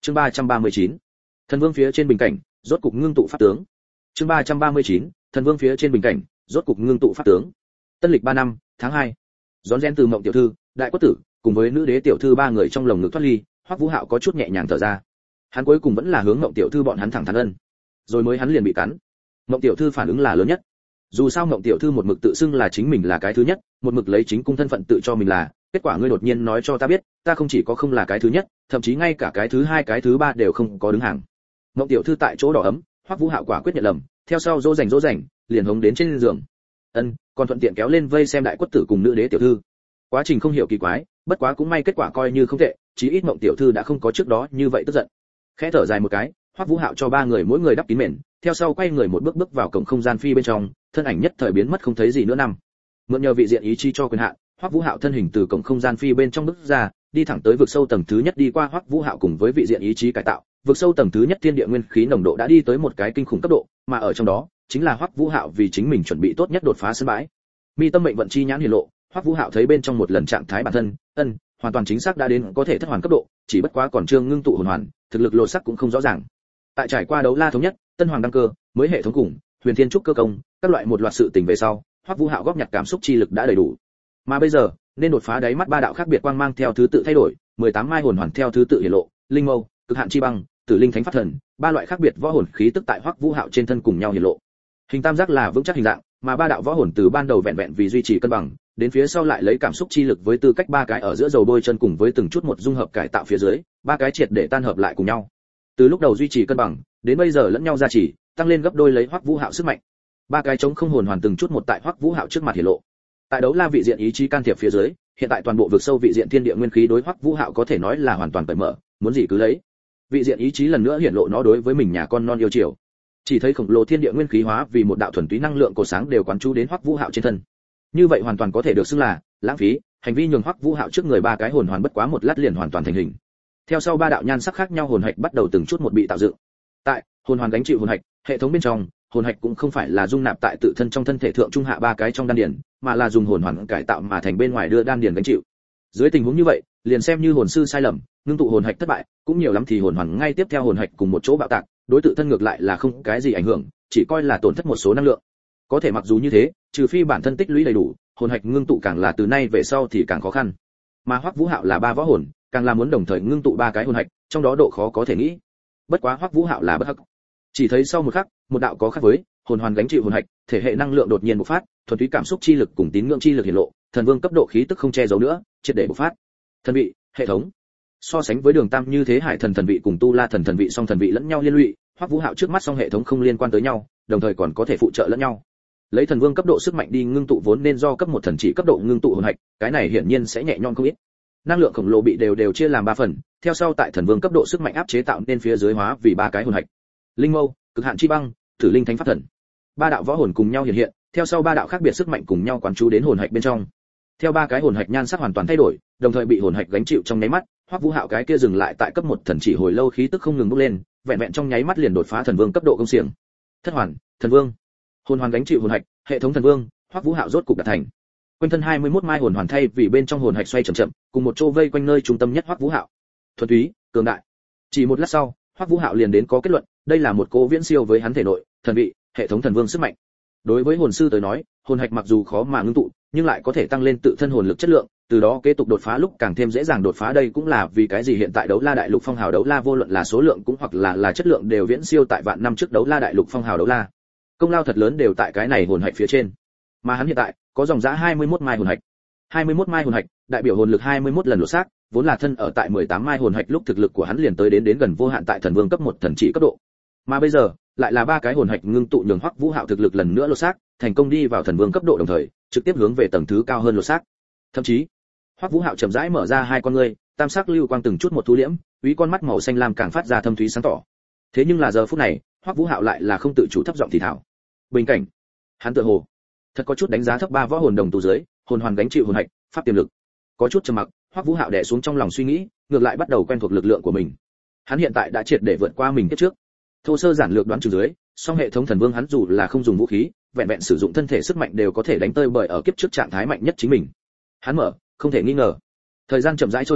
Chương 339. Thần vương phía trên bình cảnh, rốt cục ngưng tụ pháp tướng. Chương 339. Thần vương phía trên bình cảnh, rốt cục ngưng tụ pháp tướng. Tân lịch 3 năm, tháng 2. Rón rén từ Mộng tiểu thư, Đại Quất tử, cùng với nữ đế tiểu thư ba người trong lồng ngực thoát ly, Hoắc Vũ Hạo có chút nhẹ nhàng thở ra. Hắn cuối cùng vẫn là hướng Mộng tiểu thư bọn hắn thẳng thắn ân. Rồi mới hắn liền bị cắn. Mộng tiểu thư phản ứng là lớn nhất. Dù sao Mộng tiểu thư một mực tự xưng là chính mình là cái thứ nhất, một mực lấy chính cung thân phận tự cho mình là, kết quả ngươi đột nhiên nói cho ta biết, ta không chỉ có không là cái thứ nhất, thậm chí ngay cả cái thứ hai cái thứ ba đều không có đứng hàng. Mộng tiểu thư tại chỗ đỏ ấm, Hoắc Vũ Hạo quả quyết nhận lầm, theo sau dỗ dành, liền hống đến trên giường. Còn thuận tiện kéo lên vây xem Đại Quất tử cùng nữ đế tiểu thư. Quá trình không hiểu kỳ quái, bất quá cũng may kết quả coi như không tệ, chí ít Mộng tiểu thư đã không có trước đó như vậy tức giận. Khẽ thở dài một cái, Hoắc Vũ Hạo cho ba người mỗi người đắp kín mền, theo sau quay người một bước vào cổng không gian phi bên trong, thân ảnh nhất thời biến mất không thấy gì nữa năm. Mượn nhờ vị diện ý chí cho quyền hạn, Hoắc Vũ Hạo thân hình từ cổng không gian phi bên trong bước ra, đi thẳng tới vực sâu tầng thứ nhất đi qua Hoắc Vũ Hạo cùng với vị diện ý chí cải tạo, vực sâu tầng thứ nhất thiên địa nguyên khí nồng độ đã đi tới một cái kinh khủng cấp độ, mà ở trong đó, chính là Hoắc Vũ Hạo vì chính mình chuẩn bị tốt nhất đột phá sân bãi. Mi tâm mệnh vận chi nhãn hiển lộ, Hoắc Vũ Hạo thấy bên trong một lần trạng thái bản thân, hoàn toàn chính xác đã đến có thể thất hoàn cấp độ, chỉ bất quá còn chưa ngưng tụ hồn hoàn, thực lực lột sắc cũng không rõ ràng. Tại trải qua đấu la thống nhất, tân hoàng đăng cơ, mới hệ thống cùng, huyền thiên trúc cơ công, các loại một loạt sự tình về sau, Hoắc Vũ Hạo góp nhặt cảm xúc chi lực đã đầy đủ. Mà bây giờ, nên đột phá đáy mắt ba đạo khác biệt quang mang theo thứ tự thay đổi, 18 mai hồn hoàn theo thứ tự hiển lộ, linh mâu, cực hạn chi băng, tử linh thánh pháp thần, ba loại khác biệt võ hồn khí tức tại Hoắc Vũ Hạo trên thân cùng nhau hiển lộ. Hình tam giác là vững chắc hình dạng, mà ba đạo võ hồn từ ban đầu vẹn vẹn vì duy trì cân bằng, đến phía sau lại lấy cảm xúc chi lực với tư cách ba cái ở giữa dầu bôi chân cùng với từng chút một dung hợp cải tạo phía dưới, ba cái triệt để tan hợp lại cùng nhau. Từ lúc đầu duy trì cân bằng, đến bây giờ lẫn nhau gia trì, tăng lên gấp đôi lấy Hoắc Vũ Hạo sức mạnh. Ba cái chống không hồn hoàn từng chút một tại Hoắc Vũ Hạo trước mặt hiển lộ. Tại đấu la vị diện ý chí can thiệp phía dưới, hiện tại toàn bộ vực sâu vị diện thiên địa nguyên khí đối Hoắc Vũ Hạo có thể nói là hoàn toàn cởi mở, muốn gì cứ lấy. Vị diện ý chí lần nữa hiển lộ nó đối với mình nhà con non yêu chiều. Chỉ thấy khổng lồ thiên địa nguyên khí hóa vì một đạo thuần túy năng lượng cổ sáng đều quán chú đến Hoắc Vũ Hạo trên thân. Như vậy hoàn toàn có thể được xưng là lãng phí, hành vi nhường Hoắc Vũ Hạo trước người ba cái hồn hoàn bất quá một lát liền hoàn toàn thành hình. Theo sau ba đạo nhan sắc khác nhau hồn hạch bắt đầu từng chút một bị tạo dựng. Tại hồn hoàn gánh chịu hồn hạch, hệ thống bên trong, hồn hạch cũng không phải là dung nạp tại tự thân trong thân thể thượng trung hạ ba cái trong đan điền, mà là dùng hồn hoàn cải tạo mà thành bên ngoài đưa đan điền gánh chịu. Dưới tình huống như vậy, liền xem như hồn sư sai lầm, ngưng tụ hồn hạch thất bại, cũng nhiều lắm thì hồn hoàn ngay tiếp theo hồn hạch cùng một chỗ bạo tạc, đối tự thân ngược lại là không cái gì ảnh hưởng, chỉ coi là tổn thất một số năng lượng. Có thể mặc dù như thế, trừ phi bản thân tích lũy đầy đủ, hồn hạch ngưng tụ càng là từ nay về sau thì càng khó khăn. Mà Hoắc Vũ Hạo là ba võ hồn, càng là muốn đồng thời ngưng tụ ba cái hồn hạch, trong đó độ khó có thể nghĩ. Bất quá Hoắc Vũ Hạo là bất hắc. Chỉ thấy sau một khắc, một đạo có khác với hồn hoàn gánh chịu hồn hạch, thể hệ năng lượng đột nhiên bộc phát, thuần túy cảm xúc chi lực cùng tín ngưỡng chi lực hiển lộ, thần vương cấp độ khí tức không che giấu nữa, triệt để bộc phát. Thần vị, hệ thống. So sánh với Đường Tam như thế Hải thần thần vị cùng Tu La thần thần vị song thần vị lẫn nhau liên lụy, Hoắc Vũ Hạo trước mắt song hệ thống không liên quan tới nhau, đồng thời còn có thể phụ trợ lẫn nhau. Lấy thần vương cấp độ sức mạnh đi ngưng tụ vốn nên do cấp một thần chỉ cấp độ ngưng tụ hồn hạch, cái này hiển nhiên sẽ nhẹ nhõm không ít. Năng lượng khổng lồ bị đều chia làm 3 phần, theo sau tại thần vương cấp độ sức mạnh áp chế tạo nên phía dưới hóa vì ba cái hồn hạch. Linh mâu, cực hạn chi băng, tử linh thánh pháp thần. Ba đạo võ hồn cùng nhau hiện, theo sau ba đạo khác biệt sức mạnh cùng nhau quán chú đến hồn hạch bên trong. Theo ba cái hồn hạch nhan sắc hoàn toàn thay đổi, đồng thời bị hồn hạch gánh chịu trong nháy mắt, Hoắc Vũ Hạo cái kia dừng lại tại cấp 1 thần chỉ hồi lâu khí tức không ngừng bốc lên, vẹn vẹn trong nháy mắt liền đột phá thần vương cấp độ công xiềng. Thất hoàn, thần vương. Hồn hoàn gánh chịu hồn hạch, hệ thống thần vương, Hoắc Vũ Hạo rốt cục đạt thành. Quanh thân 21 mai hồn hoàn thay vì bên trong hồn hạch xoay chậm chậm, cùng một chỗ vây quanh nơi trung tâm nhất Hoắc Vũ Hạo. Thuần túy, cường đại. Chỉ một lát sau, Hoắc Vũ Hạo liền đến có kết luận, đây là một cố viễn siêu với hắn thể nội, thần vị, hệ thống thần vương sức mạnh. Đối với hồn sư tới nói, hồn hạch mặc dù khó mà ngưng tụ, nhưng lại có thể tăng lên tự thân hồn lực chất lượng, từ đó kế tục đột phá lúc càng thêm dễ dàng đột phá. Đây cũng là vì cái gì hiện tại đấu la đại lục phong hào đấu la vô luận là số lượng cũng hoặc là chất lượng đều viễn siêu tại vạn năm trước đấu la đại lục phong hào đấu la. Công lao thật lớn đều tại cái này hồn hạch phía trên. Mà hắn hiện tại có dòng giá 21 mai hồn hạch. 21 mai hồn hạch, đại biểu hồn lực 21 lần lột xác, vốn là thân ở tại 18 mai hồn hạch lúc thực lực của hắn liền tới đến gần vô hạn tại thần vương cấp 1 thần chỉ cấp độ. Mà bây giờ, lại là ba cái hồn hạch ngưng tụ nhường Hoắc Vũ Hạo thực lực lần nữa lột xác, thành công đi vào thần vương cấp độ đồng thời, trực tiếp hướng về tầng thứ cao hơn lột xác. Thậm chí, Hoắc Vũ Hạo chậm rãi mở ra hai con ngươi, tam sắc lưu quang từng chút một thu liễm, úy con mắt màu xanh lam càng phát ra thâm thúy sáng tỏ. Thế nhưng là giờ phút này, Hoắc Vũ Hạo lại là không tự chủ thấp giọng thì thào. Bình cảnh, hắn tựa hồ thật có chút đánh giá thấp ba võ hồn đồng tu dưới, hồn hoàn gánh chịu hồn hạch, pháp tiềm lực. Có chút trầm mặc, Hoắc Vũ Hạo đè xuống trong lòng suy nghĩ, ngược lại bắt đầu quen thuộc lực lượng của mình. Hắn hiện tại đã triệt để vượt qua mình kiếp trước. Thô sơ giản lược đoán chừng dưới, song hệ thống thần vương hắn dù là không dùng vũ khí, vẹn vẹn sử dụng thân thể sức mạnh đều có thể đánh tơi bời ở kiếp trước trạng thái mạnh nhất chính mình. Hắn mở, không thể nghi ngờ. Thời gian chậm rãi trôi qua,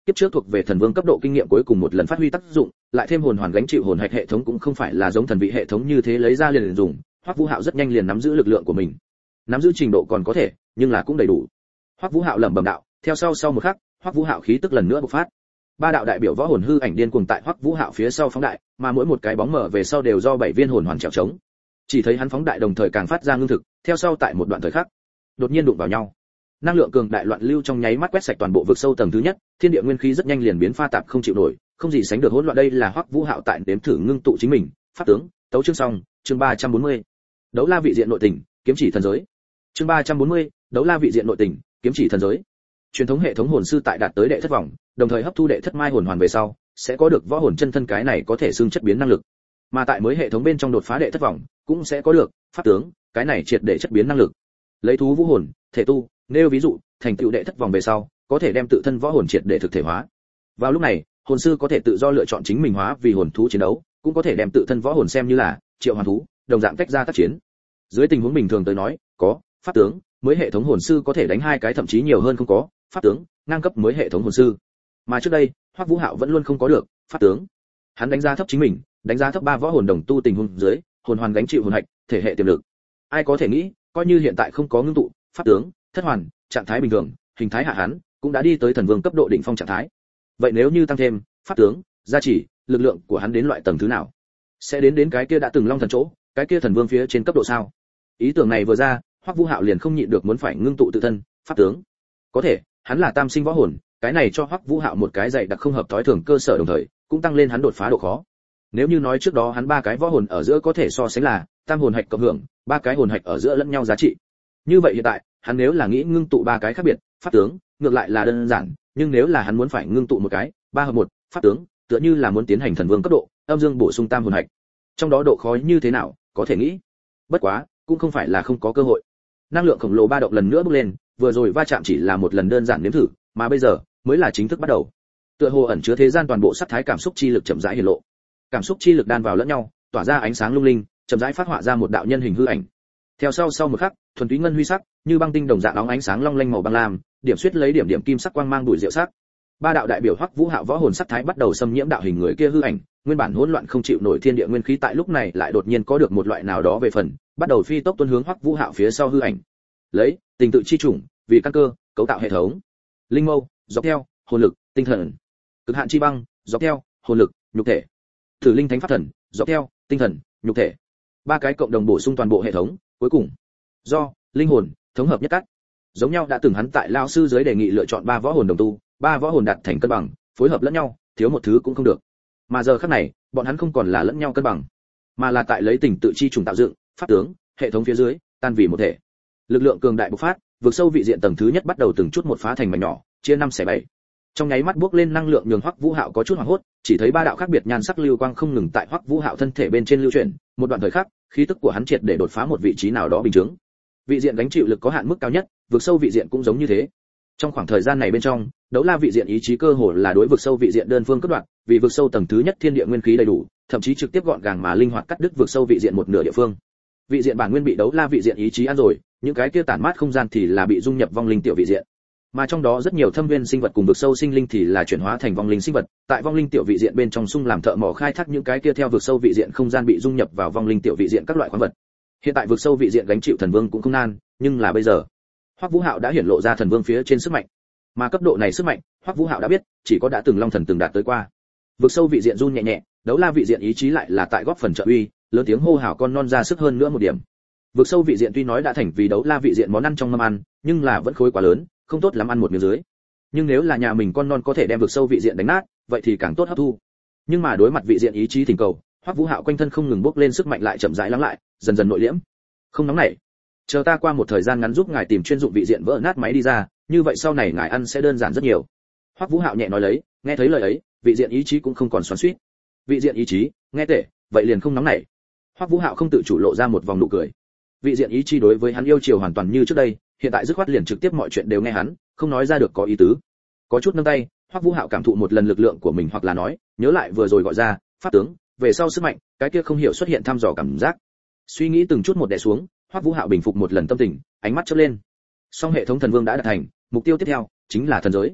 kiếp trước thuộc về thần vương cấp độ kinh nghiệm cuối cùng một lần phát huy tác dụng, lại thêm hồn hoàn gánh chịu hồn hạch hệ thống cũng không phải là giống thần vị hệ thống như thế lấy ra liền dùng, Hoắc Vũ Hạo rất nhanh liền nắm giữ lực lượng của mình. Nắm giữ trình độ còn có thể, nhưng là cũng đầy đủ. Hoắc Vũ Hạo lẩm bẩm đạo, theo sau một khắc, Hoắc Vũ Hạo khí tức lần nữa bộc phát. Ba đạo đại biểu võ hồn hư ảnh điên cuồng tại Hoắc Vũ Hạo phía sau phóng đại, mà mỗi một cái bóng mở về sau đều do 7 viên hồn hoàn trèo trống. Chỉ thấy hắn phóng đại đồng thời càng phát ra ngưng thực, theo sau tại một đoạn thời khắc, đột nhiên đụng vào nhau. Năng lượng cường đại loạn lưu trong nháy mắt quét sạch toàn bộ vực sâu tầng thứ nhất, thiên địa nguyên khí rất nhanh liền biến pha tạp không chịu nổi, không gì sánh được hỗn loạn. Đây là Hoắc Vũ Hạo tại đếm thử ngưng tụ chính mình, pháp tướng, tấu chương xong, chương 340. Đấu la vị diện nội tình, kiếm chỉ thần giới. Chương 340, đấu la vị diện nội tình, kiếm chỉ thần giới. Truyền thống hệ thống hồn sư tại đạt tới đệ thất vòng, đồng thời hấp thu đệ thất mai hồn hoàn về sau, sẽ có được võ hồn chân thân, cái này có thể xưng chất biến năng lực. Mà tại mới hệ thống bên trong đột phá đệ thất vòng, cũng sẽ có được pháp tướng, cái này triệt để chất biến năng lực. Lấy thú vũ hồn, thể tu, nêu ví dụ, thành tựu đệ thất vòng về sau, có thể đem tự thân võ hồn triệt để thực thể hóa. Vào lúc này, hồn sư có thể tự do lựa chọn chính mình hóa vì hồn thú chiến đấu, cũng có thể đem tự thân võ hồn xem như là triệu hoàn thú, đồng dạng tách ra tác chiến. Dưới tình huống bình thường tới nói, có pháp tướng, mới hệ thống hồn sư có thể đánh 2 cái thậm chí nhiều hơn không có pháp tướng, ngang cấp mới hệ thống hồn sư. Mà trước đây, Hoắc Vũ Hạo vẫn luôn không có được pháp tướng. Hắn đánh giá thấp chính mình, đánh giá thấp 3 võ hồn đồng tu tình huống dưới, hồn hoàn gánh chịu hồn hạch, thể hệ tiềm lực. Ai có thể nghĩ, coi như hiện tại không có ngưng tụ, pháp tướng, thất hoàn, trạng thái bình thường, hình thái hạ hắn cũng đã đi tới thần vương cấp độ đỉnh phong trạng thái. Vậy nếu như tăng thêm pháp tướng, gia trì, lực lượng của hắn đến loại tầng thứ nào? Sẽ đến cái kia đã từng long thần chỗ, cái kia thần vương phía trên cấp độ sao? Ý tưởng này vừa ra, Hoắc Vũ Hạo liền không nhịn được muốn phải ngưng tụ tự thân pháp tướng. Có thể, hắn là tam sinh võ hồn, cái này cho Hoắc Vũ Hạo một cái dạy đặc không hợp thói thường cơ sở, đồng thời cũng tăng lên hắn đột phá độ khó. Nếu như nói trước đó hắn 3 cái võ hồn ở giữa có thể so sánh là tam hồn hạch cộng hưởng, 3 cái hồn hạch ở giữa lẫn nhau giá trị. Như vậy hiện tại, hắn nếu là nghĩ ngưng tụ 3 cái khác biệt pháp tướng, ngược lại là đơn giản, nhưng nếu là hắn muốn phải ngưng tụ một cái 3 hợp 1 pháp tướng, tựa như là muốn tiến hành thần vương cấp độ, âm dương bổ sung tam hồn hạch. Trong đó độ khó như thế nào, có thể nghĩ. Bất quá, cũng không phải là không có cơ hội. Năng lượng khổng lồ ba động lần nữa bốc lên, vừa rồi va chạm chỉ là một lần đơn giản nếm thử, mà bây giờ mới là chính thức bắt đầu. Tựa hồ ẩn chứa thế gian toàn bộ sắc thái cảm xúc chi lực chậm rãi hiển lộ. Cảm xúc chi lực đan vào lẫn nhau, tỏa ra ánh sáng lung linh, chậm rãi phát họa ra một đạo nhân hình hư ảnh. Theo sau một khắc, thuần túy ngân huy sắc, như băng tinh đồng dạng óng ánh sáng long lanh màu băng lam, điểm xuyết lấy điểm kim sắc quang mang đuổi diệu sắc. 3 đạo đại biểu Hoắc Vũ Hạo võ hồn sắc thái bắt đầu xâm nhiễm đạo hình người kia hư ảnh, nguyên bản hỗn loạn không chịu nổi thiên địa nguyên khí tại lúc này lại đột nhiên có được một loại nào đó về phần, bắt đầu phi tốc tuôn hướng Hoắc Vũ Hạo phía sau hư ảnh. Lấy tình tự chi chủng vì căn cơ, cấu tạo hệ thống. Linh mâu, dọc theo hồn lực, tinh thần. Cực hạn chi băng, dọc theo hồn lực, nhục thể. Thử linh thánh pháp thần, dọc theo tinh thần, nhục thể. 3 cái cộng đồng bổ sung toàn bộ hệ thống, cuối cùng do linh hồn thống hợp nhất cắt. Giống nhau đã từng hắn tại lão sư dưới đề nghị lựa chọn 3 võ hồn đồng tu, 3 võ hồn đạt thành cân bằng, phối hợp lẫn nhau, thiếu một thứ cũng không được. Mà giờ khắc này, bọn hắn không còn là lẫn nhau cân bằng, mà là tại lấy tình tự chi trùng tạo dựng, pháp tướng, hệ thống phía dưới, tan vì một thể. Lực lượng cường đại bộc phát, vượt sâu vị diện tầng thứ nhất bắt đầu từng chút một phá thành mảnh nhỏ, chia 5 xẻ 7. Trong nháy mắt bước lên năng lượng nhường Hoắc Vũ Hạo có chút hoảng hốt, chỉ thấy 3 đạo khác biệt nhan sắc lưu quang không ngừng tại Hoắc Vũ Hạo thân thể bên trên lưu chuyển, một đoạn thời khắc, khí tức của hắn triệt để đột phá một vị trí nào đó bình chứng. Vị diện gánh chịu lực có hạn mức cao nhất, vượt sâu vị diện cũng giống như thế. Trong khoảng thời gian này bên trong, đấu la vị diện ý chí cơ hồ là đối vực sâu vị diện đơn phương cắt đoạn, vì vực sâu tầng thứ nhất thiên địa nguyên khí đầy đủ, thậm chí trực tiếp gọn gàng mà linh hoạt cắt đứt vực sâu vị diện một nửa địa phương. Vị diện bản nguyên bị đấu la vị diện ý chí ăn rồi, những cái kia tản mát không gian thì là bị dung nhập vong linh tiểu vị diện. Mà trong đó rất nhiều thâm viên sinh vật cùng vực sâu sinh linh thì là chuyển hóa thành vong linh sinh vật, tại vong linh tiểu vị diện bên trong sung làm thợ mỏ khai thác những cái kia theo vực sâu vị diện không gian bị dung nhập vào vong linh tiểu vị diện các loại khoáng vật. Hiện tại vực sâu vị diện gánh chịu thần vương cũng không nan, nhưng là bây giờ, Hoắc Vũ Hạo đã hiển lộ ra thần vương phía trên sức mạnh. Mà cấp độ này sức mạnh, Hoắc Vũ Hạo đã biết, chỉ có đã từng long thần từng đạt tới qua. Vực sâu vị diện run nhẹ nhẹ, đấu la vị diện ý chí lại là tại góp phần trợ uy, lớn tiếng hô hào con non ra sức hơn nữa một điểm. Vực sâu vị diện tuy nói đã thành vì đấu la vị diện món ăn trong mâm ăn, nhưng là vẫn khối quá lớn, không tốt lắm ăn một miếng dưới. Nhưng nếu là nhà mình con non có thể đem vực sâu vị diện đánh nát, vậy thì càng tốt hấp thu. Nhưng mà đối mặt vị diện ý chí thỉnh cầu, Hoắc Vũ Hạo quanh thân không ngừng bốc lên sức mạnh lại chậm rãi lắng lại, dần dần nội liễm. Không nóng nảy, chờ ta qua một thời gian ngắn giúp ngài tìm chuyên dụng vị diện vỡ nát máy đi ra, như vậy sau này ngài ăn sẽ đơn giản rất nhiều. Hoắc Vũ Hạo nhẹ nói lấy, nghe thấy lời ấy, vị diện ý chí cũng không còn xoắn xuýt. Vị diện ý chí, nghe tệ, vậy liền không nóng nảy. Hoắc Vũ Hạo không tự chủ lộ ra một vòng nụ cười. Vị diện ý chí đối với hắn yêu chiều hoàn toàn như trước đây, hiện tại dứt khoát liền trực tiếp mọi chuyện đều nghe hắn, không nói ra được có ý tứ. Có chút nâng tay, Hoắc Vũ Hạo cảm thụ một lần lực lượng của mình, hoặc là nói, nhớ lại vừa rồi gọi ra pháp tướng, về sau sức mạnh, cái kia không hiểu xuất hiện thăm dò cảm giác. Suy nghĩ từng chút một đè xuống, Hoắc Vũ Hạo bình phục một lần tâm tình, ánh mắt chớp lên. Song hệ thống thần vương đã đạt thành, mục tiêu tiếp theo chính là thần giới.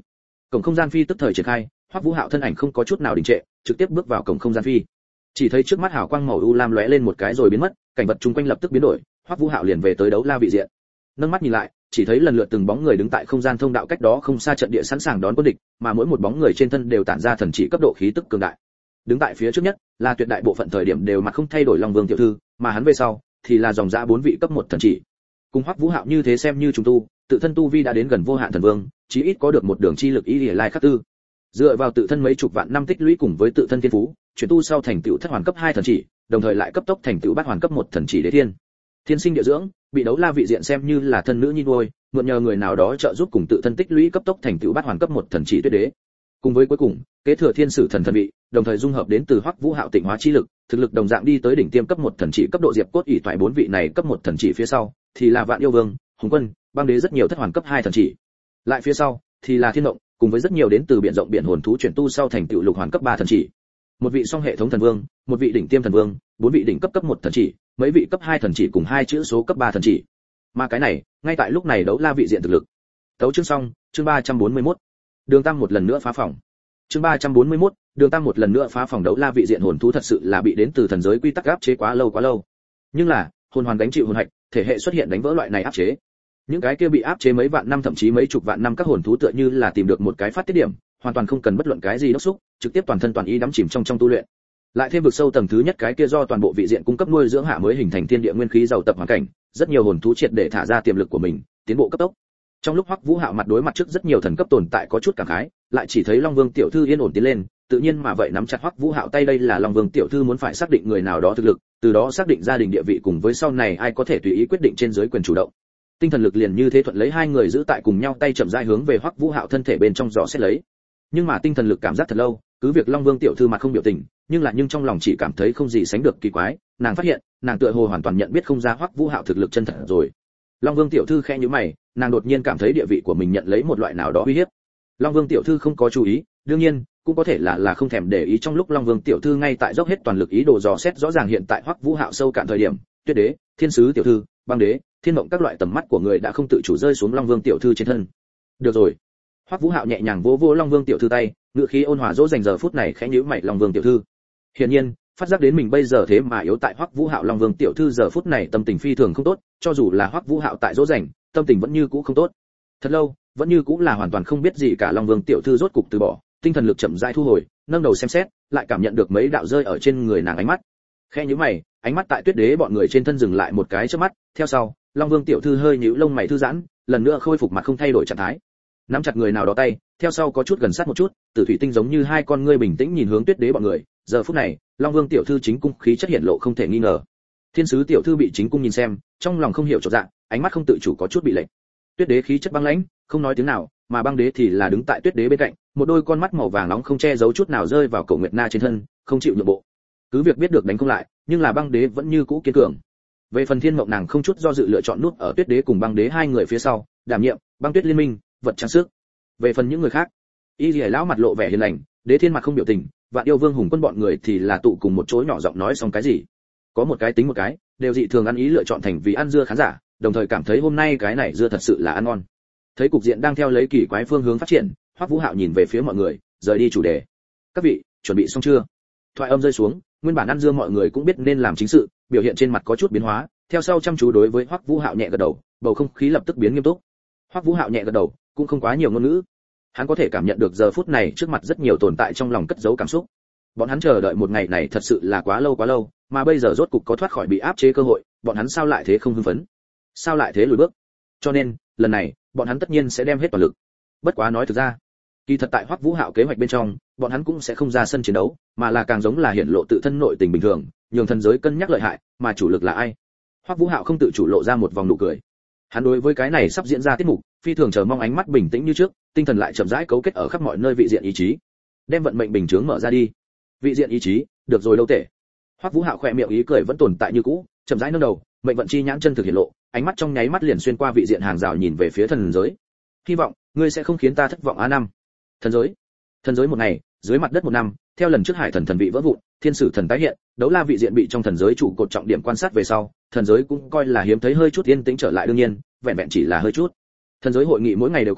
Cổng không gian phi tức thời triển khai, Hoắc Vũ Hạo thân ảnh không có chút nào đình trệ, trực tiếp bước vào cổng không gian phi. Chỉ thấy trước mắt hào quang màu u lam lóe lên một cái rồi biến mất, cảnh vật chung quanh lập tức biến đổi, Hoắc Vũ Hạo liền về tới đấu la vị diện. Nâng mắt nhìn lại, chỉ thấy lần lượt từng bóng người đứng tại không gian thông đạo cách đó không xa trận địa sẵn sàng đón quân địch, mà mỗi một bóng người trên thân đều tản ra thần chỉ cấp độ khí tức cường đại. Đứng tại phía trước nhất là tuyệt đại bộ phận thời điểm đều mặt không thay đổi Long Vương tiểu thư, mà hắn về sau thì là dòng dã 4 vị cấp 1 thần chỉ. Cùng Hoắc Vũ Hạo như thế xem như trùng tu, tự thân tu vi đã đến gần vô hạn thần vương, chí ít có được một đường chi lực ý liễu lai khắc tư. Dựa vào tự thân mấy chục vạn năm tích lũy cùng với tự thân thiên phú, chuyển tu sau thành tựu thất hoàn cấp 2 thần chỉ, đồng thời lại cấp tốc thành tựu bát hoàn cấp 1 thần chỉ đế thiên. Thiên sinh địa dưỡng, bị đấu la vị diện xem như là thân nữ nhi nuôi, mượn nhờ người nào đó trợ giúp cùng tự thân tích lũy cấp tốc thành tựu bát hoàn cấp 1 thần chỉ tuyết đế. Cùng với cuối cùng, kế thừa thiên sử thần thần vị, đồng thời dung hợp đến từ Hoắc Vũ Hạo tịnh hóa chi lực, thực lực đồng dạng đi tới đỉnh tiêm cấp 1 thần chỉ cấp độ diệp cốt ỷ toại 4 vị này cấp 1 thần chỉ phía sau, thì là Vạn Yêu Vương, Hùng Quân, Băng Đế rất nhiều thất hoàn cấp 2 thần chỉ. Lại phía sau thì là Thiên Động, cùng với rất nhiều đến từ biển rộng biển hồn thú chuyển tu sau thành tựu lục hoàn cấp 3 thần chỉ. Một vị song hệ thống thần vương, một vị đỉnh tiêm thần vương, 4 vị đỉnh cấp 1 thần chỉ, mấy vị cấp 2 thần chỉ cùng 2 chữ số cấp 3 thần chỉ. Mà cái này, ngay tại lúc này đấu la vị diện thực lực. Tấu chương xong, chương 341. Đường Tam một lần nữa phá phòng. Chương 341, Đường Tam một lần nữa phá phòng đấu la vị diện hồn thú thật sự là bị đến từ thần giới quy tắc áp chế quá lâu. Nhưng là, hồn hoàn đánh chịu hồn hạch, thể hệ xuất hiện đánh vỡ loại này áp chế. Những cái kia bị áp chế mấy vạn năm thậm chí mấy chục vạn năm các hồn thú tựa như là tìm được một cái phát tiết điểm, hoàn toàn không cần bất luận cái gì đốc xúc, trực tiếp toàn thân toàn ý đắm chìm trong tu luyện. Lại thêm vực sâu tầng thứ nhất cái kia do toàn bộ vị diện cung cấp nuôi dưỡng hạ mới hình thành thiên địa nguyên khí giàu tập hoàn cảnh, rất nhiều hồn thú triệt để thả ra tiềm lực của mình, tiến bộ cấp tốc. Trong lúc Hoắc Vũ Hạo mặt đối mặt trước rất nhiều thần cấp tồn tại có chút cảm khái, lại chỉ thấy Long Vương tiểu thư yên ổn tiến lên, tự nhiên mà vậy nắm chặt Hoắc Vũ Hạo tay, đây là Long Vương tiểu thư muốn phải xác định người nào đó thực lực, từ đó xác định gia đình địa vị cùng với sau này ai có thể tùy ý quyết định trên dưới quyền chủ động. Tinh thần lực liền như thế thuận lấy hai người giữ tại cùng nhau, tay chậm rãi hướng về Hoắc Vũ Hạo thân thể bên trong dò xét lấy. Nhưng mà tinh thần lực cảm giác thật lâu, cứ việc Long Vương tiểu thư mặt không biểu tình, nhưng trong lòng chỉ cảm thấy không gì sánh được kỳ quái, nàng phát hiện, nàng tựa hồ hoàn toàn nhận biết không ra Hoắc Vũ Hạo thực lực chân thật rồi. Long Vương tiểu thư khẽ nhíu mày, nàng đột nhiên cảm thấy địa vị của mình nhận lấy một loại nào đó uy hiếp. Long Vương tiểu thư không có chú ý, đương nhiên, cũng có thể là không thèm để ý, trong lúc Long Vương tiểu thư ngay tại dốc hết toàn lực ý đồ dò xét rõ ràng hiện tại Hoắc Vũ Hạo sâu cạn thời điểm, Tuyết Đế, Thiên sứ tiểu thư, Băng Đế, Thiên Mộng các loại tầm mắt của người đã không tự chủ rơi xuống Long Vương tiểu thư trên thân. Được rồi. Hoắc Vũ Hạo nhẹ nhàng vỗ vỗ Long Vương tiểu thư tay, ngựa khí ôn hòa dỗ dành giờ phút này khẽ nhíu mày Long Vương tiểu thư. Hiển nhiên, phát giác đến mình bây giờ thế mà yếu tại Hoắc Vũ Hạo, Long Vương tiểu thư giờ phút này tâm tình phi thường không tốt, cho dù là Hoắc Vũ Hạo tại dỗ dành, tâm tình vẫn như cũ không tốt. Thật lâu, vẫn như cũ là hoàn toàn không biết gì cả. Long Vương tiểu thư rốt cục từ bỏ, tinh thần lực chậm rãi thu hồi, nâng đầu xem xét, lại cảm nhận được mấy đạo rơi ở trên người nàng ánh mắt. Khẽ nhíu mày, ánh mắt tại Tuyết Đế bọn người trên thân dừng lại một cái chớp mắt, theo sau, Long Vương tiểu thư hơi nhíu lông mày thư giãn, lần nữa khôi phục mặt không thay đổi trạng thái. Nắm chặt người nào đó tay, theo sau có chút gần sát một chút, Tử Thủy Tinh giống như hai con ngươi bình tĩnh nhìn hướng Tuyết Đế bọn người, giờ phút này, Long Vương tiểu thư chính cung khí chất hiện lộ không thể nghi ngờ. Thiên sứ tiểu thư bị chính cung nhìn xem, trong lòng không hiểu chột dạ, ánh mắt không tự chủ có chút bị lệch. Tuyết Đế khí chất băng lãnh, không nói tiếng nào, mà Băng Đế thì là đứng tại Tuyết Đế bên cạnh, một đôi con mắt màu vàng nóng không che giấu chút nào rơi vào Cổ Nguyệt Na trên thân, không chịu nhượng bộ. Cứ việc biết được đánh không lại, nhưng là Băng Đế vẫn như cũ kiên cường. Về phần Thiên Mộng, nàng không chút do dự lựa chọn núp ở Tuyết Đế cùng Băng Đế hai người phía sau, đảm nhiệm Băng Tuyết liên minh, vật trang sức. Về phần những người khác, Y Liễu lão mặt lộ vẻ hiền lành, Đế Thiên mặt không biểu tình, Vạn Yêu Vương Hùng Quân bọn người thì là tụ cùng một chỗ nhỏ giọng nói xong cái gì. Có một cái tính một cái, đều dị thường ăn ý lựa chọn thành vì ăn dưa khán giả, đồng thời cảm thấy hôm nay cái này dưa thật sự là ăn ngon. Thấy cục diện đang theo lấy kỳ quái phương hướng phát triển, Hoắc Vũ Hạo nhìn về phía mọi người, rời đi chủ đề. Các vị, chuẩn bị xong chưa? Thoại âm rơi xuống, nguyên bản ăn dưa mọi người cũng biết nên làm chính sự, biểu hiện trên mặt có chút biến hóa, theo sau chăm chú đối với Hoắc Vũ Hạo nhẹ gật đầu, bầu không khí lập tức biến nghiêm túc. Hoắc Vũ Hạo nhẹ gật đầu, cũng không quá nhiều ngôn ngữ. Hắn có thể cảm nhận được giờ phút này trước mặt rất nhiều tồn tại trong lòng cất giấu cảm xúc. Bọn hắn chờ đợi một ngày này thật sự là quá lâu, mà bây giờ rốt cục có thoát khỏi bị áp chế cơ hội, bọn hắn sao lại thế không hưng phấn? Sao lại thế lùi bước? Cho nên, lần này, bọn hắn tất nhiên sẽ đem hết toàn lực. Bất quá nói thực ra, kỳ thật tại Hoắc Vũ Hạo kế hoạch bên trong, bọn hắn cũng sẽ không ra sân chiến đấu, mà là càng giống là hiển lộ tự thân nội tình bình thường, nhường thần giới cân nhắc lợi hại, mà chủ lực là ai. Hoắc Vũ Hạo không tự chủ lộ ra một vòng nụ cười. Hắn đối với cái này sắp diễn ra tiết mục, phi thường chờ mong, ánh mắt bình tĩnh như trước, tinh thần lại chậm rãi cấu kết ở khắp mọi nơi vị diện ý chí, đem vận mệnh bình chướng mở ra đi. Vị diện ý chí, được rồi đâu tệ. Hoắc Vũ Hạo khẽ miệng ý cười vẫn tồn tại như cũ, chậm rãi nâng đầu, mệnh vận chi nhãn chân thực hiện lộ, ánh mắt trong nháy mắt liền xuyên qua vị diện hàng rào nhìn về phía thần giới. Hy vọng ngươi sẽ không khiến ta thất vọng a năm. Thần giới một ngày, dưới mặt đất một năm, theo lần trước hải thần thần vị vỡ vụn, thiên sử thần tái hiện, đấu la vị diện bị trong thần giới trụ cột trọng điểm quan sát về sau, thần giới cũng coi là hiếm thấy hơi chút yên tĩnh trở lại, đương nhiên, vẹn vẹn chỉ là hơi chút. Thần giới hội nghị mỗi ngày đều có,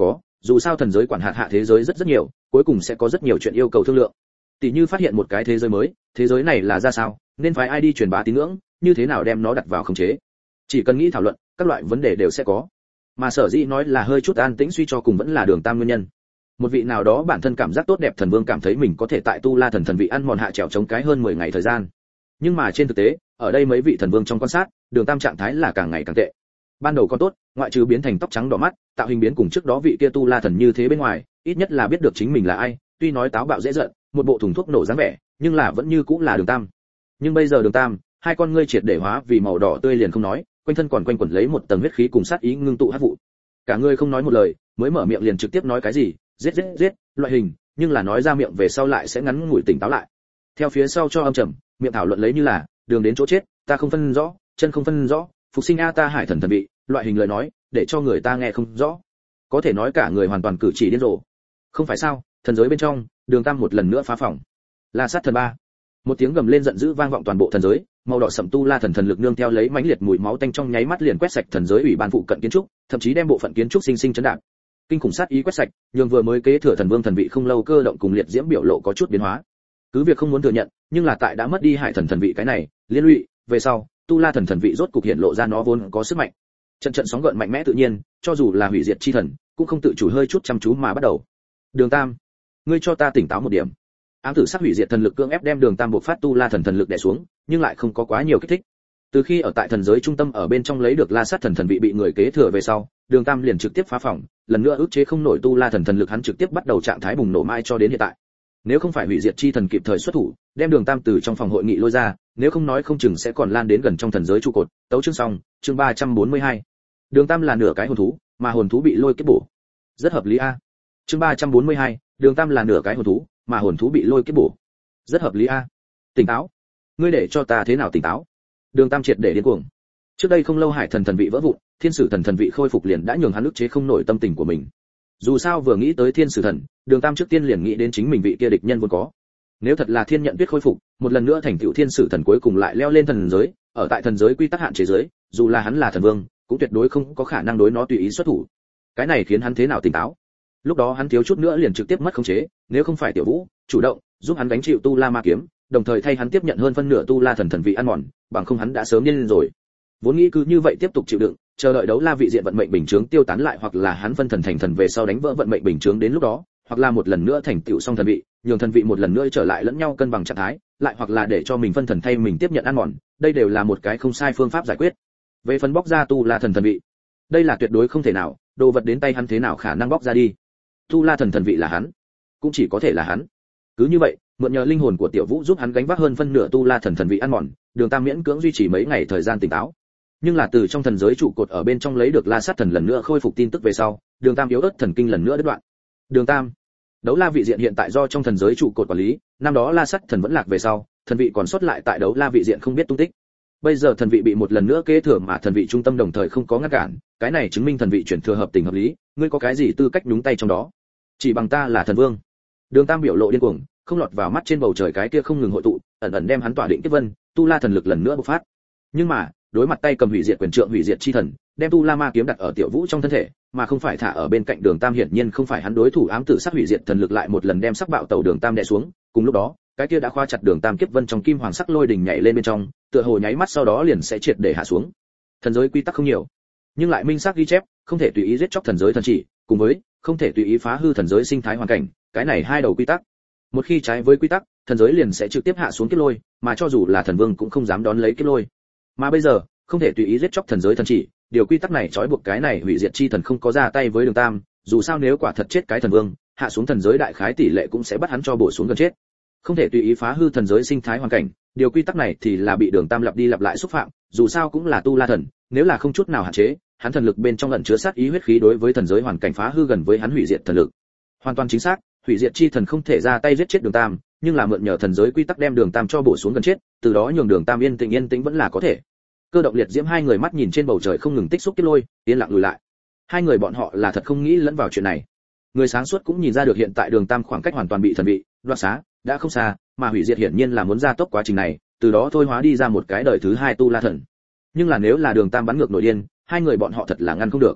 dù sao thần giới quản hạt hạ thế giới rất rất nhiều, cuối cùng sẽ có rất nhiều chuyện yêu cầu thương lượng. Tỷ như phát hiện một cái thế giới mới, thế giới này là ra sao, nên phái ai đi truyền bá tín ngưỡng, như thế nào đem nó đặt vào khống chế. Chỉ cần nghĩ thảo luận, các loại vấn đề đều sẽ có. Mà sở dĩ nói là hơi chút an tĩnh suy cho cùng vẫn là Đường Tam nguyên nhân. Một vị nào đó bản thân cảm giác tốt đẹp thần vương cảm thấy mình có thể tại Tu La thần thần vị ăn mòn hạ trèo chống cái hơn 10 ngày thời gian. Nhưng mà trên thực tế, ở đây mấy vị thần vương trong quan sát, Đường Tam trạng thái là càng ngày càng tệ. Ban đầu còn tốt, ngoại trừ biến thành tóc trắng đỏ mắt, tạo hình biến cùng trước đó vị kia Tu La thần như thế bên ngoài, ít nhất là biết được chính mình là ai, tuy nói táo bạo dễ giận, một bộ thùng thuốc nổ dáng vẻ, nhưng là vẫn như cũng là Đường Tam. Nhưng bây giờ Đường Tam, hai con ngươi triệt để hóa vì màu đỏ tươi liền không nói, quanh thân còn quanh quẩn lấy một tầng huyết khí cùng sát ý ngưng tụ hắc vụ. Cả người không nói một lời, mới mở miệng liền trực tiếp nói cái gì, giết giết giết, loại hình, nhưng là nói ra miệng về sau lại sẽ ngắn ngủi tỉnh táo lại. Theo phía sau cho âm trầm, miệng thảo luận lấy như là, đường đến chỗ chết, ta không phân rõ, chân không phân rõ, phục sinh a ta hải thần thần vị, loại hình lời nói, để cho người ta nghe không rõ. Có thể nói cả người hoàn toàn cử chỉ điên rồ. Không phải sao, thần giới bên trong, Đường Tam một lần nữa phá phòng. La sát thần ba. Một tiếng gầm lên giận dữ vang vọng toàn bộ thần giới, màu đỏ sẫm Tu La thần thần lực nương theo lấy mãnh liệt mùi máu tanh trong nháy mắt liền quét sạch thần giới ủy ban phụ cận kiến trúc, thậm chí đem bộ phận kiến trúc sinh sinh chấn đạp. Kinh khủng sát ý quét sạch, nhường vừa mới kế thừa thần vương thần vị không lâu cơ động cùng liệt diễm biểu lộ có chút biến hóa. Cứ việc không muốn thừa nhận, nhưng là tại đã mất đi hải thần thần vị cái này, liên lụy, về sau, Tu La thần thần vị rốt cục hiện lộ ra nó vốn có sức mạnh. Trận trận sóng gợn mạnh mẽ tự nhiên, cho dù là hủy diệt chi thần, cũng không tự chủ hơi chút chăm chú mà bắt đầu. Đường Tam, ngươi cho ta tỉnh táo một điểm. Ám tử sắc hủy diệt thần lực cưỡng ép đem Đường Tam buộc phát Tu La thần thần lực đè xuống, nhưng lại không có quá nhiều kích thích. Từ khi ở tại thần giới trung tâm ở bên trong lấy được La sát thần thần vị bị người kế thừa về sau, Đường Tam liền trực tiếp phá phòng, lần nữa ức chế không nổi Tu La thần thần lực, hắn trực tiếp bắt đầu trạng thái bùng nổ mãi cho đến hiện tại. Nếu không phải hủy diệt chi thần kịp thời xuất thủ, đem Đường Tam từ trong phòng hội nghị lôi ra, nếu không nói không chừng sẽ còn lan đến gần trong thần giới trụ cột. Tấu chương xong, chương 342. Đường Tam là nửa cái hồn thú, mà hồn thú bị lôi kiếp bổ. Rất hợp lý a. Chương 342, Đường Tam là nửa cái hồn thú, mà hồn thú bị lôi kiếp bổ. Rất hợp lý a. Tỉnh táo. Ngươi để cho ta thế nào tỉnh táo? Đường Tam triệt để điên cuồng. Trước đây không lâu hải thần thần vị vỡ vụn, thiên sử thần thần vị khôi phục liền đã nhường hắn ức chế không nổi tâm tình của mình. Dù sao vừa nghĩ tới thiên sử thần, Đường Tam trước tiên liền nghĩ đến chính mình vị kia địch nhân vốn có. Nếu thật là thiên nhận tuyết khôi phục, một lần nữa thành tựu thiên sử thần cuối cùng lại leo lên thần giới, ở tại thần giới quy tắc hạn chế giới, dù là hắn là thần vương, cũng tuyệt đối không có khả năng đối nó tùy ý xuất thủ. Cái này khiến hắn thế nào tỉnh táo? Lúc đó hắn thiếu chút nữa liền trực tiếp mất khống chế, nếu không phải Tiểu Vũ chủ động giúp hắn gánh chịu Tu La ma kiếm, đồng thời thay hắn tiếp nhận hơn phân nửa Tu La thần thần vị ăn mòn, bằng không hắn đã sớm điên lên rồi. Vốn nghĩ cứ như vậy tiếp tục chịu đựng, chờ đợi đấu la vị diện vận mệnh bình chướng tiêu tán lại, hoặc là hắn phân thần thành thần về sau đánh vỡ vận mệnh bình chướng đến lúc đó, hoặc là một lần nữa thành tựu xong thần vị, nhường thần vị một lần nữa trở lại lẫn nhau cân bằng trạng thái, lại hoặc là để cho mình phân thần thay mình tiếp nhận ăn mòn, đây đều là một cái không sai phương pháp giải quyết. Về phần bóc ra Tu La thần thần vị, đây là tuyệt đối không thể nào, đồ vật đến tay hắn thế nào khả năng bóc ra đi. Tu La thần thần vị là hắn, cũng chỉ có thể là hắn. Cứ như vậy, mượn nhờ linh hồn của Tiểu Vũ giúp hắn gánh vác hơn phân nửa Tu La thần thần vị ăn mòn, Đường Tam miễn cưỡng duy trì mấy ngày thời gian tỉnh táo. Nhưng là từ trong thần giới trụ cột ở bên trong lấy được La sát thần lần nữa khôi phục tin tức về sau, Đường Tam yếu ớt thần kinh lần nữa đứt đoạn. Đường Tam, đấu la vị diện hiện tại do trong thần giới trụ cột quản lý, năm đó La sát thần vẫn lạc về sau, thần vị còn sót lại tại đấu la vị diện không biết tung tích. Bây giờ thần vị bị một lần nữa kế thừa mà thần vị trung tâm đồng thời không có ngăn cản, cái này chứng minh thần vị chuyển thừa hợp tình hợp lý, ngươi có cái gì tư cách nhúng tay trong đó? Chỉ bằng ta là thần vương. Đường Tam biểu lộ điên cuồng, không lọt vào mắt trên bầu trời cái kia không ngừng hội tụ, ẩn ẩn đem hắn tỏa định kiếp vân, Tu La thần lực lần nữa bộc phát. Nhưng mà, đối mặt tay cầm hủy diệt quyền trượng hủy diệt chi thần, đem Tu La ma kiếm đặt ở Tiểu Vũ trong thân thể, mà không phải thả ở bên cạnh Đường Tam, hiển nhiên không phải hắn đối thủ. Ám tử sắc hủy diệt thần lực lại một lần đem sắc bạo tẩu Đường Tam đè xuống, cùng lúc đó, cái kia đã khóa chặt Đường Tam kiếp vân trong kim hoàng sắc lôi đỉnh nhảy lên bên trong, tựa hồ nháy mắt sau đó liền sẽ triệt để hạ xuống. Thần giới quy tắc không nhiều, nhưng lại minh xác ghi chép, không thể tùy ý giết chóc thần giới thần chỉ, cùng với không thể tùy ý phá hư thần giới sinh thái hoàn cảnh, cái này hai đầu quy tắc. Một khi trái với quy tắc, thần giới liền sẽ trực tiếp hạ xuống kiếp lôi, mà cho dù là thần vương cũng không dám đón lấy kiếp lôi. Mà bây giờ, không thể tùy ý giết chóc thần giới thần chỉ, điều quy tắc này trói buộc cái này hủy diệt chi thần không có ra tay với Đường Tam, dù sao nếu quả thật chết cái thần vương, hạ xuống thần giới đại khái tỷ lệ cũng sẽ bắt hắn cho bổ xuống gần chết. Không thể tùy ý phá hư thần giới sinh thái hoàn cảnh, điều quy tắc này thì là bị Đường Tam lặp đi lặp lại xúc phạm, dù sao cũng là Tu La thần, nếu là không chút nào hạn chế, hắn thần lực bên trong ẩn chứa sát ý huyết khí đối với thần giới hoàn cảnh phá hư gần với hắn hủy diệt thần lực. Hoàn toàn chính xác, hủy diệt chi thần không thể ra tay giết chết Đường Tam, nhưng là mượn nhờ thần giới quy tắc đem Đường Tam cho bổ xuống gần chết, từ đó nhường Đường Tam yên tĩnh vẫn là có thể. Cơ động liệt diễm hai người mắt nhìn trên bầu trời không ngừng tích xúc kiếp lôi, yên lặng lùi lại. Hai người bọn họ là thật không nghĩ lẫn vào chuyện này. Người sáng suốt cũng nhìn ra được hiện tại Đường Tam khoảng cách hoàn toàn bị thần vị đoạt xá đã không xa, mà hủy diệt hiển nhiên là muốn gia tốc quá trình này, từ đó thôi hóa đi ra một cái đời thứ hai Tu La thần. Nhưng là nếu là Đường Tam bắn ngược nội điên, hai người bọn họ thật là ngăn không được.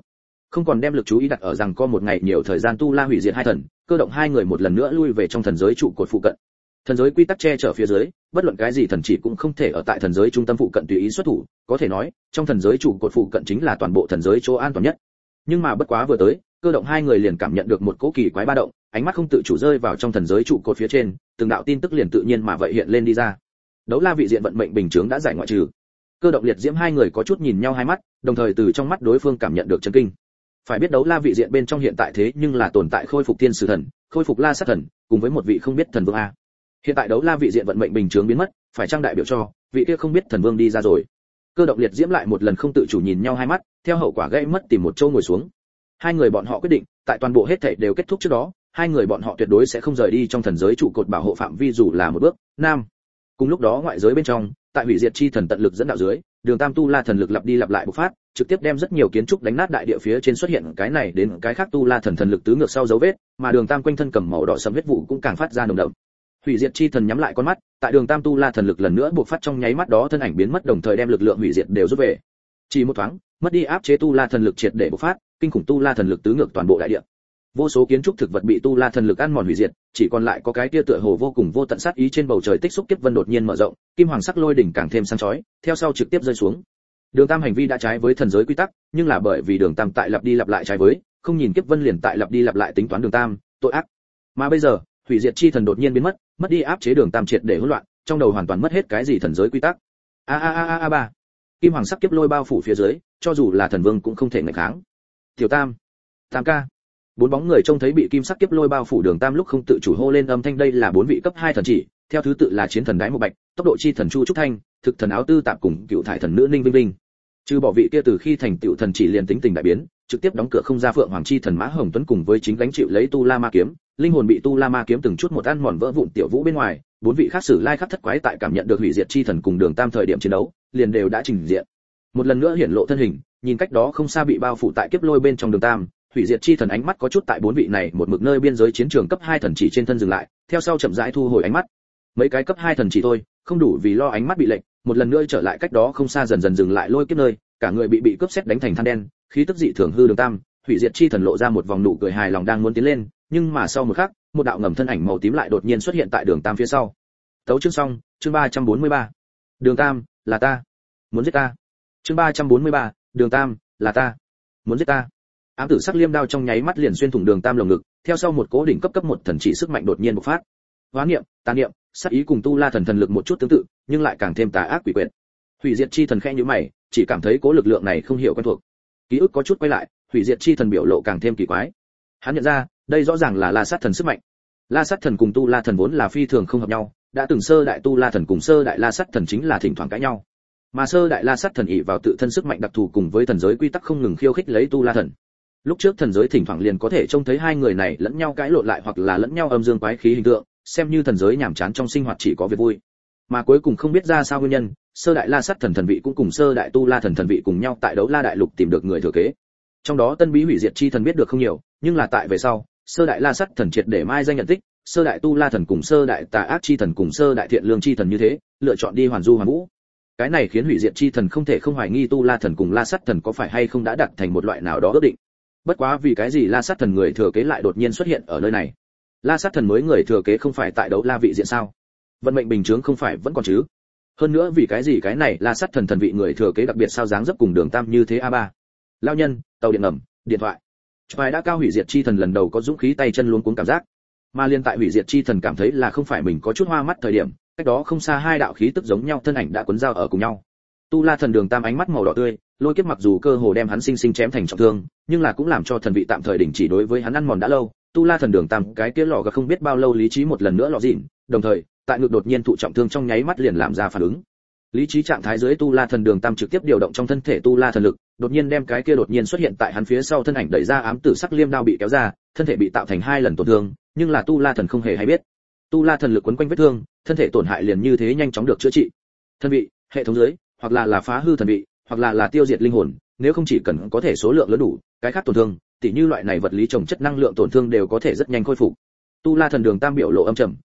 không còn đem lực chú ý đặt ở rằng có một ngày nhiều thời gian tu la hủy diệt hai thần, cơ động hai người một lần nữa lui về trong thần giới trụ cột phụ cận. Thần giới quy tắc che chở phía dưới, bất luận cái gì thần chỉ cũng không thể ở tại thần giới trung tâm phụ cận tùy ý xuất thủ, có thể nói, trong thần giới trụ cột phụ cận chính là toàn bộ thần giới chỗ an toàn nhất. Nhưng mà bất quá vừa tới, cơ động hai người liền cảm nhận được một cỗ kỳ quái ba động, ánh mắt không tự chủ rơi vào trong thần giới trụ cột phía trên, từng đạo tin tức liền tự nhiên mà vậy hiện lên đi ra. Đấu la vị diện vận mệnh bình chứng đã giải ngoại trừ. Cơ động liệt diễm hai người có chút nhìn nhau hai mắt, đồng thời từ trong mắt đối phương cảm nhận được chấn kinh. Phải biết đấu la vị diện bên trong hiện tại thế nhưng là tồn tại khôi phục thiên sử thần, khôi phục la sát thần, cùng với một vị không biết thần vương a. Hiện tại đấu la vị diện vận mệnh bình chứng biến mất, phải trang đại biểu cho vị kia không biết thần vương đi ra rồi. Cơ động liệt diễm lại một lần không tự chủ nhìn nhau hai mắt, theo hậu quả gây mất tìm một chỗ ngồi xuống. Hai người bọn họ quyết định, tại toàn bộ hết thảy đều kết thúc trước đó, hai người bọn họ tuyệt đối sẽ không rời đi trong thần giới trụ cột bảo hộ phạm vi dù là một bước. Nam. Cùng lúc đó ngoại giới bên trong, tại hủy diệt chi thần tận lực dẫn đạo dưới, đường tam tu la thần lực lặp đi lặp lại bộc phát, trực tiếp đem rất nhiều kiến trúc đánh nát đại địa phía trên xuất hiện cái này đến cái khác tu la thần thần lực tứ ngược sau dấu vết, mà đường tam quanh thân cầm màu đỏ sẫm huyết vụ cũng càng phát ra nồng đậm. Hủy diệt chi thần nhắm lại con mắt, tại đường tam tu la thần lực lần nữa bộc phát trong nháy mắt đó thân ảnh biến mất đồng thời đem lực lượng hủy diệt đều rút về. Chỉ một thoáng, mất đi áp chế tu la thần lực triệt để bộc phát, kinh khủng tu la thần lực tứ ngược toàn bộ đại địa. Vô số kiến trúc thực vật bị tu la thần lực ăn mòn hủy diệt, chỉ còn lại có cái tia tựa hồ vô cùng vô tận sát ý trên bầu trời tích xúc kiếp vân đột nhiên mở rộng, kim hoàng sắc lôi đỉnh càng thêm sáng chói, theo sau trực tiếp rơi xuống. Đường Tam hành vi đã trái với thần giới quy tắc, nhưng là bởi vì Đường Tam tại lặp đi lặp lại trái với, không nhìn kiếp vân liền tại lặp đi lặp lại tính toán Đường Tam, tội ác. Mà bây giờ, hủy diệt chi thần đột nhiên biến mất, mất đi áp chế Đường Tam triệt để hỗn loạn, trong đầu hoàn toàn mất hết cái gì thần giới quy tắc. A ba. Kim hoàng sắc kiếp lôi bao phủ phía dưới, cho dù là thần vương cũng không thể ngăn kháng. Tiểu Tam, Tam ca. Bốn bóng người trông thấy bị kim sắc kiếp lôi bao phủ Đường Tam lúc không tự chủ hô lên âm thanh đây là bốn vị cấp 2 thần chỉ, theo thứ tự là chiến thần đái một bạch, tốc độ chi thần chu trúc thanh, thực thần áo tư tạp cùng cựu thải thần nữ ninh vinh vinh. Trừ bỏ vị kia từ khi thành tựu thần chỉ liền tính tình đại biến, trực tiếp đóng cửa không ra phượng hoàng chi thần mã hồng tuấn cùng với chính gánh chịu lấy tu la ma kiếm, linh hồn bị tu la ma kiếm từng chút một ăn mòn vỡ vụn tiểu vũ bên ngoài, bốn vị khác sử lai khắc thất quái tại cảm nhận được hủy diệt chi thần cùng Đường Tam thời điểm chiến đấu, liền đều đã trình diện. Một lần nữa hiển lộ thân hình, nhìn cách đó không xa bị bao phủ tại kiếp lôi bên trong Đường Tam, hủy diệt chi thần ánh mắt có chút tại bốn vị này một mực nơi biên giới chiến trường cấp 2 thần chỉ trên thân dừng lại, theo sau chậm rãi thu hồi ánh mắt. Mấy cái cấp 2 thần chỉ thôi, không đủ vì lo ánh mắt bị lệch, một lần nữa trở lại cách đó không xa dần dần dừng lại lôi kiếp nơi, cả người bị cướp xét đánh thành than đen, khí tức dị thường hư Đường Tam, hủy diệt chi thần lộ ra một vòng nụ cười hài lòng đang muốn tiến lên, nhưng mà sau một khắc, một đạo ngầm thân ảnh màu tím lại đột nhiên xuất hiện tại Đường Tam phía sau. Tấu chương xong, chương 343. Đường Tam, là ta. Muốn giết ta. Chương 343, Đường Tam, là ta. Muốn giết ta. Ám tử sắc liêm đao trong nháy mắt liền xuyên thủng Đường Tam lồng ngực, theo sau một cố đỉnh cấp một thần chỉ sức mạnh đột nhiên bộc phát. Hóa niệm, tà niệm, sát ý cùng tu la thần thần lực một chút tương tự, nhưng lại càng thêm tà ác quỷ quyệt. Hủy diệt chi thần khẽ nhíu mày, chỉ cảm thấy cố lực lượng này không hiểu quen thuộc. Ký ức có chút quay lại, hủy diệt chi thần biểu lộ càng thêm kỳ quái. Hắn nhận ra, đây rõ ràng là La Sát thần sức mạnh. La Sát thần cùng tu la thần vốn là phi thường không hợp nhau, đã từng sơ đại tu la thần cùng sơ đại La Sát thần chính là thỉnh thoảng cãi nhau. Mà sơ đại La Sát thần ỷ vào tự thân sức mạnh đặc thù cùng với thần giới quy tắc không ngừng khiêu khích lấy tu la thần. Lúc trước thần giới thỉnh thoảng liền có thể trông thấy hai người này lẫn nhau cãi lộn lại hoặc là lẫn nhau âm dương quái khí hình tượng, xem như thần giới nhảm chán trong sinh hoạt chỉ có việc vui. Mà cuối cùng không biết ra sao nguyên nhân, sơ đại La Sát thần thần vị cũng cùng sơ đại tu la thần thần vị cùng nhau tại đấu la đại lục tìm được người thừa kế. Trong đó tân bí hủy diệt chi thần biết được không nhiều, nhưng là tại về sau, sơ đại La Sát thần triệt để mai danh nhận tích, sơ đại tu la thần cùng sơ đại tà ác chi thần cùng sơ đại thiện lương chi thần như thế, lựa chọn đi hoàn du hoàn vũ. Cái này khiến hủy diệt chi thần không thể không hoài nghi tu la thần cùng La Sát thần có phải hay không đã đặt thành một loại nào đó ước định. Bất quá vì cái gì La Sát thần người thừa kế lại đột nhiên xuất hiện ở nơi này? La Sát thần mới người thừa kế không phải tại đấu la vị diện sao? Vận mệnh bình chứng không phải vẫn còn chứ? Hơn nữa vì cái gì cái này La Sát thần thần vị người thừa kế đặc biệt sao dáng dấp cùng Đường Tam như thế A3? Lao nhân, tàu điện ngầm, điện thoại. Choai đã cao hủy diệt chi thần lần đầu có dũng khí tay chân luống cuống cảm giác. Mà liên tại hủy diệt chi thần cảm thấy là không phải mình có chút hoa mắt thời điểm, cách đó không xa hai đạo khí tức giống nhau thân ảnh đã cuốn dao ở cùng nhau. Tu La thần Đường Tam ánh mắt màu đỏ tươi, lôi kiếp mặc dù cơ hồ đem hắn sinh sinh chém thành trọng thương, nhưng là cũng làm cho thần vị tạm thời đình chỉ đối với hắn ăn mòn đã lâu. Tu La thần Đường Tam cái kia lò gà không biết bao lâu lý trí một lần nữa lọ dịn, đồng thời, tại ngực đột nhiên thụ trọng thương trong nháy mắt liền làm ra phản ứng. Lý trí trạng thái dưới Tu La thần Đường Tam trực tiếp điều động trong thân thể Tu La thần lực, đột nhiên đem cái kia đột nhiên xuất hiện tại hắn phía sau thân ảnh đẩy ra ám tử sắc liêm đao bị kéo ra, thân thể bị tạo thành 2 lần tổn thương, nhưng là Tu La thần không hề hay biết. Tu La thần lực quấn quanh vết thương, thân thể tổn hại liền như thế nhanh chóng được chữa trị. Thân vị, hệ thống dưới, hoặc là phá hư thần vị, hoặc là tiêu diệt linh hồn, nếu không chỉ cần có thể số lượng lớn đủ, cái khác tổn thương, tỉ như loại này vật lý trồng chất năng lượng tổn thương đều có thể rất nhanh khôi phục. Tu La thần Đường Tam biểu lộ âm trầm,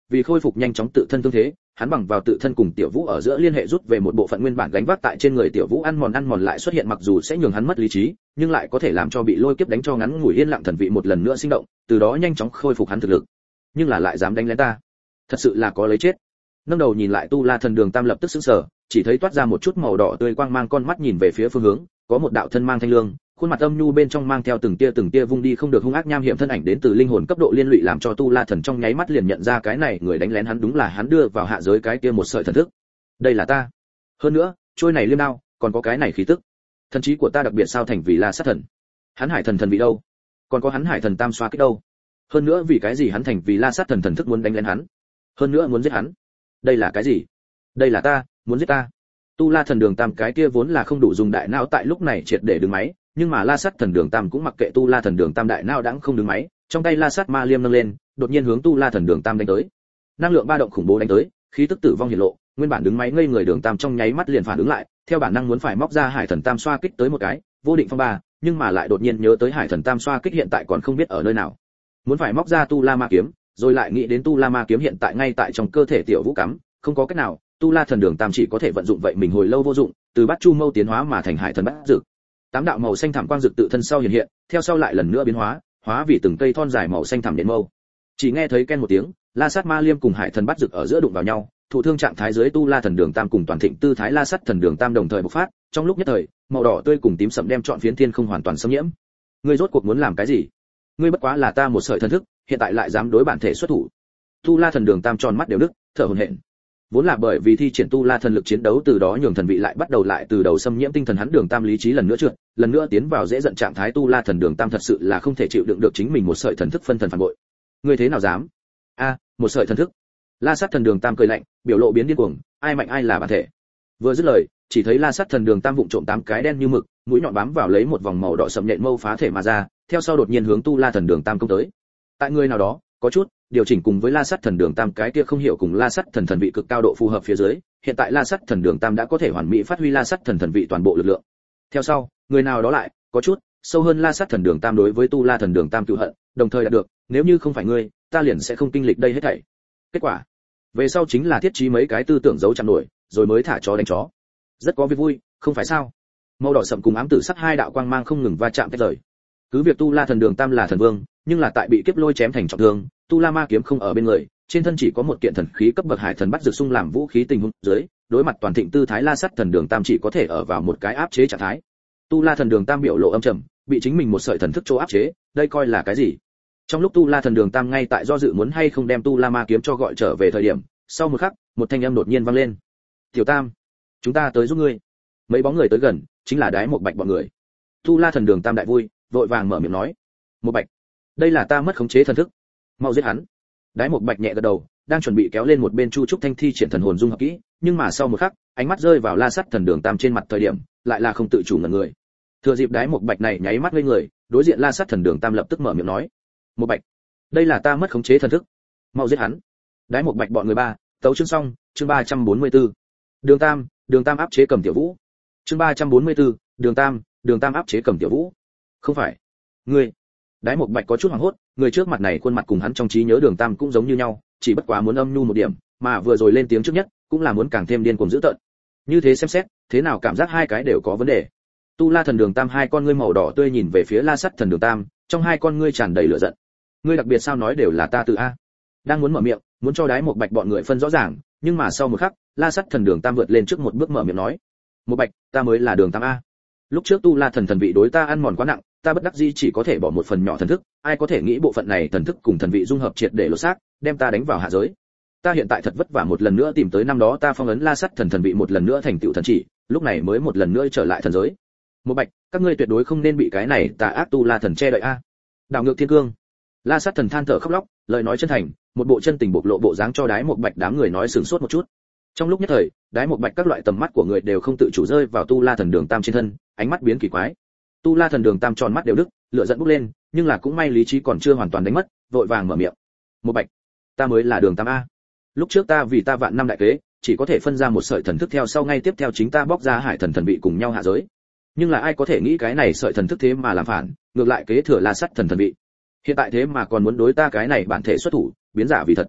vì khôi phục nhanh chóng tự thân thương thế, hắn bằng vào tự thân cùng Tiểu Vũ ở giữa liên hệ rút về một bộ phận nguyên bản gánh vác tại trên người Tiểu Vũ ăn mòn lại xuất hiện, mặc dù sẽ nhường hắn mất lý trí, nhưng lại có thể làm cho bị lôi kiếp đánh cho ngắn ngủi yên lặng thần vị một lần nữa sinh động, từ đó nhanh chóng khôi phục hắn thực lực. Nhưng là lại dám đánh lén ta, thật sự là có lấy chết. Nâng đầu nhìn lại Tu La Thần Đường Tam lập tức sững sờ, chỉ thấy toát ra một chút màu đỏ tươi quang mang, con mắt nhìn về phía phương hướng, có một đạo thân mang thanh lương, khuôn mặt âm nhu bên trong mang theo từng tia vung đi không được hung ác nham hiểm thân ảnh đến từ linh hồn cấp độ liên lụy, làm cho Tu La Thần trong nháy mắt liền nhận ra cái này người đánh lén hắn đúng là hắn đưa vào hạ giới cái kia một sợi thần thức. Đây là ta. Hơn nữa, trôi này liêm đao, còn có cái này khí tức. Thần trí của ta đặc biệt sao thành vì La Sát Thần. Hắn Hải Thần vị đâu? Còn có hắn Hải Thần Tam xoa kích đâu? Hơn nữa vì cái gì hắn thành vì La Sát Thần thần thức muốn đánh lén hắn? Hơn nữa muốn giết hắn. Đây là cái gì? Đây là ta, muốn giết ta. Tu La Thần Đường Tam cái kia vốn là không đủ dùng đại não tại lúc này triệt để đứng máy, nhưng mà La Sát Thần Đường Tam cũng mặc kệ Tu La Thần Đường Tam đại não đãng không đứng máy, trong tay La Sát Ma Liêm nâng lên, đột nhiên hướng Tu La Thần Đường Tam đánh tới. Năng lượng ba động khủng bố đánh tới, khí tức tử vong hiển lộ, nguyên bản đứng máy ngây người Đường Tam trong nháy mắt liền phản ứng lại, theo bản năng muốn phải móc ra Hải Thần Tam xoa kích tới một cái, vô định phong ba, nhưng mà lại đột nhiên nhớ tới Hải Thần Tam xoa kích hiện tại còn không biết ở nơi nào. Muốn phải móc ra Tu La Ma kiếm, rồi lại nghĩ đến Tu La Ma kiếm hiện tại ngay tại trong cơ thể Tiểu Vũ cắm, không có cách nào, Tu La Thần Đường Tam chỉ có thể vận dụng vậy mình hồi lâu vô dụng, từ Bát Chu Mâu tiến hóa mà thành Hải Thần Bát Dực. Tám đạo màu xanh thẳm quang dực tự thân sau hiện hiện, theo sau lại lần nữa biến hóa vì từng cây thon dài màu xanh thẳm điện mâu. Chỉ nghe thấy ken một tiếng, La Sát Ma Liêm cùng Hải Thần Bát Dực ở giữa đụng vào nhau, thụ thương trạng thái dưới Tu La Thần Đường Tam cùng toàn thịnh tư thái La Sát Thần Đường Tam đồng thời bộc phát, trong lúc nhất thời, màu đỏ tươi cùng tím sẫm đem trọn phiến thiên không hoàn toàn xâm nhiễm. Ngươi rốt cuộc muốn làm cái gì? Ngươi bất quá là ta một sợi thần thức, hiện tại lại dám đối bản thể xuất thủ. Tu La Thần Đường Tam tròn mắt đều đứt, thở hổn hển. Vốn là bởi vì thi triển Tu La thần lực chiến đấu từ đó nhường thần vị lại bắt đầu lại từ đầu xâm nhiễm tinh thần hắn Đường Tam lý trí lần nữa trượt, lần nữa tiến vào dễ giận trạng thái. Tu La Thần Đường Tam thật sự là không thể chịu đựng được chính mình một sợi thần thức phân thần phản bội. Ngươi thế nào dám? Một sợi thần thức. La Sát Thần Đường Tam cười lạnh, biểu lộ biến điên cuồng, ai mạnh ai là bản thể. Vừa dứt lời, chỉ thấy La Sát Thần Đường Tam vụng trộm tám cái đen như mực, mũi nhọn bám vào lấy một vòng màu đỏ sậm nhện mâu phá thể mà ra, theo sau đột nhiên hướng Tu La Thần Đường Tam công tới. Tại người nào đó, có chút điều chỉnh cùng với La Sát Thần Đường Tam cái kia không hiểu cùng La Sát thần vị cực cao độ phù hợp phía dưới, hiện tại La Sát Thần Đường Tam đã có thể hoàn mỹ phát huy La Sát thần vị toàn bộ lực lượng. Theo sau, người nào đó lại có chút sâu hơn La Sát Thần Đường Tam đối với Tu La Thần Đường Tam cựu hận, đồng thời đạt được, nếu như không phải ngươi, ta liền sẽ không kinh lịch đây hết thảy. Kết quả, về sau chính là thiết trí mấy cái tư tưởng giấu chạm nổi, rồi mới thả chó đánh chó. Rất có việc vui, không phải sao? Màu đỏ sậm cùng ám tử sắc hai đạo quang mang không ngừng va chạm tách rời. Cứ việc Tu La Thần Đường Tam là thần vương, nhưng là tại bị kiếp lôi chém thành trọng thương, Tu La Ma kiếm không ở bên người, trên thân chỉ có một kiện thần khí cấp bậc Hải Thần Bát Dực xung làm vũ khí tình huống dưới, đối mặt toàn thịnh tư thái La Sát Thần Đường Tam chỉ có thể ở vào một cái áp chế trạng thái. Tu La Thần Đường Tam biểu lộ âm trầm, bị chính mình một sợi thần thức chỗ áp chế, đây coi là cái gì? Trong lúc Tu La Thần Đường Tam ngay tại do dự muốn hay không đem Tu La Ma kiếm cho gọi trở về thời điểm, sau một khắc, một thanh âm đột nhiên vang lên. "Tiểu Tam, chúng ta tới giúp ngươi." Mấy bóng người tới gần, chính là Đái Một Bạch bọn người. Tu La Thần Đường Tam đại vui, vội vàng mở miệng nói: "Một Bạch, đây là ta mất khống chế thần thức, mau giết hắn." Đái Một Bạch nhẹ gật đầu, đang chuẩn bị kéo lên một bên Chu Trúc Thanh thi triển thần hồn dung hợp kỹ, nhưng mà sau một khắc, ánh mắt rơi vào La Sát Thần Đường Tam trên mặt thời điểm, lại là không tự chủ ngẩn người. Thừa dịp Đái Một Bạch này nháy mắt lên người, đối diện La Sát Thần Đường Tam lập tức mở miệng nói: "Một Bạch, đây là ta mất khống chế thần thức, mau giết hắn." Đái Một Bạch bọn người ba, tấu chương xong, chương 344. Đường Tam áp chế Cầm Tiểu Vũ. Chương 344, Đường Tam áp chế Cầm Tiểu Vũ. Không phải, ngươi. Đái Một Bạch có chút hoảng hốt, người trước mặt này khuôn mặt cùng hắn trong trí nhớ Đường Tam cũng giống như nhau, chỉ bất quá muốn âm nhu một điểm, mà vừa rồi lên tiếng trước nhất, cũng là muốn càng thêm điên cuồng dữ tợn. Như thế xem xét, thế nào cảm giác hai cái đều có vấn đề. Tu La Thần Đường Tam hai con ngươi màu đỏ tươi nhìn về phía La Sát Thần Đường Tam, trong hai con ngươi tràn đầy lửa giận. Ngươi đặc biệt sao nói đều là ta tự a. Đang muốn mở miệng, muốn cho Đái Một Bạch bọn người phân rõ ràng, nhưng mà sau một khắc, La Sát Thần Đường Tam vượt lên trước một bước mở miệng nói: "Một Bạch, ta mới là Đường Tam a. Lúc trước Tu La thần vị đối ta ăn mòn quá nặng, ta bất đắc dĩ chỉ có thể bỏ một phần nhỏ thần thức, ai có thể nghĩ bộ phận này thần thức cùng thần vị dung hợp triệt để lột xác, đem ta đánh vào hạ giới. Ta hiện tại thật vất vả một lần nữa tìm tới năm đó ta phong ấn La Sát thần vị một lần nữa thành tựu thần chỉ, lúc này mới một lần nữa trở lại thần giới. Một Bạch, các ngươi tuyệt đối không nên bị cái này tà ác Tu La thần che đậy a." Đảo ngược thiên cương. La Sát thần than thở khóc lóc, lời nói chân thành, một bộ chân tình bộc lộ bộ dáng cho Đái Một Bạch đám người nói sửng sốt một chút. Trong lúc nhất thời, Đái Một Bạch các loại tầm mắt của người đều không tự chủ rơi vào Tu La thần Đường Tam trên thân, ánh mắt biến kỳ quái. Tu La thần Đường Tam tròn mắt đều đứt, lửa giận bốc lên, nhưng là cũng may lý trí còn chưa hoàn toàn đánh mất, vội vàng mở miệng: "Một Bạch, ta mới là Đường Tam a. Lúc trước ta vì ta vạn năm đại kế, chỉ có thể phân ra một sợi thần thức theo sau ngay tiếp theo chính ta bóc ra Hải thần thần vị cùng nhau hạ giới. Nhưng là ai có thể nghĩ cái này sợi thần thức thế mà làm phản, ngược lại kế thừa La Sát thần vị. Hiện tại thế mà còn muốn đối ta cái này bản thể xuất thủ, biến giả vì thật.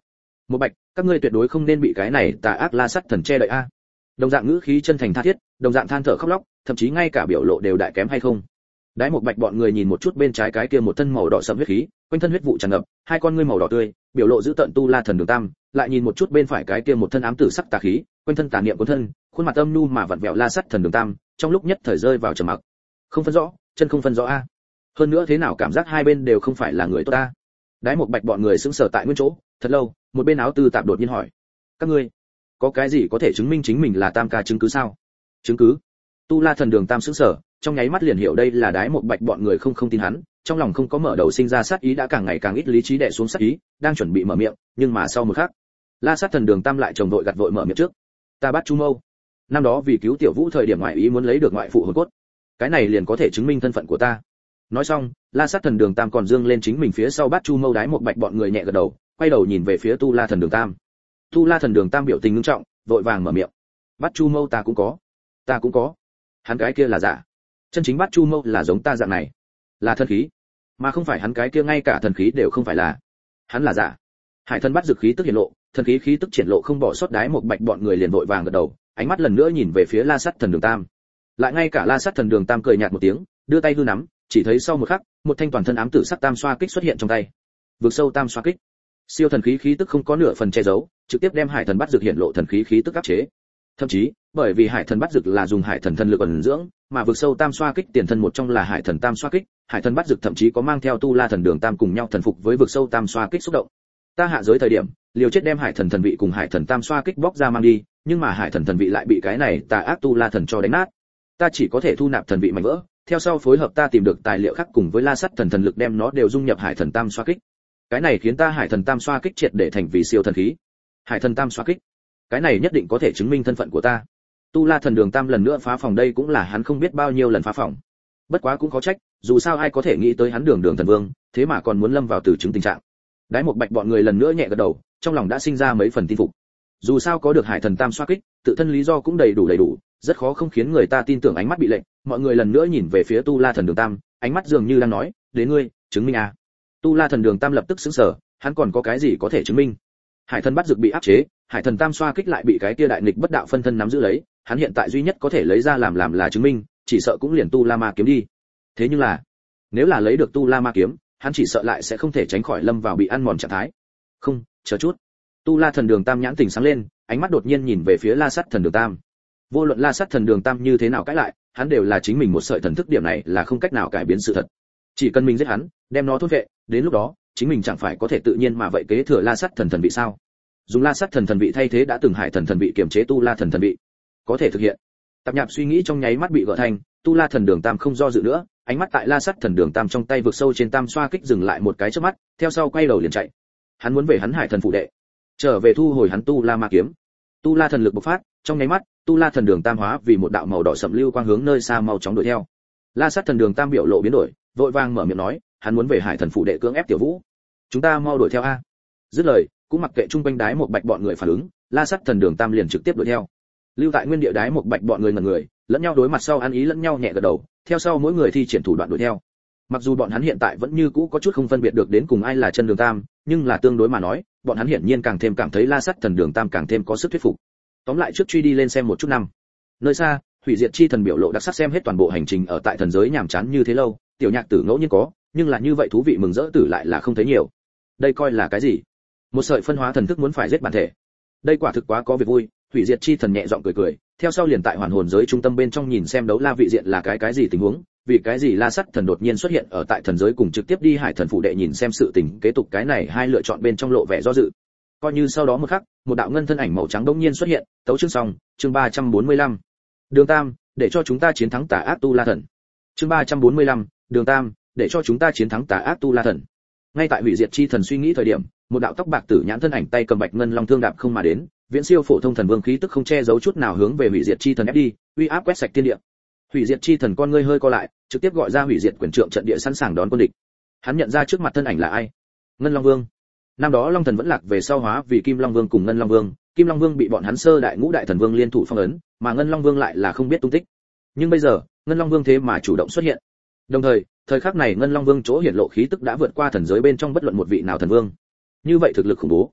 Một Bạch, các ngươi tuyệt đối không nên bị cái này tà ác La Sắt Thần che đậy a. Đồng dạng ngữ khí chân thành tha thiết, đồng dạng than thở khóc lóc, thậm chí ngay cả biểu lộ đều đại kém hay không. Đái Một Bạch bọn người nhìn một chút bên trái cái kia một thân màu đỏ sẫm huyết khí, quanh thân huyết vụ tràn ngập, hai con ngươi màu đỏ tươi, biểu lộ giữ tận Tu La Thần Đường Tam, lại nhìn một chút bên phải cái kia một thân ám tử sắc tà khí, quanh thân tà niệm cuốn thân, khuôn mặt âm nhu mà vặn vẹo La Sắt Thần Đường Tam, trong lúc nhất thời rơi vào trầm mặc. Không phân rõ, chân không phân rõ a. Hơn nữa thế nào cảm giác hai bên đều không phải là người tốt ta. Đái Một Bạch bọn người sững sờ tại nguyên chỗ, thật lâu, một bên áo tư tạp đột nhiên hỏi: "Các ngươi có cái gì có thể chứng minh chính mình là Tam ca chứng cứ sao?" Chứng cứ? Tu La Thần Đường Tam sững sờ, trong nháy mắt liền hiểu đây là Đái Một Bạch bọn người không tin hắn, trong lòng không có mở đầu sinh ra sát ý đã càng ngày càng ít lý trí đè xuống sát ý, đang chuẩn bị mở miệng, nhưng mà sau một khắc, La Sát Thần Đường Tam lại chồng đội gặt vội mở miệng trước. "Ta bắt Chu Mâu. Năm đó vì cứu Tiểu Vũ thời điểm ngoại ý muốn lấy được ngoại phụ hồn cốt, cái này liền có thể chứng minh thân phận của ta." Nói xong, La Sát Thần Đường Tam còn dương lên chính mình phía sau bắt Chu Mâu. Đái Một Bạch bọn người nhẹ gật đầu, quay đầu nhìn về phía Tu La Thần Đường Tam. Tu La Thần Đường Tam biểu tình nghiêm trọng, vội vàng mở miệng: "Bắt Chu Mâu ta cũng có. Hắn cái kia là giả. Chân chính bắt Chu Mâu là giống ta dạng này, là thần khí, mà không phải hắn cái kia ngay cả thần khí đều không phải là. Hắn là giả." Hải Thần bắt dược khí tức hiện lộ, thần khí khí tức triển lộ không bỏ sót. Đái Một Bạch bọn người liền vội vàng gật đầu, ánh mắt lần nữa nhìn về phía La Sát Thần Đường Tam. Lại ngay cả La Sát Thần Đường Tam cười nhạt một tiếng, đưa tay hư nắm, chỉ thấy sau một khắc, một thanh toàn thân ám tử sắc tam xoa kích xuất hiện trong tay. Vực sâu tam xoa kích. Siêu thần khí khí tức không có nửa phần che giấu, trực tiếp đem Hải Thần bắt dược hiện lộ thần khí khí tức áp chế. Thậm chí, bởi vì Hải Thần bắt dược là dùng Hải Thần thân lực ẩn dưỡng, mà vực sâu tam xoa kích tiền thân một trong là Hải Thần tam xoa kích, Hải Thần bắt dược thậm chí có mang theo Tu La Thần Đường Tam cùng nhau thần phục với vực sâu tam xoa kích xúc động. Ta hạ giới thời điểm, liều chết đem Hải Thần thần vị cùng Hải Thần tam xoa kích bóc ra mang đi, nhưng mà Hải Thần thần vị lại bị cái này tà ác Tu La Thần cho đánh nát. Ta chỉ có thể thu nạp thần vị mảnh vỡ, theo sau phối hợp ta tìm được tài liệu khác cùng với La Sắt Thần thần lực đem nó đều dung nhập Hải Thần tam xoa kích. Cái này khiến ta Hải Thần tam xoa kích triệt để thành vì siêu thần khí. Hải Thần tam xoa kích, cái này nhất định có thể chứng minh thân phận của ta. Tu La Thần Đường Tam lần nữa phá phòng, đây cũng là hắn không biết bao nhiêu lần phá phòng. Bất quá cũng có trách, dù sao ai có thể nghĩ tới hắn Đường Đường thần vương, thế mà còn muốn lâm vào tử chứng tình trạng. Đái Một Bạch bọn người lần nữa nhẹ gật đầu, trong lòng đã sinh ra mấy phần tin phục. Dù sao có được Hải Thần tam xoa kích, tự thân lý do cũng đầy đủ, rất khó không khiến người ta tin tưởng. Ánh mắt bị lệnh, mọi người lần nữa nhìn về phía Tu La Thần Đường Tam, ánh mắt dường như đang nói, đến ngươi, chứng minh à. Tu La Thần Đường Tam lập tức sững sờ, hắn còn có cái gì có thể chứng minh? Hải Thần bắt dược bị áp chế, Hải Thần tam xoa kích lại bị cái kia đại nghịch bất đạo phân thân nắm giữ lấy, hắn hiện tại duy nhất có thể lấy ra làm là chứng minh, chỉ sợ cũng liền Tu La Ma kiếm đi. Thế nhưng là, nếu là lấy được Tu La Ma kiếm, hắn chỉ sợ lại sẽ không thể tránh khỏi lâm vào bị ăn mòn trạng thái. Không, chờ chút. Tu La Thần Đường Tam nhãn tỉnh sáng lên, ánh mắt đột nhiên nhìn về phía La Sắt Thần Đường Tam. Vô luận La Sắt Thần Đường Tam như thế nào cãi lại, hắn đều là chính mình một sợi thần thức, điểm này là không cách nào cải biến sự thật. Chỉ cần mình giết hắn, đem nó thôn vệ, đến lúc đó, chính mình chẳng phải có thể tự nhiên mà vậy kế thừa La Sắt Thần thần vị sao? Dùng La Sắt Thần thần vị thay thế đã từng Hải Thần thần vị kiềm chế Tu La Thần thần vị, có thể thực hiện. Tạp nhạp suy nghĩ trong nháy mắt bị gỡ thành, Tu La Thần Đường Tam không do dự nữa, ánh mắt tại La Sắt Thần Đường Tam trong tay vực sâu trên tam xoa kích dừng lại một cái chớp mắt, theo sau quay đầu liền chạy. Hắn muốn về hắn Hải Thần phụ đệ, trở về thu hồi hắn Tu La Ma kiếm. Tu La thần lực bộc phát, trong nháy mắt, Tu La Thần Đường Tam hóa vì một đạo màu đỏ sẫm lưu quang hướng nơi xa mau chóng đuổi theo. La Sát Thần Đường Tam biểu lộ biến đổi, vội vàng mở miệng nói, hắn muốn về Hải Thần phụ đệ cưỡng ép Tiểu Vũ. Chúng ta mau đuổi theo a. Dứt lời, cũng mặc kệ trung quanh Đái Một Bạch bọn người phản ứng, La Sát Thần Đường Tam liền trực tiếp đuổi theo. Lưu tại nguyên địa Đái Một Bạch bọn người ngẩn người, lẫn nhau đối mặt sau ăn ý lẫn nhau nhẹ gật đầu, theo sau mỗi người thi triển thủ đoạn đuổi theo. Mặc dù bọn hắn hiện tại vẫn như cũ có chút không phân biệt được đến cùng ai là chân Đường Tam, nhưng là tương đối mà nói, bọn hắn hiển nhiên càng thêm cảm thấy La Sát Thần Đường Tam càng thêm có sức thuyết phục. Tóm lại trước truy đi lên xem một chút năm. Nơi xa, hủy diệt chi thần biểu lộ đặc sắc xem hết toàn bộ hành trình ở tại thần giới nhàm chán như thế lâu, tiểu nhạc tử ngẫu nhiên có, nhưng là như vậy thú vị mừng rỡ tử lại là không thấy nhiều. Đây coi là cái gì? Một sợi phân hóa thần thức muốn phải giết bản thể. Đây quả thực quá có việc vui, hủy diệt chi thần nhẹ giọng cười cười, theo sau liền tại hoàn hồn giới trung tâm bên trong nhìn xem đấu la vị diện là cái gì tình huống, vì cái gì La Sắt Thần đột nhiên xuất hiện ở tại thần giới cùng trực tiếp đi Hải Thần phụ đệ nhìn xem sự tình kế tục, cái này hai lựa chọn bên trong lộ vẻ do dự. Coi như sau đó một khắc, một đạo ngân thân ảnh màu trắng đột nhiên xuất hiện, tấu chương xong, chương 345. Đường Tam, để cho chúng ta chiến thắng tà ác Tu La Thần. Chương 345, Đường Tam, để cho chúng ta chiến thắng tà ác Tu La Thần. Ngay tại hủy diệt chi thần suy nghĩ thời điểm, một đạo tóc bạc tử nhãn thân ảnh tay cầm bạch ngân long thương đạp không mà đến, viễn siêu phổ thông thần vương khí tức không che giấu chút nào hướng về hủy diệt chi thần ép đi, uy áp quét sạch thiên địa. Hủy diệt chi thần con ngươi hơi co lại, trực tiếp gọi ra hủy diệt quyền trượng trận địa sẵn sàng đón quân địch. Hắn nhận ra trước mặt thân ảnh là ai? Ngân Long Vương. Năm đó Long Thần vẫn lạc về sau hóa vì Kim Long Vương cùng Ngân Long Vương, Kim Long Vương bị bọn hắn sơ đại ngũ đại thần vương liên thủ phong ấn, mà Ngân Long Vương lại là không biết tung tích. Nhưng bây giờ, Ngân Long Vương thế mà chủ động xuất hiện. Đồng thời, thời khắc này Ngân Long Vương chỗ hiển lộ khí tức đã vượt qua thần giới bên trong bất luận một vị nào thần vương. Như vậy thực lực khủng bố.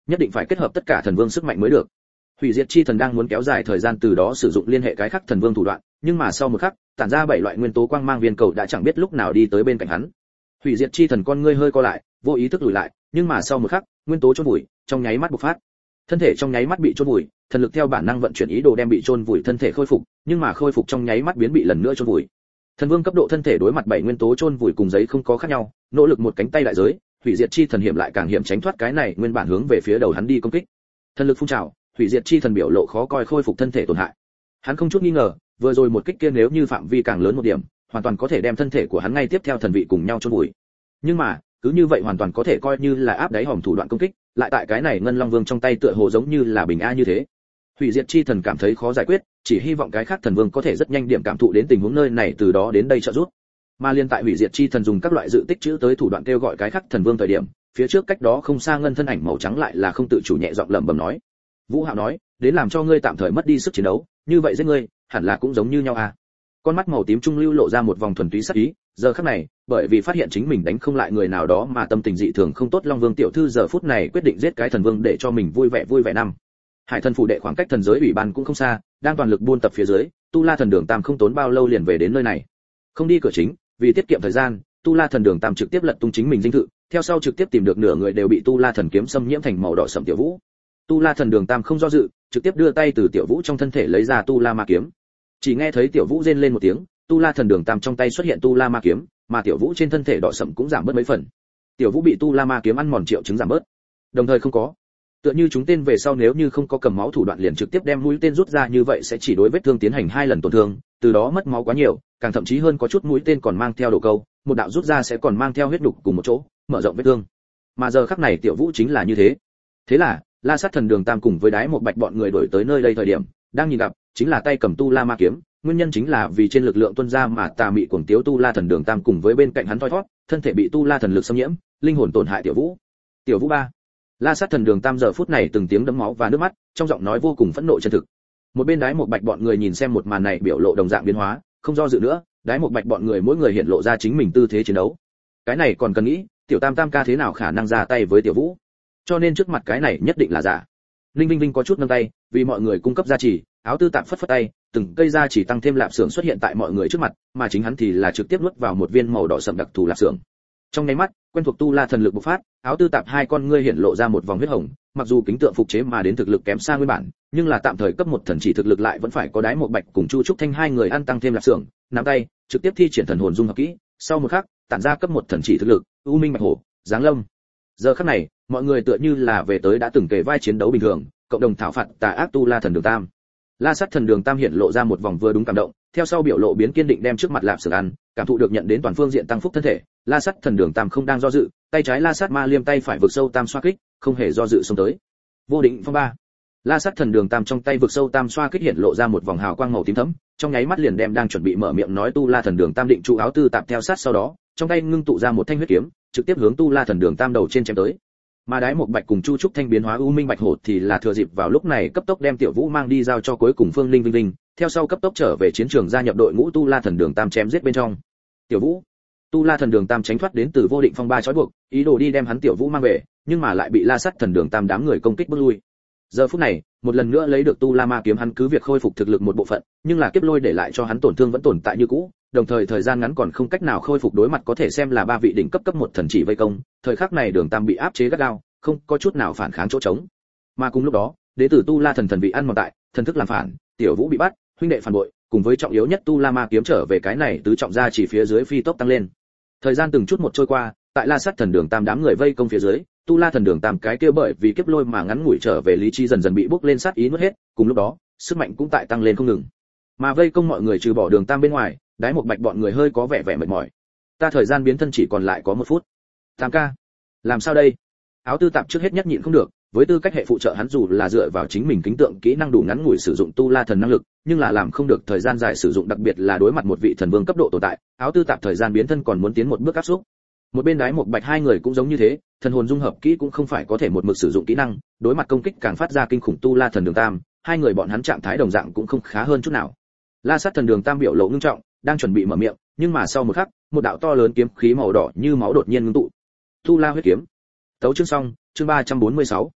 nhất định phải kết hợp tất cả thần vương sức mạnh mới được. Hủy diệt chi thần đang muốn kéo dài thời gian từ đó sử dụng liên hệ cái khác thần vương thủ đoạn, nhưng mà sau một khắc, tản ra 7 loại nguyên tố quang mang viên cầu đã chẳng biết lúc nào đi tới bên cạnh hắn. Hủy diệt chi thần con ngươi hơi co lại, vô ý thức lùi lại, nhưng mà sau một khắc, nguyên tố chôn vùi, trong nháy mắt bộc phát. Thân thể trong nháy mắt bị chôn vùi, thần lực theo bản năng vận chuyển ý đồ đem bị chôn vùi thân thể khôi phục, nhưng mà khôi phục trong nháy mắt biến bị lần nữa chôn vùi. Thần vương cấp độ thân thể đối mặt 7 nguyên tố chôn vùi cùng giấy không có khác nhau, nỗ lực một cánh tay đại giới, hủy diệt chi thần hiểm lại càng hiểm tránh thoát cái này nguyên bản hướng về phía đầu hắn đi công kích. Thần lực phun trào, hủy diệt chi thần biểu lộ khó coi khôi phục thân thể tổn hại. Hắn không chút nghi ngờ, vừa rồi một kích kia nếu như phạm vi càng lớn một điểm, hoàn toàn có thể đem thân thể của hắn ngay tiếp theo thần vị cùng nhau chôn vùi. Nhưng mà, cứ như vậy hoàn toàn có thể coi như là áp đáy hòm thủ đoạn công kích, lại tại cái này ngân long vương trong tay tựa hồ giống như là bình a như thế. Hủy diệt chi thần cảm thấy khó giải quyết, chỉ hy vọng cái khác thần vương có thể rất nhanh điểm cảm thụ đến tình huống nơi này từ đó đến đây trợ giúp. Mà liên tại hủy diệt chi thần dùng các loại dự tích chữ tới thủ đoạn kêu gọi cái khác thần vương thời điểm, phía trước cách đó không xa ngân thân ảnh màu trắng lại là không tự chủ nhẹ giọng lẩm bẩm nói. Vũ Hạo nói, đến làm cho ngươi tạm thời mất đi sức chiến đấu, như vậy giết ngươi, hẳn là cũng giống như nhau à? Con mắt màu tím trung lưu lộ ra một vòng thuần túy sắc ý, giờ khắc này, bởi vì phát hiện chính mình đánh không lại người nào đó mà tâm tình dị thường không tốt, Long Vương tiểu thư giờ phút này quyết định giết cái thần vương để cho mình vui vẻ năm. Hải thần phủ đệ khoảng cách thần giới ủy ban cũng không xa, đang toàn lực buôn tập phía dưới, Tu La thần đường Tam không tốn bao lâu liền về đến nơi này. Không đi cửa chính, vì tiết kiệm thời gian, Tu La thần đường Tam trực tiếp lật tung chính mình dinh thự, theo sau trực tiếp tìm được nửa người đều bị Tu La thần kiếm xâm nhiễm thành màu đỏ sẫm Tiểu Vũ. Tu La thần đường Tam không do dự, trực tiếp đưa tay từ Tiểu Vũ trong thân thể lấy ra Tu La ma kiếm. Chỉ nghe thấy Tiểu Vũ rên lên một tiếng, Tu La thần đường Tam trong tay xuất hiện Tu La ma kiếm, mà Tiểu Vũ trên thân thể đỏ sẫm cũng giảm bớt mấy phần. Tiểu Vũ bị Tu La ma kiếm ăn mòn triệu chứng giảm bớt. Đồng thời không có, tựa như chúng tên về sau nếu như không có cầm máu thủ đoạn liền trực tiếp đem mũi tên rút ra như vậy sẽ chỉ đối vết thương tiến hành 2 lần tổn thương, từ đó mất máu quá nhiều, càng thậm chí hơn có chút mũi tên còn mang theo độ câu, một đạo rút ra sẽ còn mang theo huyết đục cùng một chỗ, mở rộng vết thương. Mà giờ khắc này Tiểu Vũ chính là như thế. Thế là, La Sát thần đường Tam cùng với Đái một Bạch bọn người đuổi tới nơi đây thời điểm, đang nhìn gặp, chính là tay cầm Tu La ma kiếm, nguyên nhân chính là vì trên lực lượng tuôn ra mà tà mị cuồng tiếu Tu La thần đường Tam cùng với bên cạnh hắn thoi thoát, thân thể bị Tu La thần lực xâm nhiễm, linh hồn tổn hại Tiểu Vũ. Tiểu Vũ 3. La Sát thần đường Tam giờ phút này từng tiếng đẫm máu và nước mắt, trong giọng nói vô cùng phẫn nộ chân thực. Một bên Đái một Bạch bọn người nhìn xem một màn này biểu lộ đồng dạng biến hóa, không do dự nữa, Đái một Bạch bọn người mỗi người hiện lộ ra chính mình tư thế chiến đấu. Cái này còn cần nghĩ, tiểu Tam Tam ca thế nào khả năng ra tay với Tiểu Vũ? Cho nên trước mặt cái này nhất định là giả. Linh Vinh Vinh có chút nâng tay, vì mọi người cung cấp gia trì, áo tư tạm phất phất tay, từng cây gia chỉ tăng thêm lạp xưởng xuất hiện tại mọi người trước mặt, mà chính hắn thì là trực tiếp nuốt vào một viên màu đỏ sậm đặc thù lạp xưởng. Trong nháy mắt, quen thuộc Tu La thần lực bộc phát, áo tư tạp 2 con ngươi hiện lộ ra một vòng huyết hồng, mặc dù kính tượng phục chế mà đến thực lực kém xa nguyên bản, nhưng là tạm thời cấp 1 thần chỉ thực lực lại vẫn phải có Đái một Bạch cùng Chu Trúc Thanh 2 người ăn tăng thêm lạp xưởng, nắm tay, trực tiếp thi triển thần hồn dung hợp kỹ, sau một khắc, tản ra cấp 1 thần chỉ thực lực, U Minh Bạch Hổ, Giáng Lâm. Giờ khắc này, mọi người tựa như là về tới đã từng kề vai chiến đấu bình thường, cộng đồng thảo phạt tà ác Tu La thần đường Tam. La Sát thần đường Tam hiện lộ ra một vòng vừa đúng cảm động, theo sau biểu lộ biến kiên định đem trước mặt lạp xưởng ăn, cảm thụ được nhận đến toàn phương diện tăng phúc thân thể, La Sát thần đường Tam không đang do dự, tay trái La Sát ma liêm tay phải vực sâu tam xoa kích, không hề do dự xông tới. Vô định phong 3. La Sát thần đường Tam trong tay vực sâu tam xoa kích hiện lộ ra một vòng hào quang màu tím thẫm, trong nháy mắt liền đem đang chuẩn bị mở miệng nói Tu La thần đường Tam định trụ áo tư tạp theo sát sau đó, trong tay ngưng tụ ra một thanh huyết kiếm, trực tiếp hướng Tu La thần đường Tam đầu trên chém tới. Mà Đái một Bạch cùng Chu Trúc Thanh biến hóa U Minh Bạch Hổ thì là thừa dịp vào lúc này cấp tốc đem Tiểu Vũ mang đi giao cho cuối cùng Phương Linh Vinh Vinh, theo sau cấp tốc trở về chiến trường gia nhập đội ngũ Tu La thần đường Tam chém giết bên trong. Tiểu Vũ, Tu La thần đường Tam tránh thoát đến từ vô định phong 3 trói buộc, ý đồ đi đem hắn Tiểu Vũ mang về, nhưng mà lại bị La Sát thần đường Tam đám người công kích bước lui. Giờ phút này, một lần nữa lấy được Tu La ma kiếm hắn cứ việc khôi phục thực lực một bộ phận, nhưng là kiếp lôi để lại cho hắn tổn thương vẫn tồn tại như cũ, đồng thời thời gian ngắn còn không cách nào khôi phục đối mặt có thể xem là 3 vị đỉnh cấp 1 thần chỉ vây công, thời khắc này Đường Tam bị áp chế gắt gao, không có chút nào phản kháng chỗ trống. Mà cùng lúc đó, đệ tử Tu La thần vị ăn mòn tại, thần thức làm phản, Tiểu Vũ bị bắt, huynh đệ phản bội, cùng với trọng yếu nhất Tu La ma kiếm trở về cái này tứ trọng gia chỉ phía dưới phi tốc tăng lên. Thời gian từng chút một trôi qua, tại La Sát thần đường Tam đám người vây công phía dưới, Tu La thần đường Tam cái kia bởi vì kiếp lôi mà ngắn ngủi trở về lý trí dần dần bị bốc lên sát ý nuốt hết, cùng lúc đó, sức mạnh cũng tại tăng lên không ngừng. Mà vây công mọi người trừ bỏ Đường Tam bên ngoài, Đái một Bạch bọn người hơi có vẻ mệt mỏi. Ta thời gian biến thân chỉ còn lại có 1 phút. Tam ca, làm sao đây? Áo tư tạp trước hết nhất nhịn không được, với tư cách hệ phụ trợ hắn dù là dựa vào chính mình kính tượng kỹ năng đủ ngắn ngủi sử dụng Tu La thần năng lực, nhưng là làm không được thời gian dài sử dụng, đặc biệt là đối mặt một vị thần vương cấp độ tồn tại, áo tư tạp thời gian biến thân còn muốn tiến một bước áp xúc. Một bên Đái một Bạch 2 người cũng giống như thế, thần hồn dung hợp kỹ cũng không phải có thể một mực sử dụng kỹ năng, đối mặt công kích càng phát ra kinh khủng Tu La thần đường Tam, 2 người bọn hắn trạng thái đồng dạng cũng không khá hơn chút nào. La Sát thần đường Tam biểu lộ ngưng trọng, đang chuẩn bị mở miệng, nhưng mà sau một khắc, một đạo to lớn kiếm khí màu đỏ như máu đột nhiên ngưng tụ. Tu La huyết kiếm. Tấu chương xong, chương 346.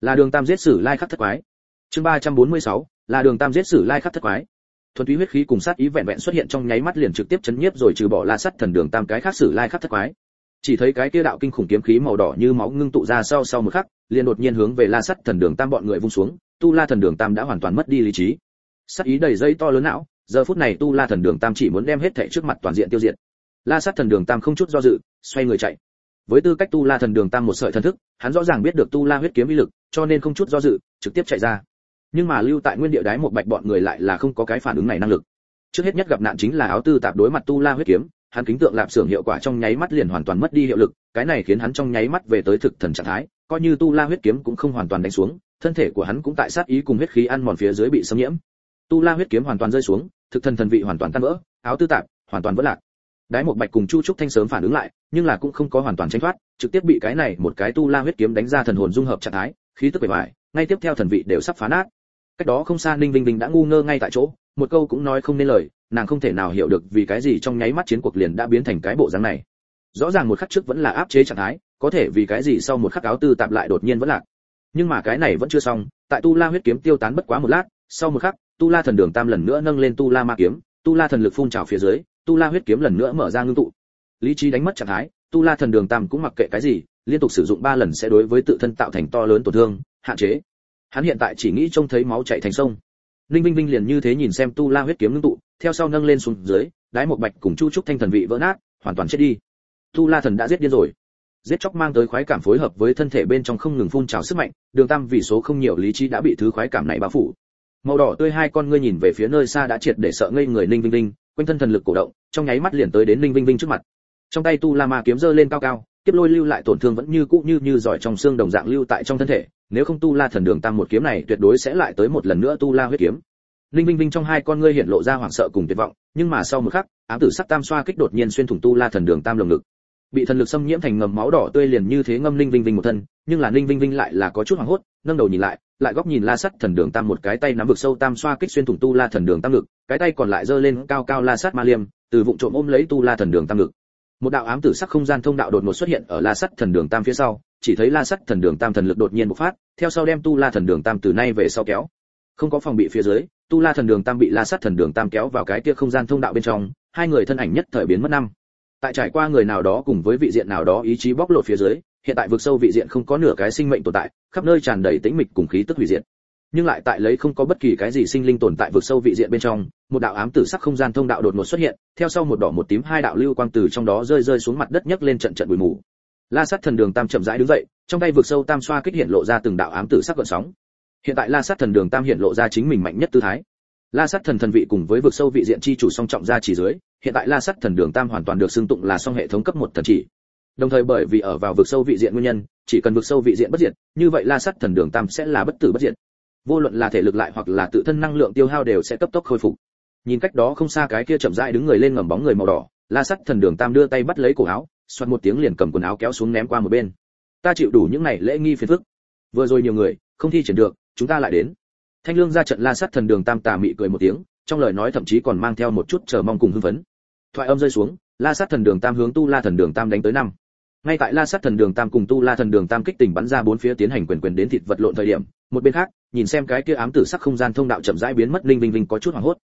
Là Đường Tam giết Sử Lai Khắc thất quái. Chương 346, là Đường Tam giết Sử Lai Khắc thất quái. Thuần túy huyết khí cùng sát ý vẹn vẹn xuất hiện trong nháy mắt liền trực tiếp chấn nhiếp rồi trừ bỏ La Sắt Thần Đường Tam cái khác Sử Lai Khắc thất quái. Chỉ thấy cái kia đạo kinh khủng kiếm khí màu đỏ như máu ngưng tụ ra sau một khắc, liền đột nhiên hướng về La Sắt Thần Đường Tam bọn người vung xuống, Tu La Thần Đường Tam đã hoàn toàn mất đi lý trí. Sát ý đầy dây to lớn não, giờ phút này Tu La Thần Đường Tam chỉ muốn đem hết thảy trước mặt toàn diện tiêu diệt. La Sắt Thần Đường Tam không chút do dự, xoay người chạy. Với tư cách Tu La Thần Đường Tam một sợi thần thức, hắn rõ ràng biết được Tu La huyết kiếm uy lực, cho nên không chút do dự, trực tiếp chạy ra. Nhưng mà lưu tại nguyên địa đái một bạch bọn người lại là không có cái phản ứng này năng lực. Trước hết nhất gặp nạn chính là áo tư tạp đối mặt Tu La huyết kiếm, hắn kính tượng lạp xưởng hiệu quả trong nháy mắt liền hoàn toàn mất đi hiệu lực, cái này khiến hắn trong nháy mắt về tới thực thần trạng thái, coi như Tu La huyết kiếm cũng không hoàn toàn đánh xuống, thân thể của hắn cũng tại sát ý cùng huyết khí ăn mòn phía dưới bị xâm nhiễm. Tu La huyết kiếm hoàn toàn rơi xuống, thực thần thần vị hoàn toàn tan vỡ, áo tư tạp hoàn toàn vỡ lạc. Đái một bạch cùng Chu Trúc Thanh sớm phản ứng lại, nhưng là cũng không có hoàn toàn tránh thoát, trực tiếp bị cái này một cái Tu La huyết kiếm đánh ra thần hồn dung hợp trạng thái, khí tức bề ngoài, ngay tiếp theo thần vị đều sắp phá nát. Cách đó không xa Ninh Vinh Vinh đã ngu ngơ ngay tại chỗ, một câu cũng nói không nên lời, nàng không thể nào hiểu được vì cái gì trong nháy mắt chiến cuộc liền đã biến thành cái bộ dáng này. Rõ ràng một khắc trước vẫn là áp chế trạng thái, có thể vì cái gì sau một khắc áo tư tạp lại đột nhiên vẫn lạc. Nhưng mà cái này vẫn chưa xong, tại Tu La huyết kiếm tiêu tán bất quá một lát, sau một khắc, Tu La Thần Đường Tam lần nữa nâng lên Tu La Ma kiếm, Tu La thần lực phun trào phía dưới, Tu La huyết kiếm lần nữa mở ra ngưng tụ. Lý trí đánh mất trạng thái, Tu La Thần Đường Tam cũng mặc kệ cái gì, liên tục sử dụng 3 lần sẽ đối với tự thân tạo thành to lớn tổn thương, hạn chế. Hắn hiện tại chỉ nghĩ trông thấy máu chảy thành sông. Linh Vinh Vinh liền như thế nhìn xem Tu La huyết kiếm ngưng tụ, theo sau nâng lên xuống dưới, đái một bạch cùng Chu Trúc Thanh thần vị vỡ nát, hoàn toàn chết đi. Tu La thần đã giết điên rồi. Giết chóc mang tới khoái cảm phối hợp với thân thể bên trong không ngừng phun trào sức mạnh, Đường Tam vì số không nhiều lý trí đã bị thứ khoái cảm này bao phủ. Màu đỏ tươi hai con ngươi nhìn về phía nơi xa đã triệt để sợ ngây người Ninh Vinh Vinh, quanh thân thần lực cổ động, trong nháy mắt liền tới đến Ninh Vinh Vinh trước mặt. Trong tay Tu La Ma kiếm giơ lên cao cao, kiếp lôi lưu lại tổn thương vẫn như cũ như giỏi trong xương đồng dạng lưu tại trong thân thể, nếu không Tu La thần đường Tam một kiếm này tuyệt đối sẽ lại tới một lần nữa Tu La huyết kiếm. Ninh Vinh Vinh trong hai con ngươi hiện lộ ra hoảng sợ cùng tuyệt vọng, nhưng mà sau một khắc, ám tử sắc tam xoa kích đột nhiên xuyên thủng Tu La thần đường Tam lồng ngực. Bị thần lực xâm nhiễm thành ngầm máu đỏ tươi liền như thế ngâm Ninh Vinh Vinh một thân, nhưng là Ninh Vinh Vinh lại là có chút hoảng hốt, nâng đầu nhìn lại góc nhìn La Sắt thần đường Tam một cái tay nắm vực sâu tam xoa kích xuyên thủng Tu La thần đường Tam ngực, cái tay còn lại giơ lên cao cao La Sắt ma liêm, từ vụng trộm ôm lấy Tu La thần đường Tam ngực. Một đạo ám tử sắc không gian thông đạo đột ngột xuất hiện ở La Sắt thần đường Tam phía sau, chỉ thấy La Sắt thần đường Tam thần lực đột nhiên bộc phát, theo sau đem Tu La thần đường Tam từ nay về sau kéo. Không có phòng bị phía dưới, Tu La thần đường Tam bị La Sắt thần đường Tam kéo vào cái kia không gian thông đạo bên trong, hai người thân ảnh nhất thời biến mất năm. Tại trải qua người nào đó cùng với vị diện nào đó ý chí bóc lột phía dưới, hiện tại vực sâu vị diện không có nửa cái sinh mệnh tồn tại, khắp nơi tràn đầy tĩnh mịch cùng khí tức hủy diệt. Nhưng lại tại lấy không có bất kỳ cái gì sinh linh tồn tại vực sâu vị diện bên trong, một đạo ám tử sắc không gian thông đạo đột ngột xuất hiện, theo sau một đỏ một tím hai đạo lưu quang từ trong đó rơi xuống mặt đất nhấc lên trận trận bụi mù. La Sắt thần đường Tam chậm rãi đứng dậy, trong tay vực sâu tam xoa kích hiện lộ ra từng đạo ám tử sắc gợn sóng. Hiện tại La Sắt thần đường Tam hiện lộ ra chính mình mạnh nhất tư thái. La Sắt thần thần vị cùng với vực sâu vị diện chi chủ song trọng ra chỉ dưới, hiện tại La Sắt thần đường Tam hoàn toàn được xưng tụng là song hệ thống cấp 1 thần chỉ. Đồng thời bởi vì ở vào vực sâu vị diện nguyên nhân, chỉ cần vực sâu vị diện bất diệt, như vậy La Sắt thần đường Tam sẽ là bất tử bất diệt. Vô luận là thể lực lại hoặc là tự thân năng lượng tiêu hao đều sẽ cấp tốc khôi phục. Nhìn cách đó không xa cái kia chậm rãi đứng người lên ngầm bóng người màu đỏ, La Sắt thần đường Tam đưa tay bắt lấy cổ áo, xoạt một tiếng liền cầm quần áo kéo xuống ném qua một bên. Ta chịu đủ những này lễ nghi phiền phức. Vừa rồi nhiều người, không thi triển được, chúng ta lại đến. Thanh Lương ra trận La Sắt thần đường Tam tà mị cười một tiếng, trong lời nói thậm chí còn mang theo một chút chờ mong cùng hưng phấn. Thoại âm rơi xuống, La Sắt thần đường Tam hướng Tu La thần đường Tam đánh tới năm. Ngay tại La Sắt thần đường Tam cùng Tu La thần đường Tam kích tình bắn ra bốn phía tiến hành quyền đến thịt vật lộn thời điểm, một bên khác, nhìn xem cái kia ám tử sắc không gian thông đạo chậm rãi biến mất, Ninh Vinh Vinh có chút hoảng hốt.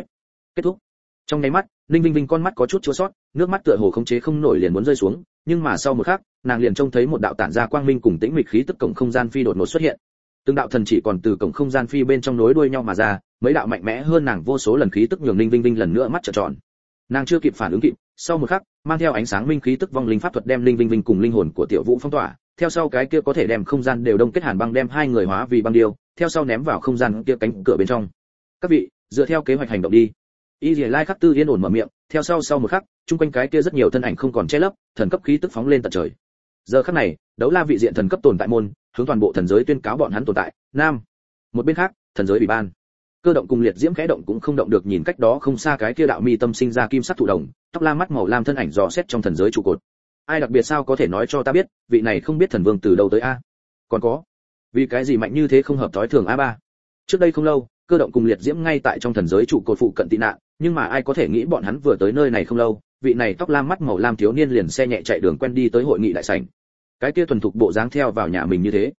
Kết thúc. Trong nháy mắt, Ninh Vinh Vinh con mắt có chút chua xót, nước mắt tựa hồ khống chế không nổi liền muốn rơi xuống, nhưng mà sau một khắc, nàng liền trông thấy một đạo tản ra quang minh cùng tĩnh mịch khí tức cổng không gian phi đột ngột xuất hiện. Từng đạo thần chỉ còn từ cổng không gian phi bên trong nối đuôi nhau mà ra, mấy đạo mạnh mẽ hơn nàng vô số lần khí tức nhường Ninh Vinh Vinh lần nữa mắt trợn tròn. Nàng chưa kịp phản ứng kịp, sau một khắc, mang theo ánh sáng minh khí tức vong linh pháp thuật đem Ninh Vinh Vinh cùng linh hồn của Tiểu Vũ phong tỏa, theo sau cái kia có thể đem không gian đều đông kết hàn băng đem hai người hóa vì băng điêu, theo sau ném vào không gian kia cánh cửa bên trong. Các vị, dựa theo kế hoạch hành động đi. Y Lìa Lai Khắc Tư yên ổn mở miệng, theo sau một khắc, chung quanh cái kia rất nhiều thân ảnh không còn che lấp, thần cấp khí tức phóng lên tận trời. Giờ khắc này, đấu la vị diện thần cấp tồn tại môn, hướng toàn bộ thần giới tuyên cáo bọn hắn tồn tại. Nam. Một bên khác, thần giới ủy ban. Cơ động cùng liệt diễm khẽ động cũng không động được, nhìn cách đó không xa cái kia đạo mi tâm sinh ra kim sắc thụ đồng, tóc lam mắt màu lam thân ảnh dò xét trong thần giới trụ cột. Ai đặc biệt sao có thể nói cho ta biết, vị này không biết thần vương từ đâu tới a? Còn có, vì cái gì mạnh như thế không hợp thói thường a ba? Trước đây không lâu, cơ động cùng liệt diễm ngay tại trong thần giới trụ cột phụ cận tị nạn, nhưng mà ai có thể nghĩ bọn hắn vừa tới nơi này không lâu, vị này tóc lam mắt màu lam thiếu niên liền xe nhẹ chạy đường quen đi tới hội nghị đại sảnh. Cái kia thuần thục bộ dáng theo vào nhà mình như thế.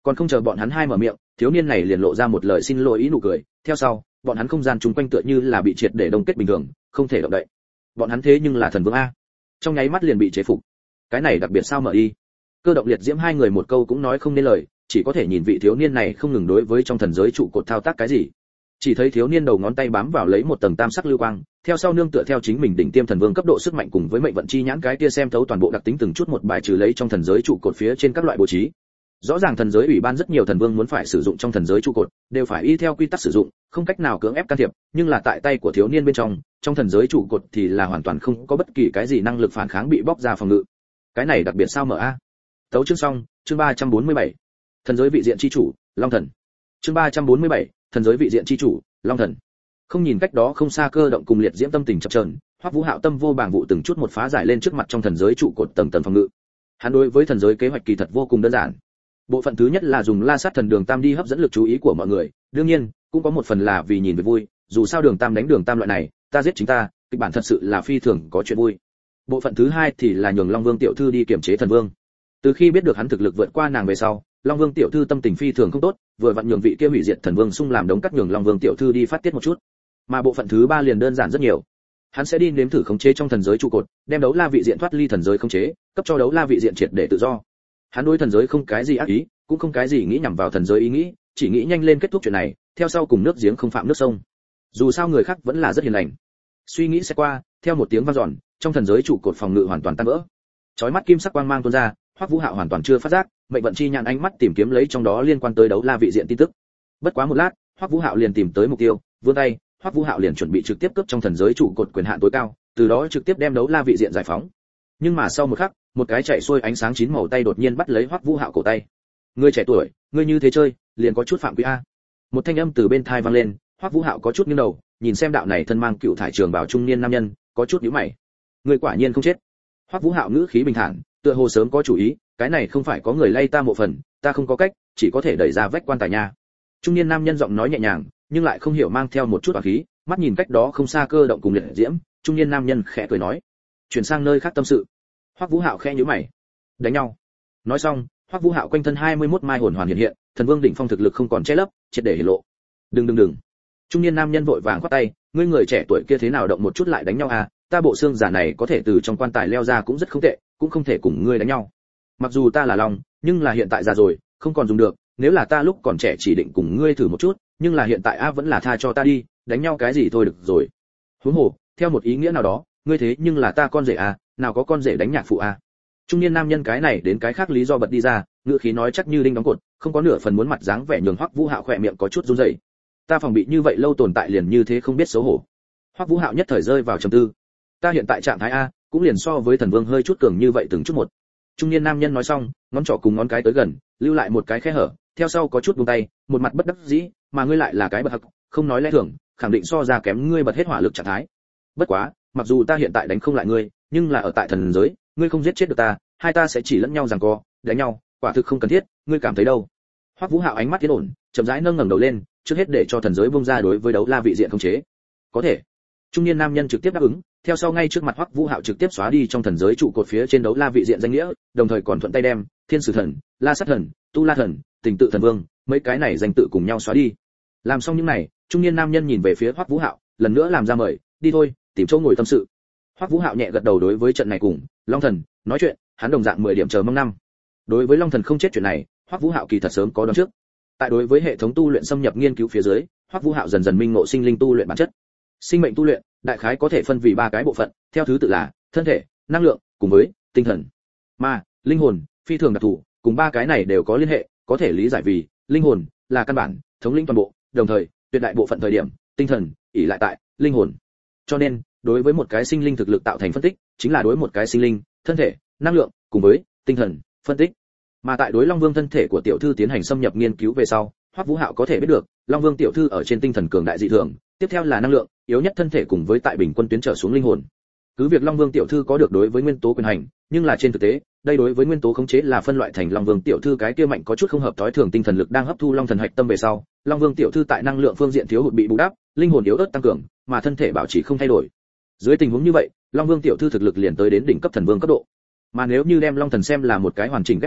Còn không chờ bọn hắn hai mở miệng, thiếu niên này liền lộ ra một lời xin lỗi ý nụ cười, theo sau, bọn hắn không gian chung quanh tựa như là bị triệt để đông kết bình thường, không thể động đậy. Bọn hắn thế nhưng là thần vương a. Trong nháy mắt liền bị chế phục. Cái này đặc biệt sao mở đi. Cơ Động Liệt Diễm hai người một câu cũng nói không nên lời, chỉ có thể nhìn vị thiếu niên này không ngừng đối với trong thần giới trụ cột thao tác cái gì. Chỉ thấy thiếu niên đầu ngón tay bám vào lấy một tầng tam sắc lưu quang, theo sau nương tựa theo chính mình đỉnh tiêm thần vương cấp độ sức mạnh cùng với mệnh vận chi nhãn cái kia xem thấu toàn bộ đặc tính từng chút một bài trừ lấy trong thần giới trụ cột phía trên các loại bố trí. Rõ ràng thần giới ủy ban rất nhiều thần vương muốn phải sử dụng trong thần giới trụ cột, đều phải y theo quy tắc sử dụng, không cách nào cưỡng ép can thiệp, nhưng là tại tay của thiếu niên bên trong thần giới trụ cột thì là hoàn toàn không có bất kỳ cái gì năng lực phản kháng bị bóc ra phòng ngự. Cái này đặc biệt sao mở a. Tấu chương xong, chương 347. Thần giới vị diện chi chủ, Long thần. Chương 347, thần giới vị diện chi chủ, Long thần. Không nhìn cách đó không xa Cơ Động cùng Liệt Diễm tâm tình chập chờn, Hoắc Vũ Hạo tâm vô bảng vụ từng chút một phá giải lên trước mặt trong thần giới trụ cột tầng tầng phòng ngự. Hắn đối với thần giới kế hoạch kỳ thật vô cùng đơn giản. Bộ phận thứ nhất là dùng La Sát Thần Đường Tam đi hấp dẫn lực chú ý của mọi người, đương nhiên, cũng có một phần là vì nhìn về vui, dù sao Đường Tam đánh Đường Tam loại này, ta giết chính ta, kịch bản thật sự là phi thường có chuyện vui. Bộ phận thứ hai thì là nhường Long Vương tiểu thư đi kiểm chế thần vương. Từ khi biết được hắn thực lực vượt qua nàng về sau, Long Vương tiểu thư tâm tình phi thường không tốt, vừa vặn nhường vị kia hủy diệt thần vương xung làm đống cắt nhường Long Vương tiểu thư đi phát tiết một chút. Mà bộ phận thứ ba liền đơn giản rất nhiều. Hắn sẽ đi nếm thử khống chế trong thần giới trụ cột, đem đấu la vị diện thoát ly thần giới khống chế, cấp cho đấu la vị diện triệt để tự do. Hắn đối thần giới không cái gì ác ý, cũng không cái gì nghĩ nhằm vào thần giới ý nghĩ, chỉ nghĩ nhanh lên kết thúc chuyện này, theo sau cùng nước giếng không phạm nước sông. Dù sao người khác vẫn là rất hiền lành. Suy nghĩ sẽ qua, theo một tiếng vang dọn, trong thần giới trụ cột phòng ngự hoàn toàn tan vỡ. Chói mắt kim sắc quang mang tuôn ra, Hoắc Vũ Hạo hoàn toàn chưa phát giác, mệnh vận chi nhãn ánh mắt tìm kiếm lấy trong đó liên quan tới đấu la vị diện tin tức. Bất quá một lát, Hoắc Vũ Hạo liền tìm tới mục tiêu, vươn tay, Hoắc Vũ Hạo liền chuẩn bị trực tiếp cướp trong thần giới trụ cột quyền hạn tối cao, từ đó trực tiếp đem đấu la vị diện giải phóng. Nhưng mà sau một khắc, một cái chạy xuôi ánh sáng chín màu tay đột nhiên bắt lấy Hoắc Vũ Hạo cổ tay. "Ngươi trẻ tuổi, ngươi như thế chơi, liền có chút phạm quy a." Một thanh âm từ bên tai vang lên, Hoắc Vũ Hạo có chút nghiêng đầu, nhìn xem đạo này thân mang cựu thải trường bào trung niên nam nhân, có chút nhíu mày. "Ngươi quả nhiên không chết." Hoắc Vũ Hạo ngữ khí bình thản, tựa hồ sớm có chủ ý, "Cái này không phải có người lay ta một phần, ta không có cách, chỉ có thể đẩy ra vách quan tài nha." Trung niên nam nhân giọng nói nhẹ nhàng, nhưng lại không hiểu mang theo một chút oán khí, mắt nhìn cách đó không xa Cơ Động cùng Liệt Diễm, trung niên nam nhân khẽ cười nói, "Chuyển sang nơi khác tâm sự." Hoắc Vũ Hạo khẽ nhíu mày, "Đánh nhau?" Nói xong, Hoắc Vũ Hạo quanh thân 21 mai hồn hoàn hiện hiện, thần vương đỉnh phong thực lực không còn che lấp, triệt để hiển lộ. Đừng. Trung niên nam nhân vội vàng quát tay, "Ngươi người trẻ tuổi kia thế nào động một chút lại đánh nhau à, ta bộ xương giả này có thể từ trong quan tài leo ra cũng rất không tệ, cũng không thể cùng ngươi đánh nhau. Mặc dù ta là long, nhưng là hiện tại già rồi, không còn dùng được, nếu là ta lúc còn trẻ chỉ định cùng ngươi thử một chút, nhưng là hiện tại a vẫn là tha cho ta đi, đánh nhau cái gì thôi được rồi. Huống hồ, theo một ý nghĩa nào đó, ngươi thế nhưng là ta con rể à, nào có con rể đánh nhạc phụ à." Trung niên nam nhân cái này đến cái khác lý do bật đi ra, ngữ khí nói chắc như đinh đóng cột, không có nửa phần muốn mặt dáng vẻ nhường Hoắc Vũ Hạo khỏe miệng có chút run rẩy. "Ta phòng bị như vậy lâu tồn tại liền như thế không biết xấu hổ." Hoắc Vũ Hạo nhất thời rơi vào trầm tư. "Ta hiện tại trạng thái a, cũng liền so với thần vương hơi chút cường như vậy từng chút một." Trung niên nam nhân nói xong, ngón trỏ cùng ngón cái tới gần, lưu lại một cái khe hở, theo sau có chút buông tay, một mặt bất đắc dĩ, "Mà ngươi lại là cái bậc hắc, không nói lẽ thường, khẳng định so ra kém ngươi bật hết hỏa lực trạng thái. Bất quá, mặc dù ta hiện tại đánh không lại ngươi, nhưng là ở tại thần giới, ngươi không giết chết được ta, hai ta sẽ chỉ lẫn nhau giằng co, đánh nhau, quả thực không cần thiết, ngươi cảm thấy đâu?" Hoắc Vũ Hạo ánh mắt yên ổn, chậm rãi nâng ngẩng đầu lên, trước hết để cho thần giới bung ra đối với đấu la vị diện khống chế. "Có thể." Trung niên nam nhân trực tiếp đáp ứng, theo sau ngay trước mặt Hoắc Vũ Hạo trực tiếp xóa đi trong thần giới trụ cột phía trên đấu la vị diện danh nghĩa, đồng thời còn thuận tay đem Thiên Sử Thần, La Sát Thần, Tu La Thần, Tình Tự Thần Vương, mấy cái này danh tự cùng nhau xóa đi. Làm xong những này, trung niên nam nhân nhìn về phía Hoắc Vũ Hạo, lần nữa làm ra mời, "Đi thôi, tìm chỗ ngồi tâm sự." Hoắc Vũ Hạo nhẹ gật đầu đối với trận này cùng Long Thần nói chuyện, hắn đồng dạng 10 điểm chờ mong năm. Đối với Long Thần không chết chuyện này, Hoắc Vũ Hạo kỳ thật sớm có đoán trước. Tại đối với hệ thống tu luyện xâm nhập nghiên cứu phía dưới, Hoắc Vũ Hạo dần dần minh ngộ sinh linh tu luyện bản chất. Sinh mệnh tu luyện, đại khái có thể phân vì 3 cái bộ phận, theo thứ tự là thân thể, năng lượng, cùng với tinh thần. Mà linh hồn, phi thường đặc thù, cùng 3 cái này đều có liên hệ, có thể lý giải vì linh hồn là căn bản, thống lĩnh toàn bộ, đồng thời, tuyệt đại bộ phận thời điểm, tinh thần ỷ lại tại linh hồn. Cho nên, đối với một cái sinh linh thực lực tạo thành phân tích, chính là đối một cái sinh linh, thân thể, năng lượng cùng với tinh thần phân tích. Mà tại đối Long Vương thân thể của tiểu thư tiến hành xâm nhập nghiên cứu về sau, Hoắc Vũ Hạo có thể biết được, Long Vương tiểu thư ở trên tinh thần cường đại dị thường, tiếp theo là năng lượng, yếu nhất thân thể cùng với tại bình quân tuyến trở xuống linh hồn. Cứ việc Long Vương tiểu thư có được đối với nguyên tố quyền hành, nhưng là trên thực tế, đây đối với nguyên tố khống chế là phân loại thành Long Vương tiểu thư cái kia mạnh có chút không hợp thói thường tinh thần lực đang hấp thu Long thần hạch tâm về sau, Long Vương tiểu thư tại năng lượng phương diện thiếu hụt bị bù đắp, linh hồn yếu ớt tăng cường, mà thân thể bảo trì không thay đổi. Dưới tình huống như vậy, Long Vương tiểu thư thực lực liền tới đến đỉnh cấp thần vương cấp độ. Mà nếu như đem Long thần xem là một cái hoàn chỉnh ghép hình,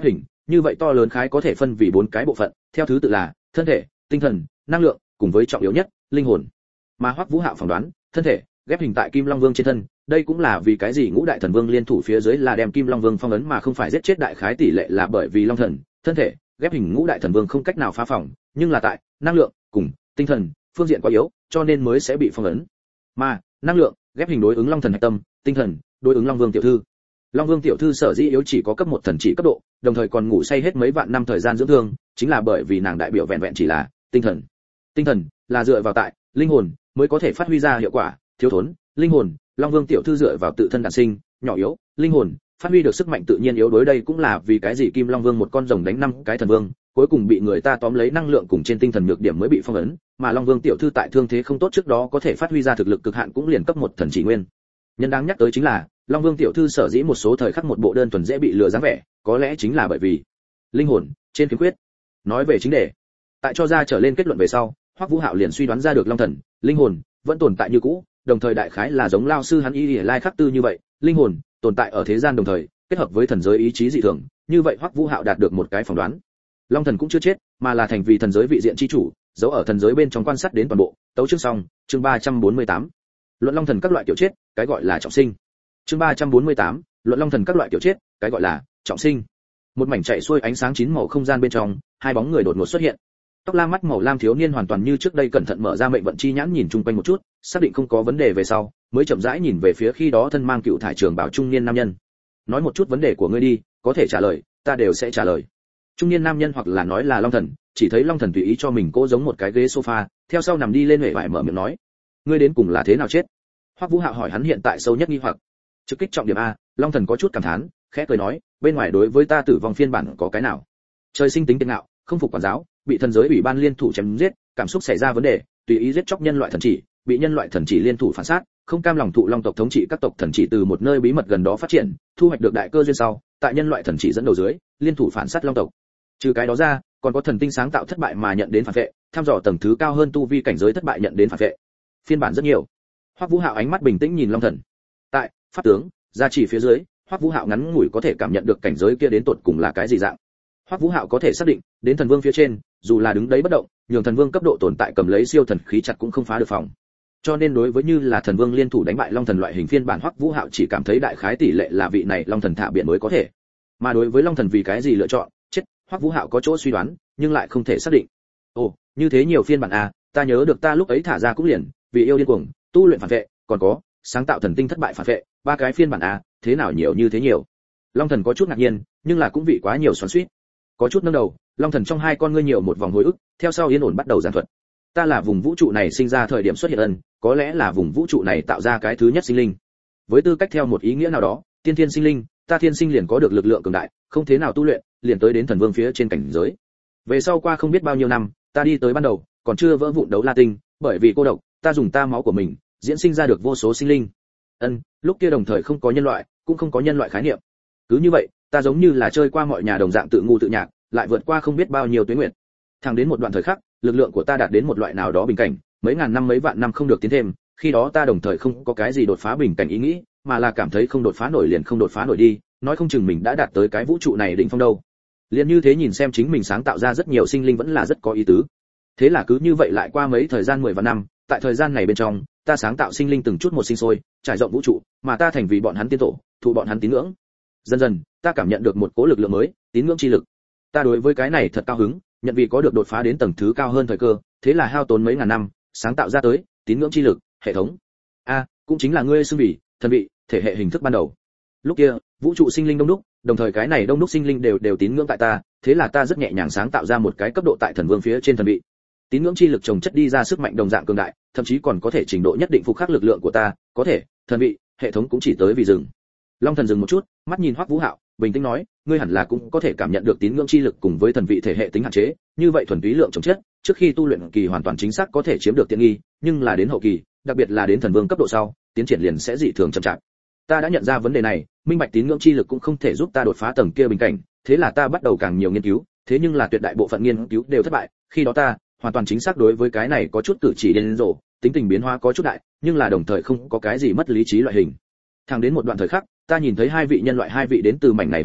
như vậy to lớn khái có thể phân vì 4 cái bộ phận, theo thứ tự là thân thể, tinh thần, năng lượng, cùng với trọng yếu nhất, linh hồn. Mà Hoắc Vũ Hạo phỏng đoán, thân thể ghép hình tại Kim Long Vương trên thân, đây cũng là vì cái gì Ngũ Đại Thần Vương liên thủ phía dưới là đem Kim Long Vương phong ấn mà không phải giết chết, đại khái tỷ lệ là bởi vì Long Thần, thân thể ghép hình Ngũ Đại Thần Vương không cách nào phá phỏng, nhưng là tại năng lượng cùng tinh thần phương diện quá yếu, cho nên mới sẽ bị phong ấn. Mà năng lượng ghép hình đối ứng Long Thần hạch tâm, tinh thần đối ứng Long Vương tiểu thư. Long Vương tiểu thư sở dĩ yếu chỉ có cấp 1 thần chỉ cấp độ, đồng thời còn ngủ say hết mấy vạn năm thời gian dưỡng thương, chính là bởi vì nàng đại biểu vẹn vẹn chỉ là tinh thần. Tinh thần là dựa vào tại linh hồn mới có thể phát huy ra hiệu quả, thiếu thốn linh hồn, Long Vương tiểu thư dựa vào tự thân đản sinh, nhỏ yếu, linh hồn phát huy được sức mạnh tự nhiên yếu đối, đây cũng là vì cái gì Kim Long Vương một con rồng đánh 5 cái thần vương, cuối cùng bị người ta tóm lấy năng lượng cùng trên tinh thần nhược điểm mới bị phong ấn, mà Long Vương tiểu thư tại thương thế không tốt trước đó có thể phát huy ra thực lực cực hạn cũng liền cấp 1 thần chỉ nguyên. Nhân đáng nhắc tới chính là Long Vương tiểu thư sở dĩ một số thời khắc một bộ đơn thuần dễ bị lừa dáng vẻ, có lẽ chính là bởi vì linh hồn trên khiếm khuyết. Nói về chính đề, tại cho ra trở lên kết luận về sau, Hoắc Vũ Hạo liền suy đoán ra được Long Thần, linh hồn vẫn tồn tại như cũ, đồng thời đại khái là giống lao sư hắn Y Lai Khắc Tư như vậy, linh hồn tồn tại ở thế gian đồng thời kết hợp với thần giới ý chí dị thường, như vậy Hoắc Vũ Hạo đạt được một cái phỏng đoán. Long Thần cũng chưa chết, mà là thành vì thần giới vị diện chi chủ, giấu ở thần giới bên trong quan sát đến toàn bộ. Tấu chương xong, chương 348. Luận Long Thần các loại kiểu chết, cái gọi là trọng sinh. Chương 348, Luận Long Thần các loại kiểu chết, cái gọi là trọng sinh. Một mảnh chạy xuôi ánh sáng chín màu không gian bên trong, hai bóng người đột ngột xuất hiện. Tóc lam mắt màu lam thiếu niên hoàn toàn như trước đây cẩn thận mở ra mệnh vận chi nhãn nhìn chung quanh một chút, xác định không có vấn đề về sau, mới chậm rãi nhìn về phía khi đó thân mang cựu thải trường bảo trung niên nam nhân. Nói một chút vấn đề của ngươi đi, có thể trả lời, ta đều sẽ trả lời. Trung niên nam nhân hoặc là nói là Long Thần, chỉ thấy Long Thần tùy ý cho mình cố giống một cái ghế sofa, theo sau nằm đi lên huệ vải mở miệng nói, ngươi đến cùng là thế nào chết? Hoắc Vũ Hạo hỏi hắn hiện tại sâu nhất nghi hoặc. Trực kích trọng điểm a, Long Thần có chút cảm thán, khẽ cười nói, bên ngoài đối với ta tử vong phiên bản có cái nào? Trời sinh tính kiêu ngạo, không phục quản giáo, bị thần giới ủy ban liên thủ chém giết, cảm xúc xảy ra vấn đề, tùy ý giết chóc nhân loại thần chỉ, bị nhân loại thần chỉ liên thủ phản sát, không cam lòng thụ Long tộc thống trị các tộc thần chỉ từ một nơi bí mật gần đó phát triển, thu hoạch được đại cơ duyên sau, tại nhân loại thần chỉ dẫn đầu dưới, liên thủ phản sát Long tộc. Trừ cái đó ra, còn có thần tinh sáng tạo thất bại mà nhận đến phản vệ, thăm dò tầng thứ cao hơn tu vi cảnh giới thất bại nhận đến phản vệ. Phiên bản rất nhiều. Hoắc Vũ Hạo ánh mắt bình tĩnh nhìn Long Thần. Tại pháp tướng gia chỉ phía dưới, Hoắc Vũ Hạo ngắn ngủi có thể cảm nhận được cảnh giới kia đến tột cùng là cái gì dạng. Hoắc Vũ Hạo có thể xác định, đến thần vương phía trên, dù là đứng đấy bất động, nhường thần vương cấp độ tồn tại cầm lấy siêu thần khí chặt cũng không phá được phòng. Cho nên đối với như là thần vương liên thủ đánh bại Long Thần loại hình phiên bản, Hoắc Vũ Hạo chỉ cảm thấy đại khái tỷ lệ là vị này Long Thần thả biển mới có thể. Mà đối với Long Thần vì cái gì lựa chọn chết, Hoắc Vũ Hạo có chỗ suy đoán, nhưng lại không thể xác định. Ồ, như thế nhiều phiên bản a, ta nhớ được ta lúc ấy thả ra cũng liền, vì yêu điên cuồng, tu luyện phản vệ, còn có sáng tạo thần tinh thất bại phản vệ, 3 cái phiên bản a, thế nào nhiều như thế nhiều. Long Thần có chút ngạc nhiên, nhưng là cũng vì quá nhiều xoắn xuýt. Có chút nâng đầu, Long Thần trong hai con ngươi nhiều một vòng hồi ức, theo sau yên ổn bắt đầu giảng thuật. Ta là vùng vũ trụ này sinh ra thời điểm xuất hiện ân, có lẽ là vùng vũ trụ này tạo ra cái thứ nhất sinh linh. Với tư cách theo một ý nghĩa nào đó, tiên thiên sinh linh, ta thiên sinh liền có được lực lượng cường đại, không thế nào tu luyện, liền tới đến thần vương phía trên cảnh giới. Về sau qua không biết bao nhiêu năm, ta đi tới ban đầu, còn chưa vỡ vụn đấu la tinh, bởi vì cô độc, ta dùng ta máu của mình, diễn sinh ra được vô số sinh linh. Ân, lúc kia đồng thời không có nhân loại, cũng không có nhân loại khái niệm. Cứ như vậy, ta giống như là chơi qua mọi nhà đồng dạng tự ngu tự nhạc, lại vượt qua không biết bao nhiêu tuế nguyệt. Thẳng đến một đoạn thời khắc, lực lượng của ta đạt đến một loại nào đó bình cảnh, mấy ngàn năm mấy vạn năm không được tiến thêm, khi đó ta đồng thời không có cái gì đột phá bình cảnh ý nghĩ, mà là cảm thấy không đột phá nổi liền không đột phá nổi đi, nói không chừng mình đã đạt tới cái vũ trụ này đỉnh phong đâu. Liền như thế nhìn xem chính mình sáng tạo ra rất nhiều sinh linh vẫn là rất có ý tứ. Thế là cứ như vậy lại qua mấy thời gian 10 vạn năm, tại thời gian này bên trong, ta sáng tạo sinh linh từng chút một sinh sôi, trải rộng vũ trụ, mà ta thành vì bọn hắn tiên tổ, thụ bọn hắn tín ngưỡng. Dần dần, ta cảm nhận được một cỗ lực lượng mới, tín ngưỡng chi lực. Ta đối với cái này thật cao hứng, nhận vì có được đột phá đến tầng thứ cao hơn thời cơ, thế là hao tốn mấy ngàn năm, sáng tạo ra tới tín ngưỡng chi lực, hệ thống. Cũng chính là ngươi xưng vị, thần vị, thể hệ hình thức ban đầu. Lúc kia, vũ trụ sinh linh đông đúc, đồng thời cái này đông đúc sinh linh đều tín ngưỡng tại ta, thế là ta rất nhẹ nhàng sáng tạo ra một cái cấp độ tại thần vương phía trên thần vị. Tín ngưỡng chi lực trồng chất đi ra sức mạnh đồng dạng cường đại, thậm chí còn có thể trình độ nhất định phục khắc lực lượng của ta, có thể, thần vị, hệ thống cũng chỉ tới vì dừng. Long Thần dừng một chút, mắt nhìn Hoắc Vũ Hạo, bình tĩnh nói, ngươi hẳn là cũng có thể cảm nhận được tín ngưỡng chi lực cùng với thần vị thể hệ tính hạn chế, như vậy thuần túy lượng trồng chất, trước khi tu luyện kỳ hoàn toàn chính xác có thể chiếm được tiện nghi, nhưng là đến hậu kỳ, đặc biệt là đến thần vương cấp độ sau, tiến triển liền sẽ dị thường chậm chạp. Ta đã nhận ra vấn đề này, minh bạch tín ngưỡng chi lực cũng không thể giúp ta đột phá tầng kia bình cảnh, thế là ta bắt đầu càng nhiều nghiên cứu, thế nhưng là tuyệt đại bộ phận nghiên cứu đều thất bại, khi đó ta hoàn toàn chính xác đối với cái này có chút cử chỉ điên rồ, tính tình biến hóa có chút đại, nhưng là đồng thời không có cái gì mất lý trí loại hình. Thẳng đến một đoạn thời khắc, ta nhìn thấy hai vị nhân loại hai vị đến từ mảnh này hoàn vũ,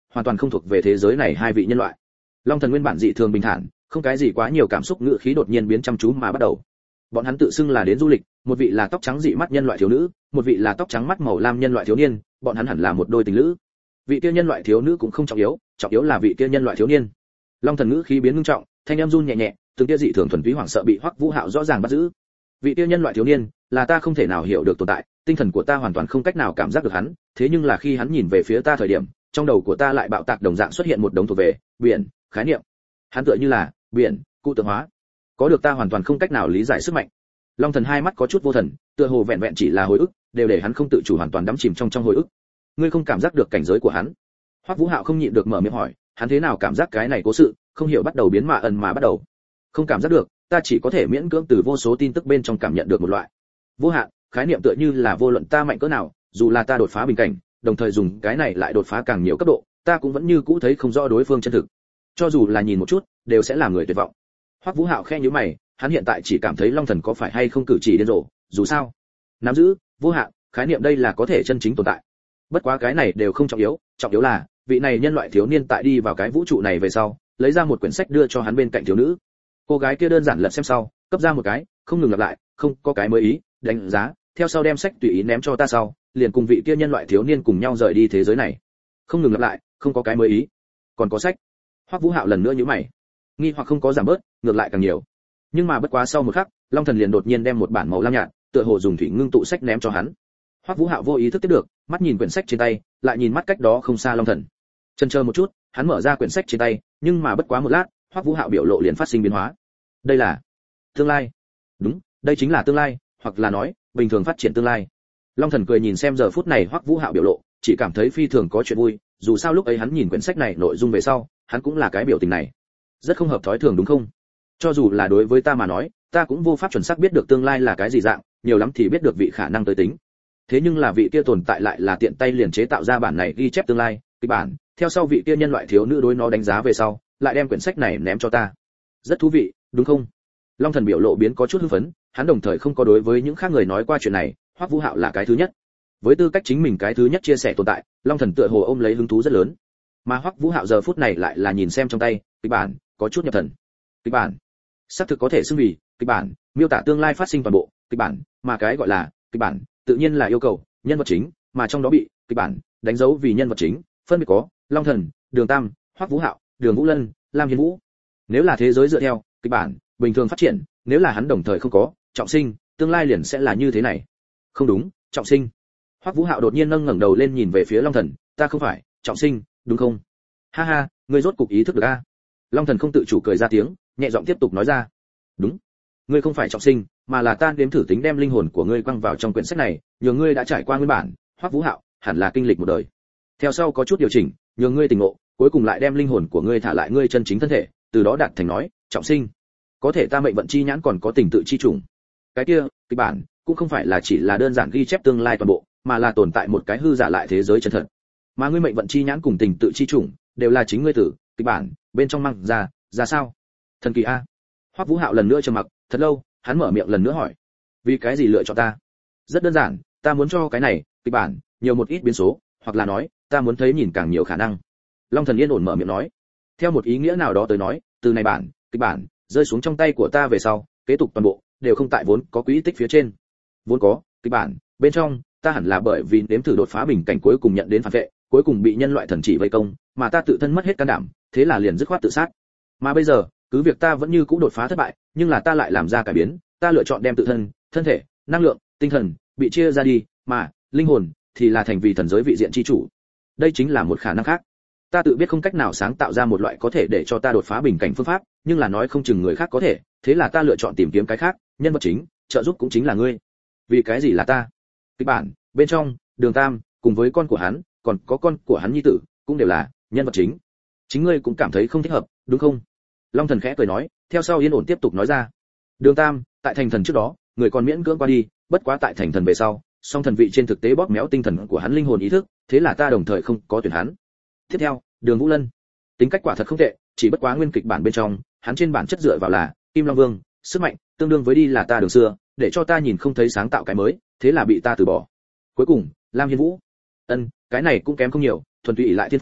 hoàn toàn không thuộc về thế giới này hai vị nhân loại. Long Thần nguyên bản dị thường bình thản, không cái gì quá nhiều cảm xúc, ngữ khí đột nhiên biến chăm chú mà bắt đầu. Bọn hắn tự xưng là đến du lịch, một vị là tóc trắng dị mắt nhân loại thiếu nữ, một vị là tóc trắng mắt màu lam nhân loại thiếu niên, bọn hắn hẳn là một đôi tình lữ. Vị kia nhân loại thiếu nữ cũng không trọng yếu là vị kia nhân loại thiếu niên. Long Thần ngữ khí biến ngưng trọng, thanh âm run nhẹ nhẹ, từng kia dị thường thuần túy hoảng sợ bị Hoắc Vũ Hạo rõ ràng bắt giữ. Vị kia nhân loại thiếu niên là ta không thể nào hiểu được tồn tại, tinh thần của ta hoàn toàn không cách nào cảm giác được hắn, thế nhưng là khi hắn nhìn về phía ta thời điểm, trong đầu của ta lại bạo tạc đồng dạng xuất hiện một đống thuộc về biển khái niệm. Hắn tựa như là biển cụ tượng hóa, có được ta hoàn toàn không cách nào lý giải sức mạnh. Long Thần hai mắt có chút vô thần, tựa hồ vẹn vẹn chỉ là hồi ức, đều để hắn không tự chủ hoàn toàn đắm chìm trong hồi ức. Ngươi không cảm giác được cảnh giới của hắn? Hoắc Vũ Hạo không nhịn được mở miệng hỏi, hắn thế nào cảm giác cái này cố sự, không hiểu bắt đầu biến mà ẩn mà bắt đầu. Không cảm giác được, ta chỉ có thể miễn cưỡng từ vô số tin tức bên trong cảm nhận được một loại vô hạn khái niệm, tựa như là vô luận ta mạnh cỡ nào, dù là ta đột phá bình cảnh, đồng thời dùng cái này lại đột phá càng nhiều cấp độ, ta cũng vẫn như cũ thấy không rõ đối phương chân thực. Cho dù là nhìn một chút, đều sẽ làm người tuyệt vọng. Hoắc Vũ Hạo khẽ nhíu mày, hắn hiện tại chỉ cảm thấy Long Thần có phải hay không cử chỉ điên rồ, dù sao, nắm giữ vô hạn khái niệm đây là có thể chân chính tồn tại. Bất quá cái này đều không trọng yếu là vị này nhân loại thiếu niên tại đi vào cái vũ trụ này về sau, lấy ra một quyển sách đưa cho hắn bên cạnh thiếu nữ. Cô gái kia đơn giản lật xem sau, cấp ra một cái, không ngừng lặp lại, không có cái mới ý, đánh giá, theo sau đem sách tùy ý ném cho ta sau, liền cùng vị kia nhân loại thiếu niên cùng nhau rời đi thế giới này. Không ngừng lặp lại, không có cái mới ý, còn có sách. Hoắc Vũ Hạo lần nữa nhíu mày, nghi hoặc không có giảm bớt, ngược lại càng nhiều. Nhưng mà bất quá sau một khắc, Long Thần liền đột nhiên đem một bản màu lam nhạt, tựa hồ dùng thủy ngưng tụ sách ném cho hắn. Hoắc Vũ Hạo vô ý thức tiếp được, mắt nhìn quyển sách trên tay, lại nhìn mắt cách đó không xa Long Thần. Chần chờ một chút, hắn mở ra quyển sách trên tay, nhưng mà bất quá một lát, Hoắc Vũ Hạo biểu lộ liền phát sinh biến hóa. Đây là tương lai. Đúng, đây chính là tương lai, hoặc là nói, bình thường phát triển tương lai. Long Thần cười nhìn xem giờ phút này Hoắc Vũ Hạo biểu lộ, chỉ cảm thấy phi thường có chuyện vui, dù sao lúc ấy hắn nhìn quyển sách này nội dung về sau, hắn cũng là cái biểu tình này. Rất không hợp thói thường đúng không? Cho dù là đối với ta mà nói, ta cũng vô pháp chuẩn xác biết được tương lai là cái gì dạng, nhiều lắm thì biết được vị khả năng tới tính. Thế nhưng là vị kia tồn tại lại là tiện tay liền chế tạo ra bản này ghi chép tương lai, kịch bản, theo sau vị kia nhân loại thiếu nữ đối nó đánh giá về sau, lại đem quyển sách này ném cho ta. Rất thú vị, đúng không? Long Thần biểu lộ biến có chút hưng phấn, hắn đồng thời không có đối với những khác người nói qua chuyện này, Hoắc Vũ Hạo là cái thứ nhất. Với tư cách chính mình cái thứ nhất chia sẻ tồn tại, Long Thần tựa hồ ôm lấy hứng thú rất lớn. Mà Hoắc Vũ Hạo giờ phút này lại là nhìn xem trong tay, kịch bản, có chút nhập thần. Kịch bản, xác thực có thể xưng vì kịch bản, miêu tả tương lai phát sinh toàn bộ, kịch bản, mà cái gọi là kịch bản, tự nhiên là yêu cầu nhân vật chính, mà trong đó bị kịch bản đánh dấu vì nhân vật chính, phân biệt có Long Thần, Đường Tam, Hoắc Vũ Hạo, Đường Vũ Lân, Lam Hiên Vũ. Nếu là thế giới dựa theo kịch bản bình thường phát triển, nếu là hắn đồng thời không có trọng sinh, tương lai liền sẽ là như thế này. Không đúng, trọng sinh. Hoắc Vũ Hạo đột nhiên nâng ngẩng đầu lên nhìn về phía Long Thần, ta không phải trọng sinh, đúng không? Ha ha, ngươi rốt cục ý thức được a. Long Thần không tự chủ cười ra tiếng, nhẹ giọng tiếp tục nói ra. Đúng, ngươi không phải trọng sinh, mà là ta đếm thử tính đem linh hồn của ngươi quăng vào trong quyển sách này, nhường ngươi đã trải qua nguyên bản, Hoắc Vũ Hạo, hẳn là kinh lịch một đời. Theo sau có chút điều chỉnh, nhường ngươi tỉnh ngộ, cuối cùng lại đem linh hồn của ngươi thả lại ngươi chân chính thân thể, từ đó đạt thành nói, trọng sinh. Có thể ta mệnh vận chi nhãn còn có tình tự chi trùng. Cái kia, kịch bản cũng không phải là chỉ là đơn giản ghi chép tương lai toàn bộ, mà là tồn tại một cái hư giả lại thế giới chân thật. Mà ngươi mệnh vận chi nhãn cùng tình tự chi trùng đều là chính ngươi tử, kịch bản bên trong mang ra sao? Thần kỳ a. Hoắc Vũ Hạo lần nữa trầm mặc, thật lâu, hắn mở miệng lần nữa hỏi, vì cái gì lựa chọn ta? Rất đơn giản, ta muốn cho cái này kịch bản nhiều một ít biến số, hoặc là nói, ta muốn thấy nhìn càng nhiều khả năng. Long Thần yên ổn mở miệng nói, theo một ý nghĩa nào đó tới nói, từ này kịch bản rơi xuống trong tay của ta về sau, kế tục toàn bộ đều không tại vốn có quỹ tích phía trên. Vốn có kịch bản bên trong, ta hẳn là bởi vì nếm thử đột phá bình cảnh cuối cùng nhận đến phản vệ, cuối cùng bị nhân loại thần chỉ vây công, mà ta tự thân mất hết can đảm, thế là liền dứt khoát tự sát. Mà bây giờ, cứ việc ta vẫn như cũ đột phá thất bại, nhưng là ta lại làm ra cải biến, ta lựa chọn đem tự thân, thân thể, năng lượng, tinh thần bị chia ra đi, mà linh hồn thì là thành vì thần giới vị diện chi chủ. Đây chính là một khả năng khác. Ta tự biết không cách nào sáng tạo ra một loại có thể để cho ta đột phá bình cảnh phương pháp, nhưng là nói không chừng người khác có thể, thế là ta lựa chọn tìm kiếm cái khác, nhân vật chính, trợ giúp cũng chính là ngươi. Vì cái gì là ta? Kịch bản bên trong, Đường Tam cùng với con của hắn, còn có con của hắn nhi tử, cũng đều là nhân vật chính. Chính ngươi cũng cảm thấy không thích hợp, đúng không? Long Thần khẽ cười nói, theo sau yên ổn tiếp tục nói ra. Đường Tam, tại thành thần trước đó, người còn miễn cưỡng qua đi, bất quá tại thành thần về sau, song thần vị trên thực tế bóp méo tinh thần của hắn linh hồn ý thức, thế là ta đồng thời không có tuyển hắn. Tiếp theo, Đường Vũ Lân, tính cách quả thật không tệ, chỉ bất quá nguyên kịch bản bên trong, hắn trên bản chất dựa vào là Kim Long Vương, sức mạnh tương đương với đi là ta đường xưa, để cho ta nhìn không thấy sáng tạo cái mới, thế là bị ta từ bỏ. Cuối cùng, Lam Hiên Vũ, cái này cũng kém không nhiều, thuần túy ỷ lại thiên phú,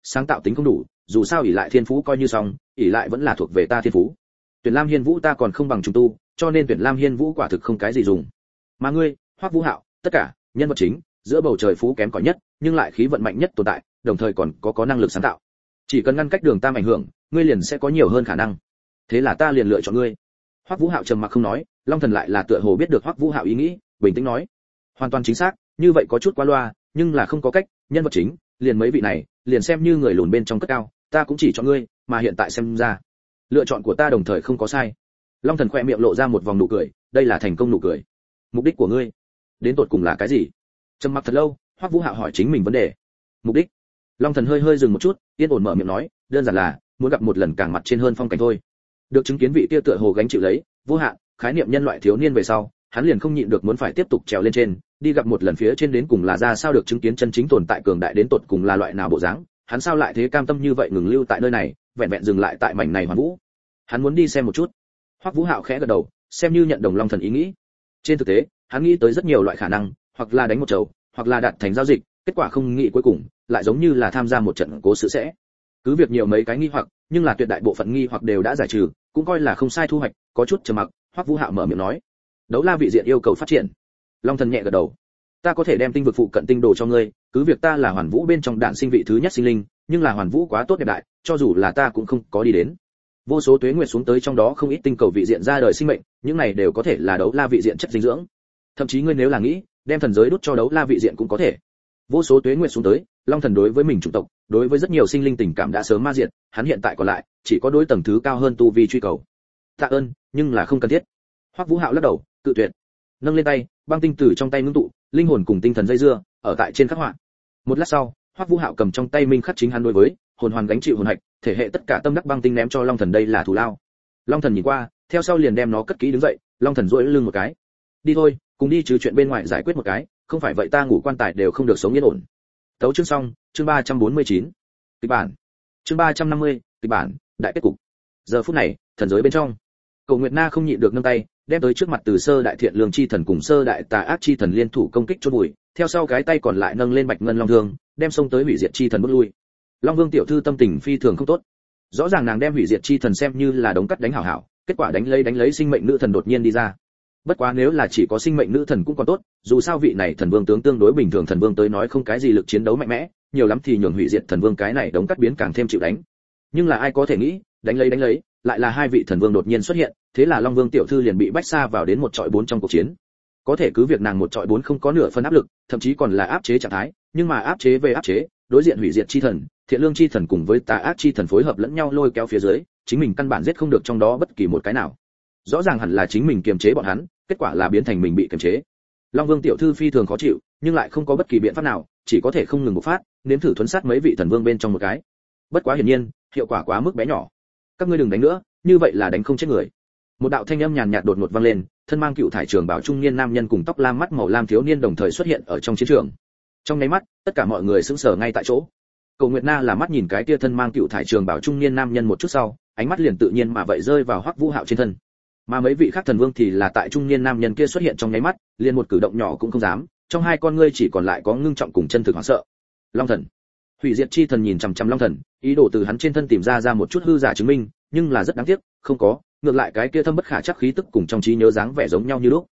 sáng tạo tính không đủ, dù sao ỷ lại thiên phú coi như xong, ỷ lại vẫn là thuộc về ta thiên phú. Tuyển Lam Hiên Vũ ta còn không bằng trùng tu, cho nên tuyển Lam Hiên Vũ quả thực không cái gì dùng. Mà ngươi, Hoắc Vũ Hạo, tất cả nhân vật chính, giữa bầu trời phú kém cỏi nhất, nhưng lại khí vận mạnh nhất tồn tại, đồng thời còn có năng lực sáng tạo. Chỉ cần ngăn cách Đường Tam ảnh hưởng, ngươi liền sẽ có nhiều hơn khả năng. Thế là ta liền lựa chọn ngươi. Hoắc Vũ Hạo trầm mặc không nói, Long Thần lại là tựa hồ biết được Hoắc Vũ Hạo ý nghĩ, bình tĩnh nói: hoàn toàn chính xác, như vậy có chút quá loa, nhưng là không có cách, nhân vật chính, liền mấy vị này, liền xem như người lùn bên trong cất cao, ta cũng chỉ chọn ngươi, mà hiện tại xem ra, lựa chọn của ta đồng thời không có sai. Long Thần khẽ miệng lộ ra một vòng nụ cười, đây là thành công nụ cười. Mục đích của ngươi, đến tột cùng là cái gì? Trầm mặc thật lâu, Hoắc Vũ Hạo hỏi chính mình vấn đề. Mục đích? Long Thần hơi dừng một chút, yên ổn mở miệng nói, đơn giản là muốn gặp một lần càng mặt trên hơn phong cảnh thôi. Được chứng kiến vị kia tựa hồ gánh chịu lấy vô hạn khái niệm nhân loại thiếu niên về sau, hắn liền không nhịn được muốn phải tiếp tục trèo lên trên, đi gặp một lần phía trên đến cùng là ra sao, được chứng kiến chân chính tồn tại cường đại đến tột cùng là loại nào bộ dáng. Hắn sao lại thế cam tâm như vậy ngừng lưu tại nơi này, vẹn vẹn dừng lại tại mảnh này hoàn vũ. Hắn muốn đi xem một chút. Hoắc Vũ Hạo khẽ gật đầu, xem như nhận đồng Long Thần ý nghĩ. Trên thực tế, hắn nghĩ tới rất nhiều loại khả năng, hoặc là đánh một chầu, hoặc là đạt thành giao dịch, kết quả không nghĩ cuối cùng lại giống như là tham gia một trận cố sự sẽ. Cứ việc nhiều mấy cái nghi hoặc, nhưng là tuyệt đại bộ phận nghi hoặc đều đã giải trừ, cũng coi là không sai thu hoạch. Có chút trầm mặc, Hoắc Vũ Hạo mở miệng nói: đấu la vị diện yêu cầu phát triển. Long Thần nhẹ gật đầu: ta có thể đem tinh vực phụ cận tinh đồ cho ngươi, cứ việc ta là hoàn vũ bên trong đạn sinh vị thứ nhất sinh linh, nhưng là hoàn vũ quá tốt đẹp đại, cho dù là ta cũng không có đi đến. Vô số tuế nguyệt xuống tới trong đó không ít tinh cầu vị diện ra đời sinh mệnh, những này đều có thể là đấu la vị diện chất dinh dưỡng. Thậm chí ngươi nếu là nghĩ đem thần giới đút cho đấu la vị diện cũng có thể. Vô số tuế nguyệt xuống tới, Long Thần đối với mình chủng tộc, đối với rất nhiều sinh linh tình cảm đã sớm ma diệt, hắn hiện tại còn lại chỉ có đối tầng thứ cao hơn tu vi truy cầu. Tạ ơn, nhưng là không cần thiết. Hoắc Vũ Hạo lắc đầu, cự tuyệt. Nâng lên tay, băng tinh tử trong tay ngưng tụ, linh hồn cùng tinh thần dây dưa, ở tại trên khắc họa. Một lát sau, Hoắc Vũ Hạo cầm trong tay minh khắc chính hắn đối với hồn hoàn gánh chịu hồn hạch, thể hệ tất cả tâm đắc băng tinh ném cho Long Thần, đây là thù lao. Long Thần nhìn qua, theo sau liền đem nó cất kỹ đứng dậy. Long Thần duỗi lưng một cái, đi thôi, cùng đi trừ chuyện bên ngoài giải quyết một cái, không phải vậy ta ngủ quan tài đều không được sống yên ổn. Tấu chương xong, chương 349. Kịch bản. Chương 350, kịch bản, đại kết cục. Giờ phút này, thần giới bên trong, Cổ Nguyệt Na không nhịn được nâng tay, đem tới trước mặt Từ Sơ đại thiện lương chi thần cùng Sơ đại tà ác chi thần liên thủ công kích chôn bụi, theo sau cái tay còn lại nâng lên bạch ngân long thương, đem xông tới hủy diệt chi thần bước lui. Long Vương tiểu thư tâm tình phi thường không tốt. Rõ ràng nàng đem hủy diệt chi thần xem như là đống cắt đánh hảo hảo, kết quả đánh lấy sinh mệnh nữ thần đột nhiên đi ra. Bất quá nếu là chỉ có sinh mệnh nữ thần cũng còn tốt, dù sao vị này thần vương tướng tương đối bình thường, thần vương tới nói không cái gì lực chiến đấu mạnh mẽ, nhiều lắm thì nhường hủy diệt thần vương cái này đống cắt biến càng thêm chịu đánh. Nhưng là ai có thể nghĩ, đánh lấy, lại là hai vị thần vương đột nhiên xuất hiện, thế là Long Vương tiểu thư liền bị bách xa vào đến một trọi bốn trong cuộc chiến. Có thể cứ việc nàng một trọi bốn không có nửa phần áp lực, thậm chí còn là áp chế trạng thái, nhưng mà áp chế về áp chế, đối diện hủy diệt chi thần, thiện lương chi thần cùng với tà ác chi thần phối hợp lẫn nhau lôi kéo phía dưới, chính mình căn bản giết không được trong đó bất kỳ một cái nào. Rõ ràng hẳn là chính mình kiềm chế bọn hắn, kết quả là biến thành mình bị kiềm chế. Long Vương tiểu thư phi thường khó chịu, nhưng lại không có bất kỳ biện pháp nào, chỉ có thể không ngừng bộc phát, nếm thử thuấn sát mấy vị thần vương bên trong một cái. Bất quá hiển nhiên, hiệu quả quá mức bé nhỏ. Các ngươi đừng đánh nữa, như vậy là đánh không chết người. Một đạo thanh âm nhàn nhạt đột ngột vang lên, thân mang cựu thải trường bảo trung niên nam nhân cùng tóc lam mắt màu lam thiếu niên đồng thời xuất hiện ở trong chiến trường. Trong nháy mắt, tất cả mọi người sững sờ ngay tại chỗ. Cổ Nguyệt Na là mắt nhìn cái tia thân mang cựu thải trường bảo trung niên nam nhân một chút sau, ánh mắt liền tự nhiên mà vậy rơi vào Hoắc Vũ Hạo trên thân. Mà mấy vị khác thần vương thì là tại trung niên nam nhân kia xuất hiện trong nháy mắt, liền một cử động nhỏ cũng không dám, trong hai con ngươi chỉ còn lại có ngưng trọng cùng chân thực hoảng sợ. Long thần, hủy diệt chi thần nhìn chằm chằm Long thần, ý đồ từ hắn trên thân tìm ra một chút hư giả chứng minh, nhưng là rất đáng tiếc, không có, ngược lại cái kia thâm bất khả chắc khí tức cùng trong trí nhớ dáng vẻ giống nhau như lúc.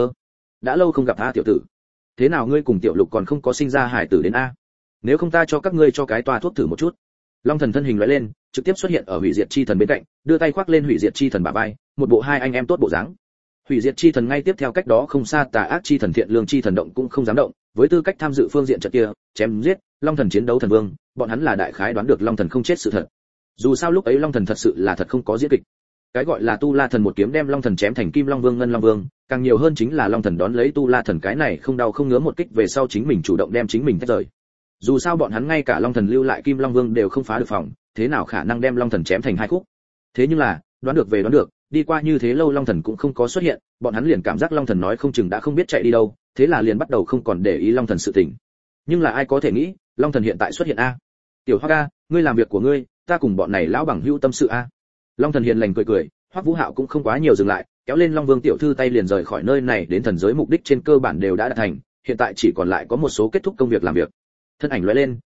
Đã lâu không gặp a tiểu tử, thế nào ngươi cùng tiểu lục còn không có sinh ra hải tử đến a? Nếu không ta cho các ngươi cho cái toa thuốc thử một chút. Long thần thân hình lóe lên, trực tiếp xuất hiện ở hủy diệt chi thần bên cạnh, đưa tay khoác lên hủy diệt chi thần bả vai, một bộ hai anh em tốt bộ dáng. Hủy diệt chi thần ngay tiếp theo cách đó không xa tà ác chi thần thiện lương chi thần động cũng không dám động, với tư cách tham dự phương diện trận kia, chém giết Long thần chiến đấu thần vương, bọn hắn là đại khái đoán được Long thần không chết sự thật. Dù sao lúc ấy Long thần thật sự là thật không có diễn kịch. Cái gọi là tu la thần một kiếm đem Long thần chém thành kim long vương ngân long vương, càng nhiều hơn chính là Long thần đón lấy tu la thần cái này không đau không ngứa một kích về sau chính mình chủ động đem chính mình tách rời. Dù sao bọn hắn ngay cả Long thần lưu lại kim long vương đều không phá được phòng, thế nào khả năng đem Long thần chém thành hai khúc. Thế nhưng là đoán được về đoán được, đi qua như thế lâu Long thần cũng không có xuất hiện, bọn hắn liền cảm giác Long thần nói không chừng đã không biết chạy đi đâu, thế là liền bắt đầu không còn để ý Long thần sự tình. Nhưng là ai có thể nghĩ, Long thần hiện tại xuất hiện a. Tiểu Hoắc a, ngươi làm việc của ngươi, ta cùng bọn này lão bằng hữu tâm sự a. Long thần hiền lành cười cười, Hoắc Vũ Hạo cũng không quá nhiều dừng lại, kéo lên Long Vương tiểu thư tay liền rời khỏi nơi này, đến thần giới mục đích trên cơ bản đều đã đạt thành, hiện tại chỉ còn lại có một số kết thúc công việc làm việc. Thân ảnh lóe lên,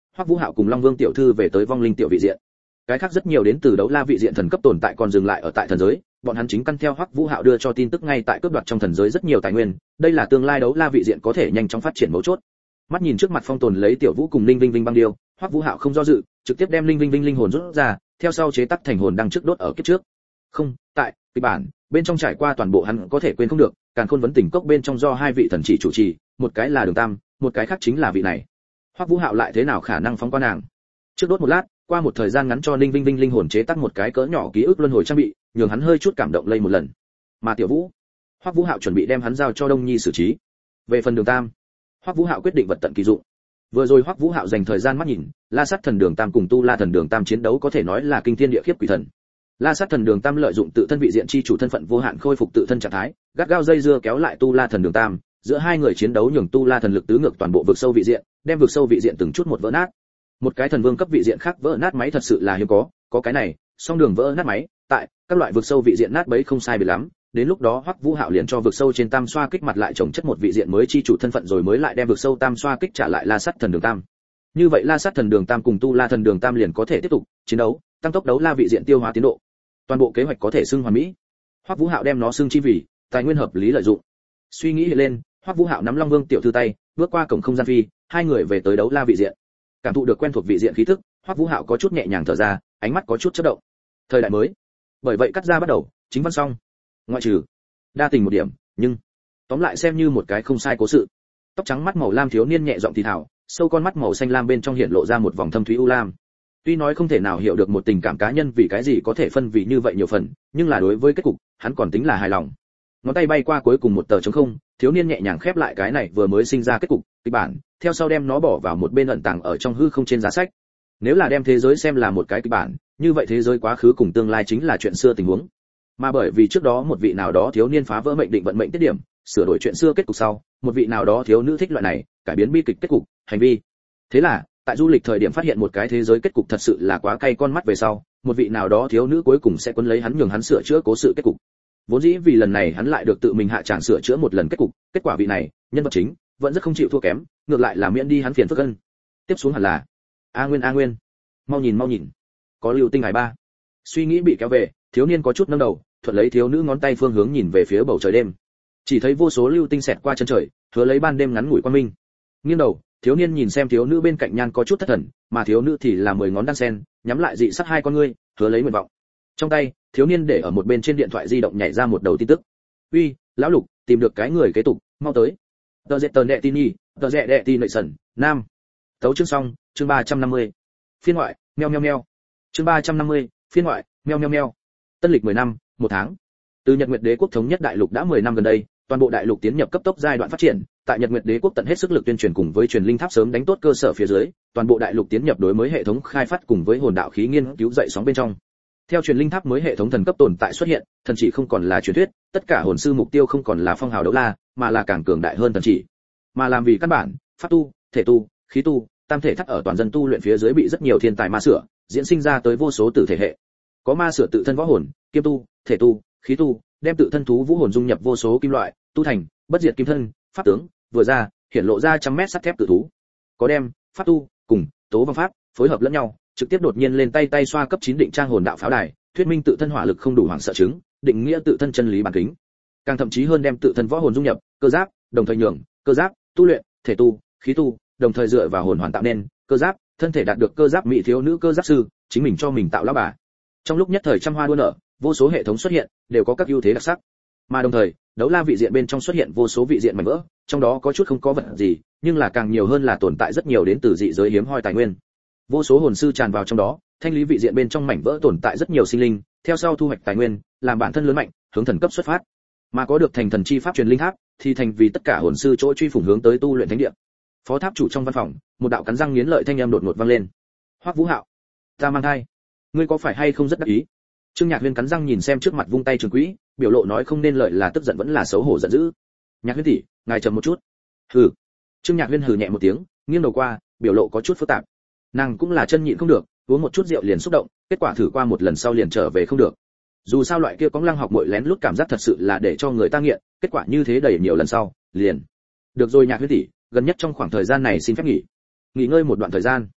Hoắc Vũ Hạo cùng Long Vương tiểu thư về tới vong linh tiểu vị diện. Cái khác rất nhiều đến từ đấu la vị diện thần cấp tồn tại còn dừng lại ở tại thần giới, bọn hắn chính căn theo Hoắc Vũ Hạo đưa cho tin tức ngay tại cướp đoạt trong thần giới rất nhiều tài nguyên, đây là tương lai đấu la vị diện có thể nhanh chóng phát triển mấu chốt. Mắt nhìn trước mặt phong tồn lấy tiểu Vũ cùng Linh Vinh Vinh băng điêu, Hoắc Vũ Hạo không do dự, trực tiếp đem Linh Vinh Vinh linh hồn rút ra, theo sau chế tác thành hồn đăng trước đốt ở kiếp trước. Không, tại kịch bản bên trong trải qua toàn bộ hắn có thể quên không được, Càn Khôn vấn tỉnh cốc bên trong do hai vị thần chỉ chủ trì, một cái là Đường Tam, một cái khác chính là vị này. Hoắc Vũ Hạo lại thế nào khả năng phóng qua nàng? Trước đốt một lát, qua một thời gian ngắn cho Linh Vinh Vinh linh hồn chế tác một cái cỡ nhỏ ký ức luân hồi trang bị, nhường hắn hơi chút cảm động lây một lần. Mà tiểu Vũ, Hoắc Vũ Hạo chuẩn bị đem hắn giao cho Đông Nhi xử trí. Về phần Đường Tam, Hoắc Vũ Hạo quyết định vật tận kỳ dụng. Vừa rồi Hoắc Vũ Hạo dành thời gian mắt nhìn, La Sát Thần Đường Tam cùng Tu La Thần Đường Tam chiến đấu có thể nói là kinh thiên địa khiếp quỷ thần. La Sát Thần Đường Tam lợi dụng tự thân vị diện chi chủ thân phận vô hạn khôi phục tự thân trạng thái, gắt gao dây dưa kéo lại Tu La Thần Đường Tam, giữa hai người chiến đấu nhường Tu La Thần lực tứ ngược toàn bộ vực sâu vị diện, đem vực sâu vị diện từng chút một vỡ nát. Một cái thần vương cấp vị diện khác vỡ nát máy thật sự là hiếm có cái này, song đường vỡ nát máy, tại các loại vực sâu vị diện nát bấy không sai biệt lắm, đến lúc đó Hoắc Vũ Hạo liền cho vực sâu trên tam xoa kích mặt lại trồng chất một vị diện mới chi chủ thân phận rồi mới lại đem vực sâu tam xoa kích trả lại La Sát Thần Đường Tam. Như vậy La Sát Thần Đường Tam cùng Tu La Thần Đường Tam liền có thể tiếp tục chiến đấu, tăng tốc đấu la vị diện tiêu hóa tiến độ. Toàn bộ kế hoạch có thể xưng hoàn mỹ. Hoắc Vũ Hạo đem nó xưng chi vì tài nguyên hợp lý lợi dụng. Suy nghĩ hiện lên, Hoắc Vũ Hạo nắm Long Vương tiểu thư tay, bước qua cổng không gian phi, hai người về tới đấu la vị diện. Cảm thụ được quen thuộc vị diện khí tức, Hoắc Vũ Hạo có chút nhẹ nhàng thở ra, ánh mắt có chút chớp động. Thời đại mới. Bởi vậy cắt ra bắt đầu, chính văn xong. Ngoại trừ đa tình một điểm, nhưng tóm lại xem như một cái không sai cố sự. Tóc trắng mắt màu lam thiếu niên nhẹ giọng thì thào, sâu con mắt màu xanh lam bên trong hiện lộ ra một vòng thâm thúy u lam. Tuy nói không thể nào hiểu được một tình cảm cá nhân vì cái gì có thể phân vì như vậy nhiều phần, nhưng là đối với kết cục, hắn còn tính là hài lòng. Ngón tay bay qua cuối cùng một tờ trống không, thiếu niên nhẹ nhàng khép lại cái này vừa mới sinh ra kết cục, kịch bản, theo sau đem nó bỏ vào một bên ẩn tàng ở trong hư không trên giá sách. Nếu là đem thế giới xem là một cái kịch bản, như vậy thế giới quá khứ cùng tương lai chính là chuyện xưa tình huống. Mà bởi vì trước đó một vị nào đó thiếu niên phá vỡ mệnh định vận mệnh tiết điểm, sửa đổi chuyện xưa kết cục sau, một vị nào đó thiếu nữ thích loại này, cải biến bi kịch kết cục, hành vi. Thế là, tại du lịch thời điểm phát hiện một cái thế giới kết cục thật sự là quá cay con mắt về sau, một vị nào đó thiếu nữ cuối cùng sẽ quấn lấy hắn nhường hắn sửa chữa cố sự kết cục. Vốn dĩ vì lần này hắn lại được tự mình hạ tràng sửa chữa một lần kết cục, kết quả vị này, nhân vật chính, vẫn rất không chịu thua kém, ngược lại là miễn đi hắn phiền phức hơn. Tiếp xuống hẳn là A Nguyên, mau nhìn, có lưu tinh hải ba. Suy nghĩ bị kéo về, thiếu niên có chút nâng đầu, thuận lấy thiếu nữ ngón tay phương hướng nhìn về phía bầu trời đêm. Chỉ thấy vô số lưu tinh xẹt qua chân trời, hứa lấy ban đêm ngắn ngủi quang minh. Nghiêng đầu, thiếu niên nhìn xem thiếu nữ bên cạnh nhan có chút thất thần, mà thiếu nữ thì là 10 ngón đan sen, nhắm lại dị sắc hai con ngươi, hứa lấy nguyện vọng. Trong tay, thiếu niên để ở một bên trên điện thoại di động nhảy ra một đầu tin tức. "Uy, lão Lục, tìm được cái người kế tục, mau tới." Tờ Dẹt Tờ Đệ Tin Nhi, Tờ Dẹt Đệ Tin Nội Sẩn, Nam. Tấu chương xong, chương 350. Phiên ngoại, meo. Chương 350, phiên ngoại, meo. Tân lịch 10 năm, 1 tháng. Từ Nhật Nguyệt Đế quốc thống nhất đại lục đã 10 năm gần đây, toàn bộ đại lục tiến nhập cấp tốc giai đoạn phát triển, tại Nhật Nguyệt Đế quốc tận hết sức lực tuyên truyền cùng với truyền linh tháp sớm đánh tốt cơ sở phía dưới, toàn bộ đại lục tiến nhập đối mới hệ thống khai phát cùng với hồn đạo khí nghiên cứu dậy sóng bên trong. Theo truyền linh tháp mới hệ thống thần cấp tồn tại xuất hiện, thần chỉ không còn là truyền thuyết, tất cả hồn sư mục tiêu không còn là phong hào đấu la, mà là càng cường đại hơn thần chỉ. Mà làm vì căn bản, pháp tu, thể tu, khí tu, tam thể thắt ở toàn dân tu luyện phía dưới bị rất nhiều thiên tài ma sửa, diễn sinh ra tới vô số tử thể hệ. Có ma sửa tự thân võ hồn, kiêm tu, thể tu, khí tu, đem tự thân thú vũ hồn dung nhập vô số kim loại, tu thành bất diệt kim thân, pháp tướng, vừa ra, hiển lộ ra trăm mét sắt thép tự thú. Có đem pháp tu cùng tố vong pháp phối hợp lẫn nhau, trực tiếp đột nhiên lên tay xoa cấp 9 định trang hồn đạo pháo đài, thuyết minh tự thân hỏa lực không đủ hoảng sợ chứng, định nghĩa tự thân chân lý bản kính. Càng thậm chí hơn đem tự thân võ hồn dung nhập cơ giáp, đồng thời nhường cơ giáp tu luyện, thể tu, khí tu, đồng thời dựa vào hồn hoàn tạo nên cơ giáp, thân thể đạt được cơ giáp mỹ thiếu nữ cơ giáp sư, chính mình cho mình tạo lão bà. Trong lúc nhất thời trăm hoa đua nở, vô số hệ thống xuất hiện, đều có các ưu thế đặc sắc. Mà đồng thời, đấu la vị diện bên trong xuất hiện vô số vị diện mảnh vỡ, trong đó có chút không có vật gì, nhưng là càng nhiều hơn là tồn tại rất nhiều đến từ dị giới hiếm hoi tài nguyên. Vô số hồn sư tràn vào trong đó, thanh lý vị diện bên trong mảnh vỡ tồn tại rất nhiều sinh linh, theo sau thu hoạch tài nguyên, làm bản thân lớn mạnh, hướng thần cấp xuất phát. Mà có được thành thần chi pháp truyền linh tháp, thì thành vì tất cả hồn sư chỗ truy phủng hướng tới tu luyện thánh địa. Phó tháp chủ trong văn phòng, một đạo cắn răng nghiến lợi thanh âm đột ngột vang lên. Hoắc Vũ Hạo, ta mang thai, ngươi có phải hay không rất đắc ý? Trương Nhạc Huyên cắn răng nhìn xem trước mặt vung tay Trường Quỹ, biểu lộ nói không nên lợi là tức giận vẫn là xấu hổ giận dữ. Nhạc Huyên tỷ, ngài chậm một chút. Hừ. Trương Nhạc Huyên hừ nhẹ một tiếng, nghiêng đầu qua, biểu lộ có chút phức tạp. Nàng cũng là chân nhịn không được, uống một chút rượu liền xúc động, kết quả thử qua một lần sau liền trở về không được. Dù sao loại kia có lăng học muội lén lút cảm giác thật sự là để cho người ta nghiện, kết quả như thế đầy nhiều lần sau, liền. Được rồi Nhạc Huyên tỷ, gần nhất trong khoảng thời gian này xin phép nghỉ ngơi một đoạn thời gian.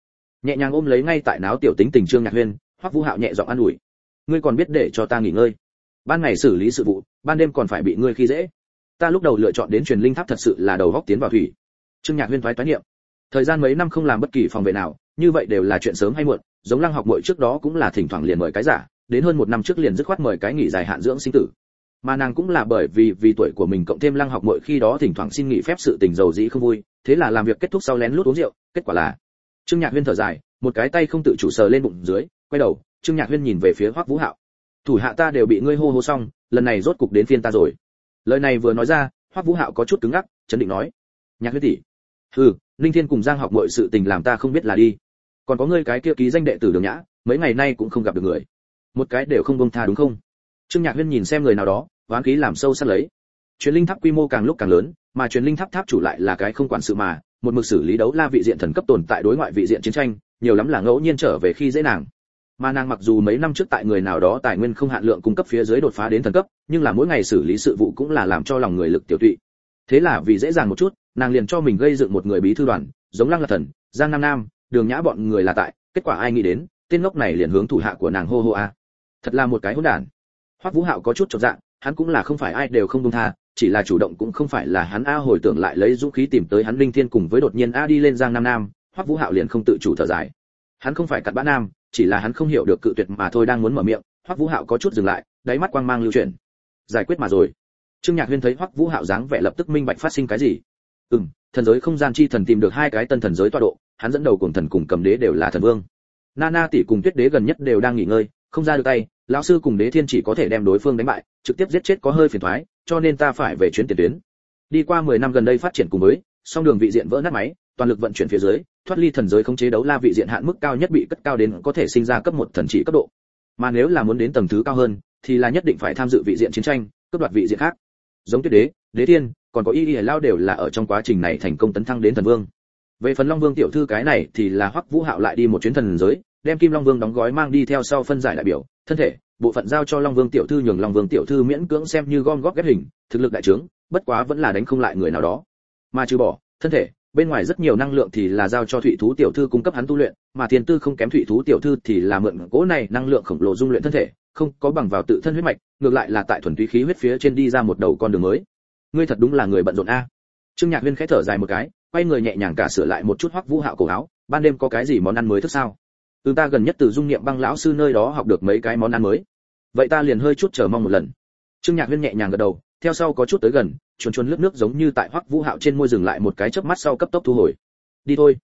Nhẹ nhàng ôm lấy ngay tại náo tiểu tính tình Trương Nhạc Huyên, Hoắc Vũ Hạo nhẹ giọng an ủi. Ngươi còn biết để cho ta nghỉ ngơi, ban ngày xử lý sự vụ, ban đêm còn phải bị ngươi khi dễ. Ta lúc đầu lựa chọn đến truyền linh tháp thật sự là đầu góc tiến vào thủy. Trương Nhạc Huyên thoái niệm. Thời gian mấy năm không làm bất kỳ phòng vệ nào, như vậy đều là chuyện sớm hay muộn, giống Lăng Học muội trước đó cũng là thỉnh thoảng liền mời cái giả, đến hơn 1 năm trước liền dứt khoát mời cái nghỉ dài hạn dưỡng sinh tử. Mà nàng cũng là bởi vì tuổi của mình cộng thêm Lăng Học muội khi đó thỉnh thoảng xin nghỉ phép sự tình dầu dĩ không vui, thế là làm việc kết thúc sau lén lút uống rượu, kết quả là Trương Nhạc Huyên thở dài, một cái tay không tự chủ sờ lên bụng dưới, quay đầu, Trương Nhạc Huyên nhìn về phía Hoắc Vũ Hạo. Thủ hạ ta đều bị ngươi hô hô xong, lần này rốt cục đến phiên ta rồi. Lời này vừa nói ra, Hoắc Vũ Hạo có chút cứng ngắc, chấn định nói: Nhạc Huyên tỷ, Ninh Thiên cùng Giang Học muội sự tình làm ta không biết là đi. Còn có ngươi cái kia ký danh đệ tử Đường Nhã, mấy ngày nay cũng không gặp được người, một cái đều không buông tha đúng không? Trương Nhạc Huyên nhìn xem người nào đó, oán khí làm sâu sắc lấy. Truyền linh tháp quy mô càng lúc càng lớn, mà truyền linh tháp tháp chủ lại là cái không quản sự mà, một mực xử lý đấu la vị diện thần cấp tồn tại đối ngoại vị diện chiến tranh, nhiều lắm là ngẫu nhiên trở về khi dễ nàng. Mà nàng mặc dù mấy năm trước tại người nào đó tài nguyên không hạn lượng cung cấp phía dưới đột phá đến thần cấp, nhưng là mỗi ngày xử lý sự vụ cũng là làm cho lòng người lực tiểu tụy. Thế là vì dễ dàng một chút, nàng liền cho mình gây dựng một người bí thư đoàn, giống Lăng Lạc Thần, Giang Nam Nam, Đường Nhã bọn người là tại, kết quả ai nghĩ đến, tên ngốc này liền hướng thủ hạ của nàng hô hô a. Thật là một cái hỗn đản. Hoắc Vũ Hạo có chút chột dạ, hắn cũng là không phải ai đều không buông tha, chỉ là chủ động cũng không phải là hắn a, hồi tưởng lại lấy dũng khí tìm tới hắn Linh Thiên cùng với đột nhiên a đi lên Giang Nam Nam, Hoắc Vũ Hạo liền không tự chủ thở dài. Hắn không phải cặn bã nam, chỉ là hắn không hiểu được cự tuyệt mà thôi, đang muốn mở miệng, Hoắc Vũ Hạo có chút dừng lại, đáy mắt quang mang lưu chuyển. Giải quyết mà rồi. Trương Nhạc Huyên thấy Hoắc Vũ Hạo dáng vẻ lập tức minh bạch phát sinh cái gì. Thần giới không gian chi thần tìm được 2 cái tân thần giới tọa độ, hắn dẫn đầu cùng thần cùng cầm đế đều là thần vương. Nana tỷ cùng Tuyết đế gần nhất đều đang nghỉ ngơi, không ra được tay, lão sư cùng Đế Thiên chỉ có thể đem đối phương đánh bại, trực tiếp giết chết có hơi phiền toái, cho nên ta phải về chuyến tiền tuyến. Đi qua 10 năm gần đây phát triển cùng với, song đường vị diện vỡ nát máy, toàn lực vận chuyển phía dưới, thoát ly thần giới khống chế đấu la vị diện hạn mức cao nhất bị cất cao đến có thể sinh ra cấp 1 thần chỉ cấp độ. Mà nếu là muốn đến tầng thứ cao hơn, thì là nhất định phải tham dự vị diện chiến tranh, cướp đoạt vị diện khác. Giống Tuyết đế, Đế Thiên, còn có Y Lao đều là ở trong quá trình này thành công tấn thăng đến thần vương. Về phần Long Vương tiểu thư cái này thì là Hoắc Vũ Hạo lại đi một chuyến thần giới, đem Kim Long Vương đóng gói mang đi theo sau phân giải đại biểu, thân thể, bộ phận giao cho Long Vương tiểu thư, nhường Long Vương tiểu thư miễn cưỡng xem như gom góp ghép hình, thực lực đại trướng, bất quá vẫn là đánh không lại người nào đó. Mà trừ bỏ thân thể, bên ngoài rất nhiều năng lượng thì là giao cho Thụy Thú tiểu thư cung cấp hắn tu luyện, mà Thiên Tư không kém Thụy Thú tiểu thư thì là mượn cỗ này năng lượng khổng lồ dung luyện thân thể, không có bằng vào tự thân huyết mạch, ngược lại là tại thuần túy khí huyết phía trên đi ra một đầu con đường mới. Ngươi thật đúng là người bận rộn a. Trương Nhạc Huyên khẽ thở dài một cái, quay người nhẹ nhàng cả sửa lại một chút Hoắc Vũ Hạo cổ áo, ban đêm có cái gì món ăn mới thức sao? Ta gần nhất từ Dung Niệm Băng lão sư nơi đó học được mấy cái món ăn mới. Vậy ta liền hơi chút chờ mong một lần. Trương Nhạc Huyên nhẹ nhàng gật đầu, theo sau có chút tới gần, chuồn chuồn lướt nước giống như tại Hoắc Vũ Hạo trên môi dừng lại một cái chớp mắt sau cấp tốc thu hồi. Đi thôi.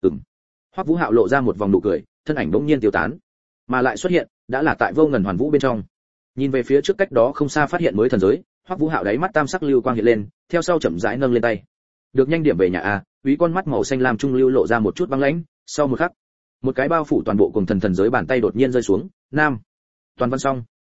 Hoắc Vũ Hạo lộ ra một vòng nụ cười, thân ảnh bỗng nhiên tiêu tán, mà lại xuất hiện, đã là tại Vô Ngần Hoàn Vũ bên trong. Nhìn về phía trước cách đó không xa phát hiện mới thần giới, Hoắc Vũ Hạo đáy mắt tam sắc lưu quang hiện lên, theo sau chậm rãi nâng lên tay. Được nhanh điểm về nhà a, úy con mắt màu xanh lam trung lưu lộ ra một chút băng lãnh, sau một khắc, một cái bao phủ toàn bộ cùng thần giới bàn tay đột nhiên rơi xuống, nam. Toàn văn xong.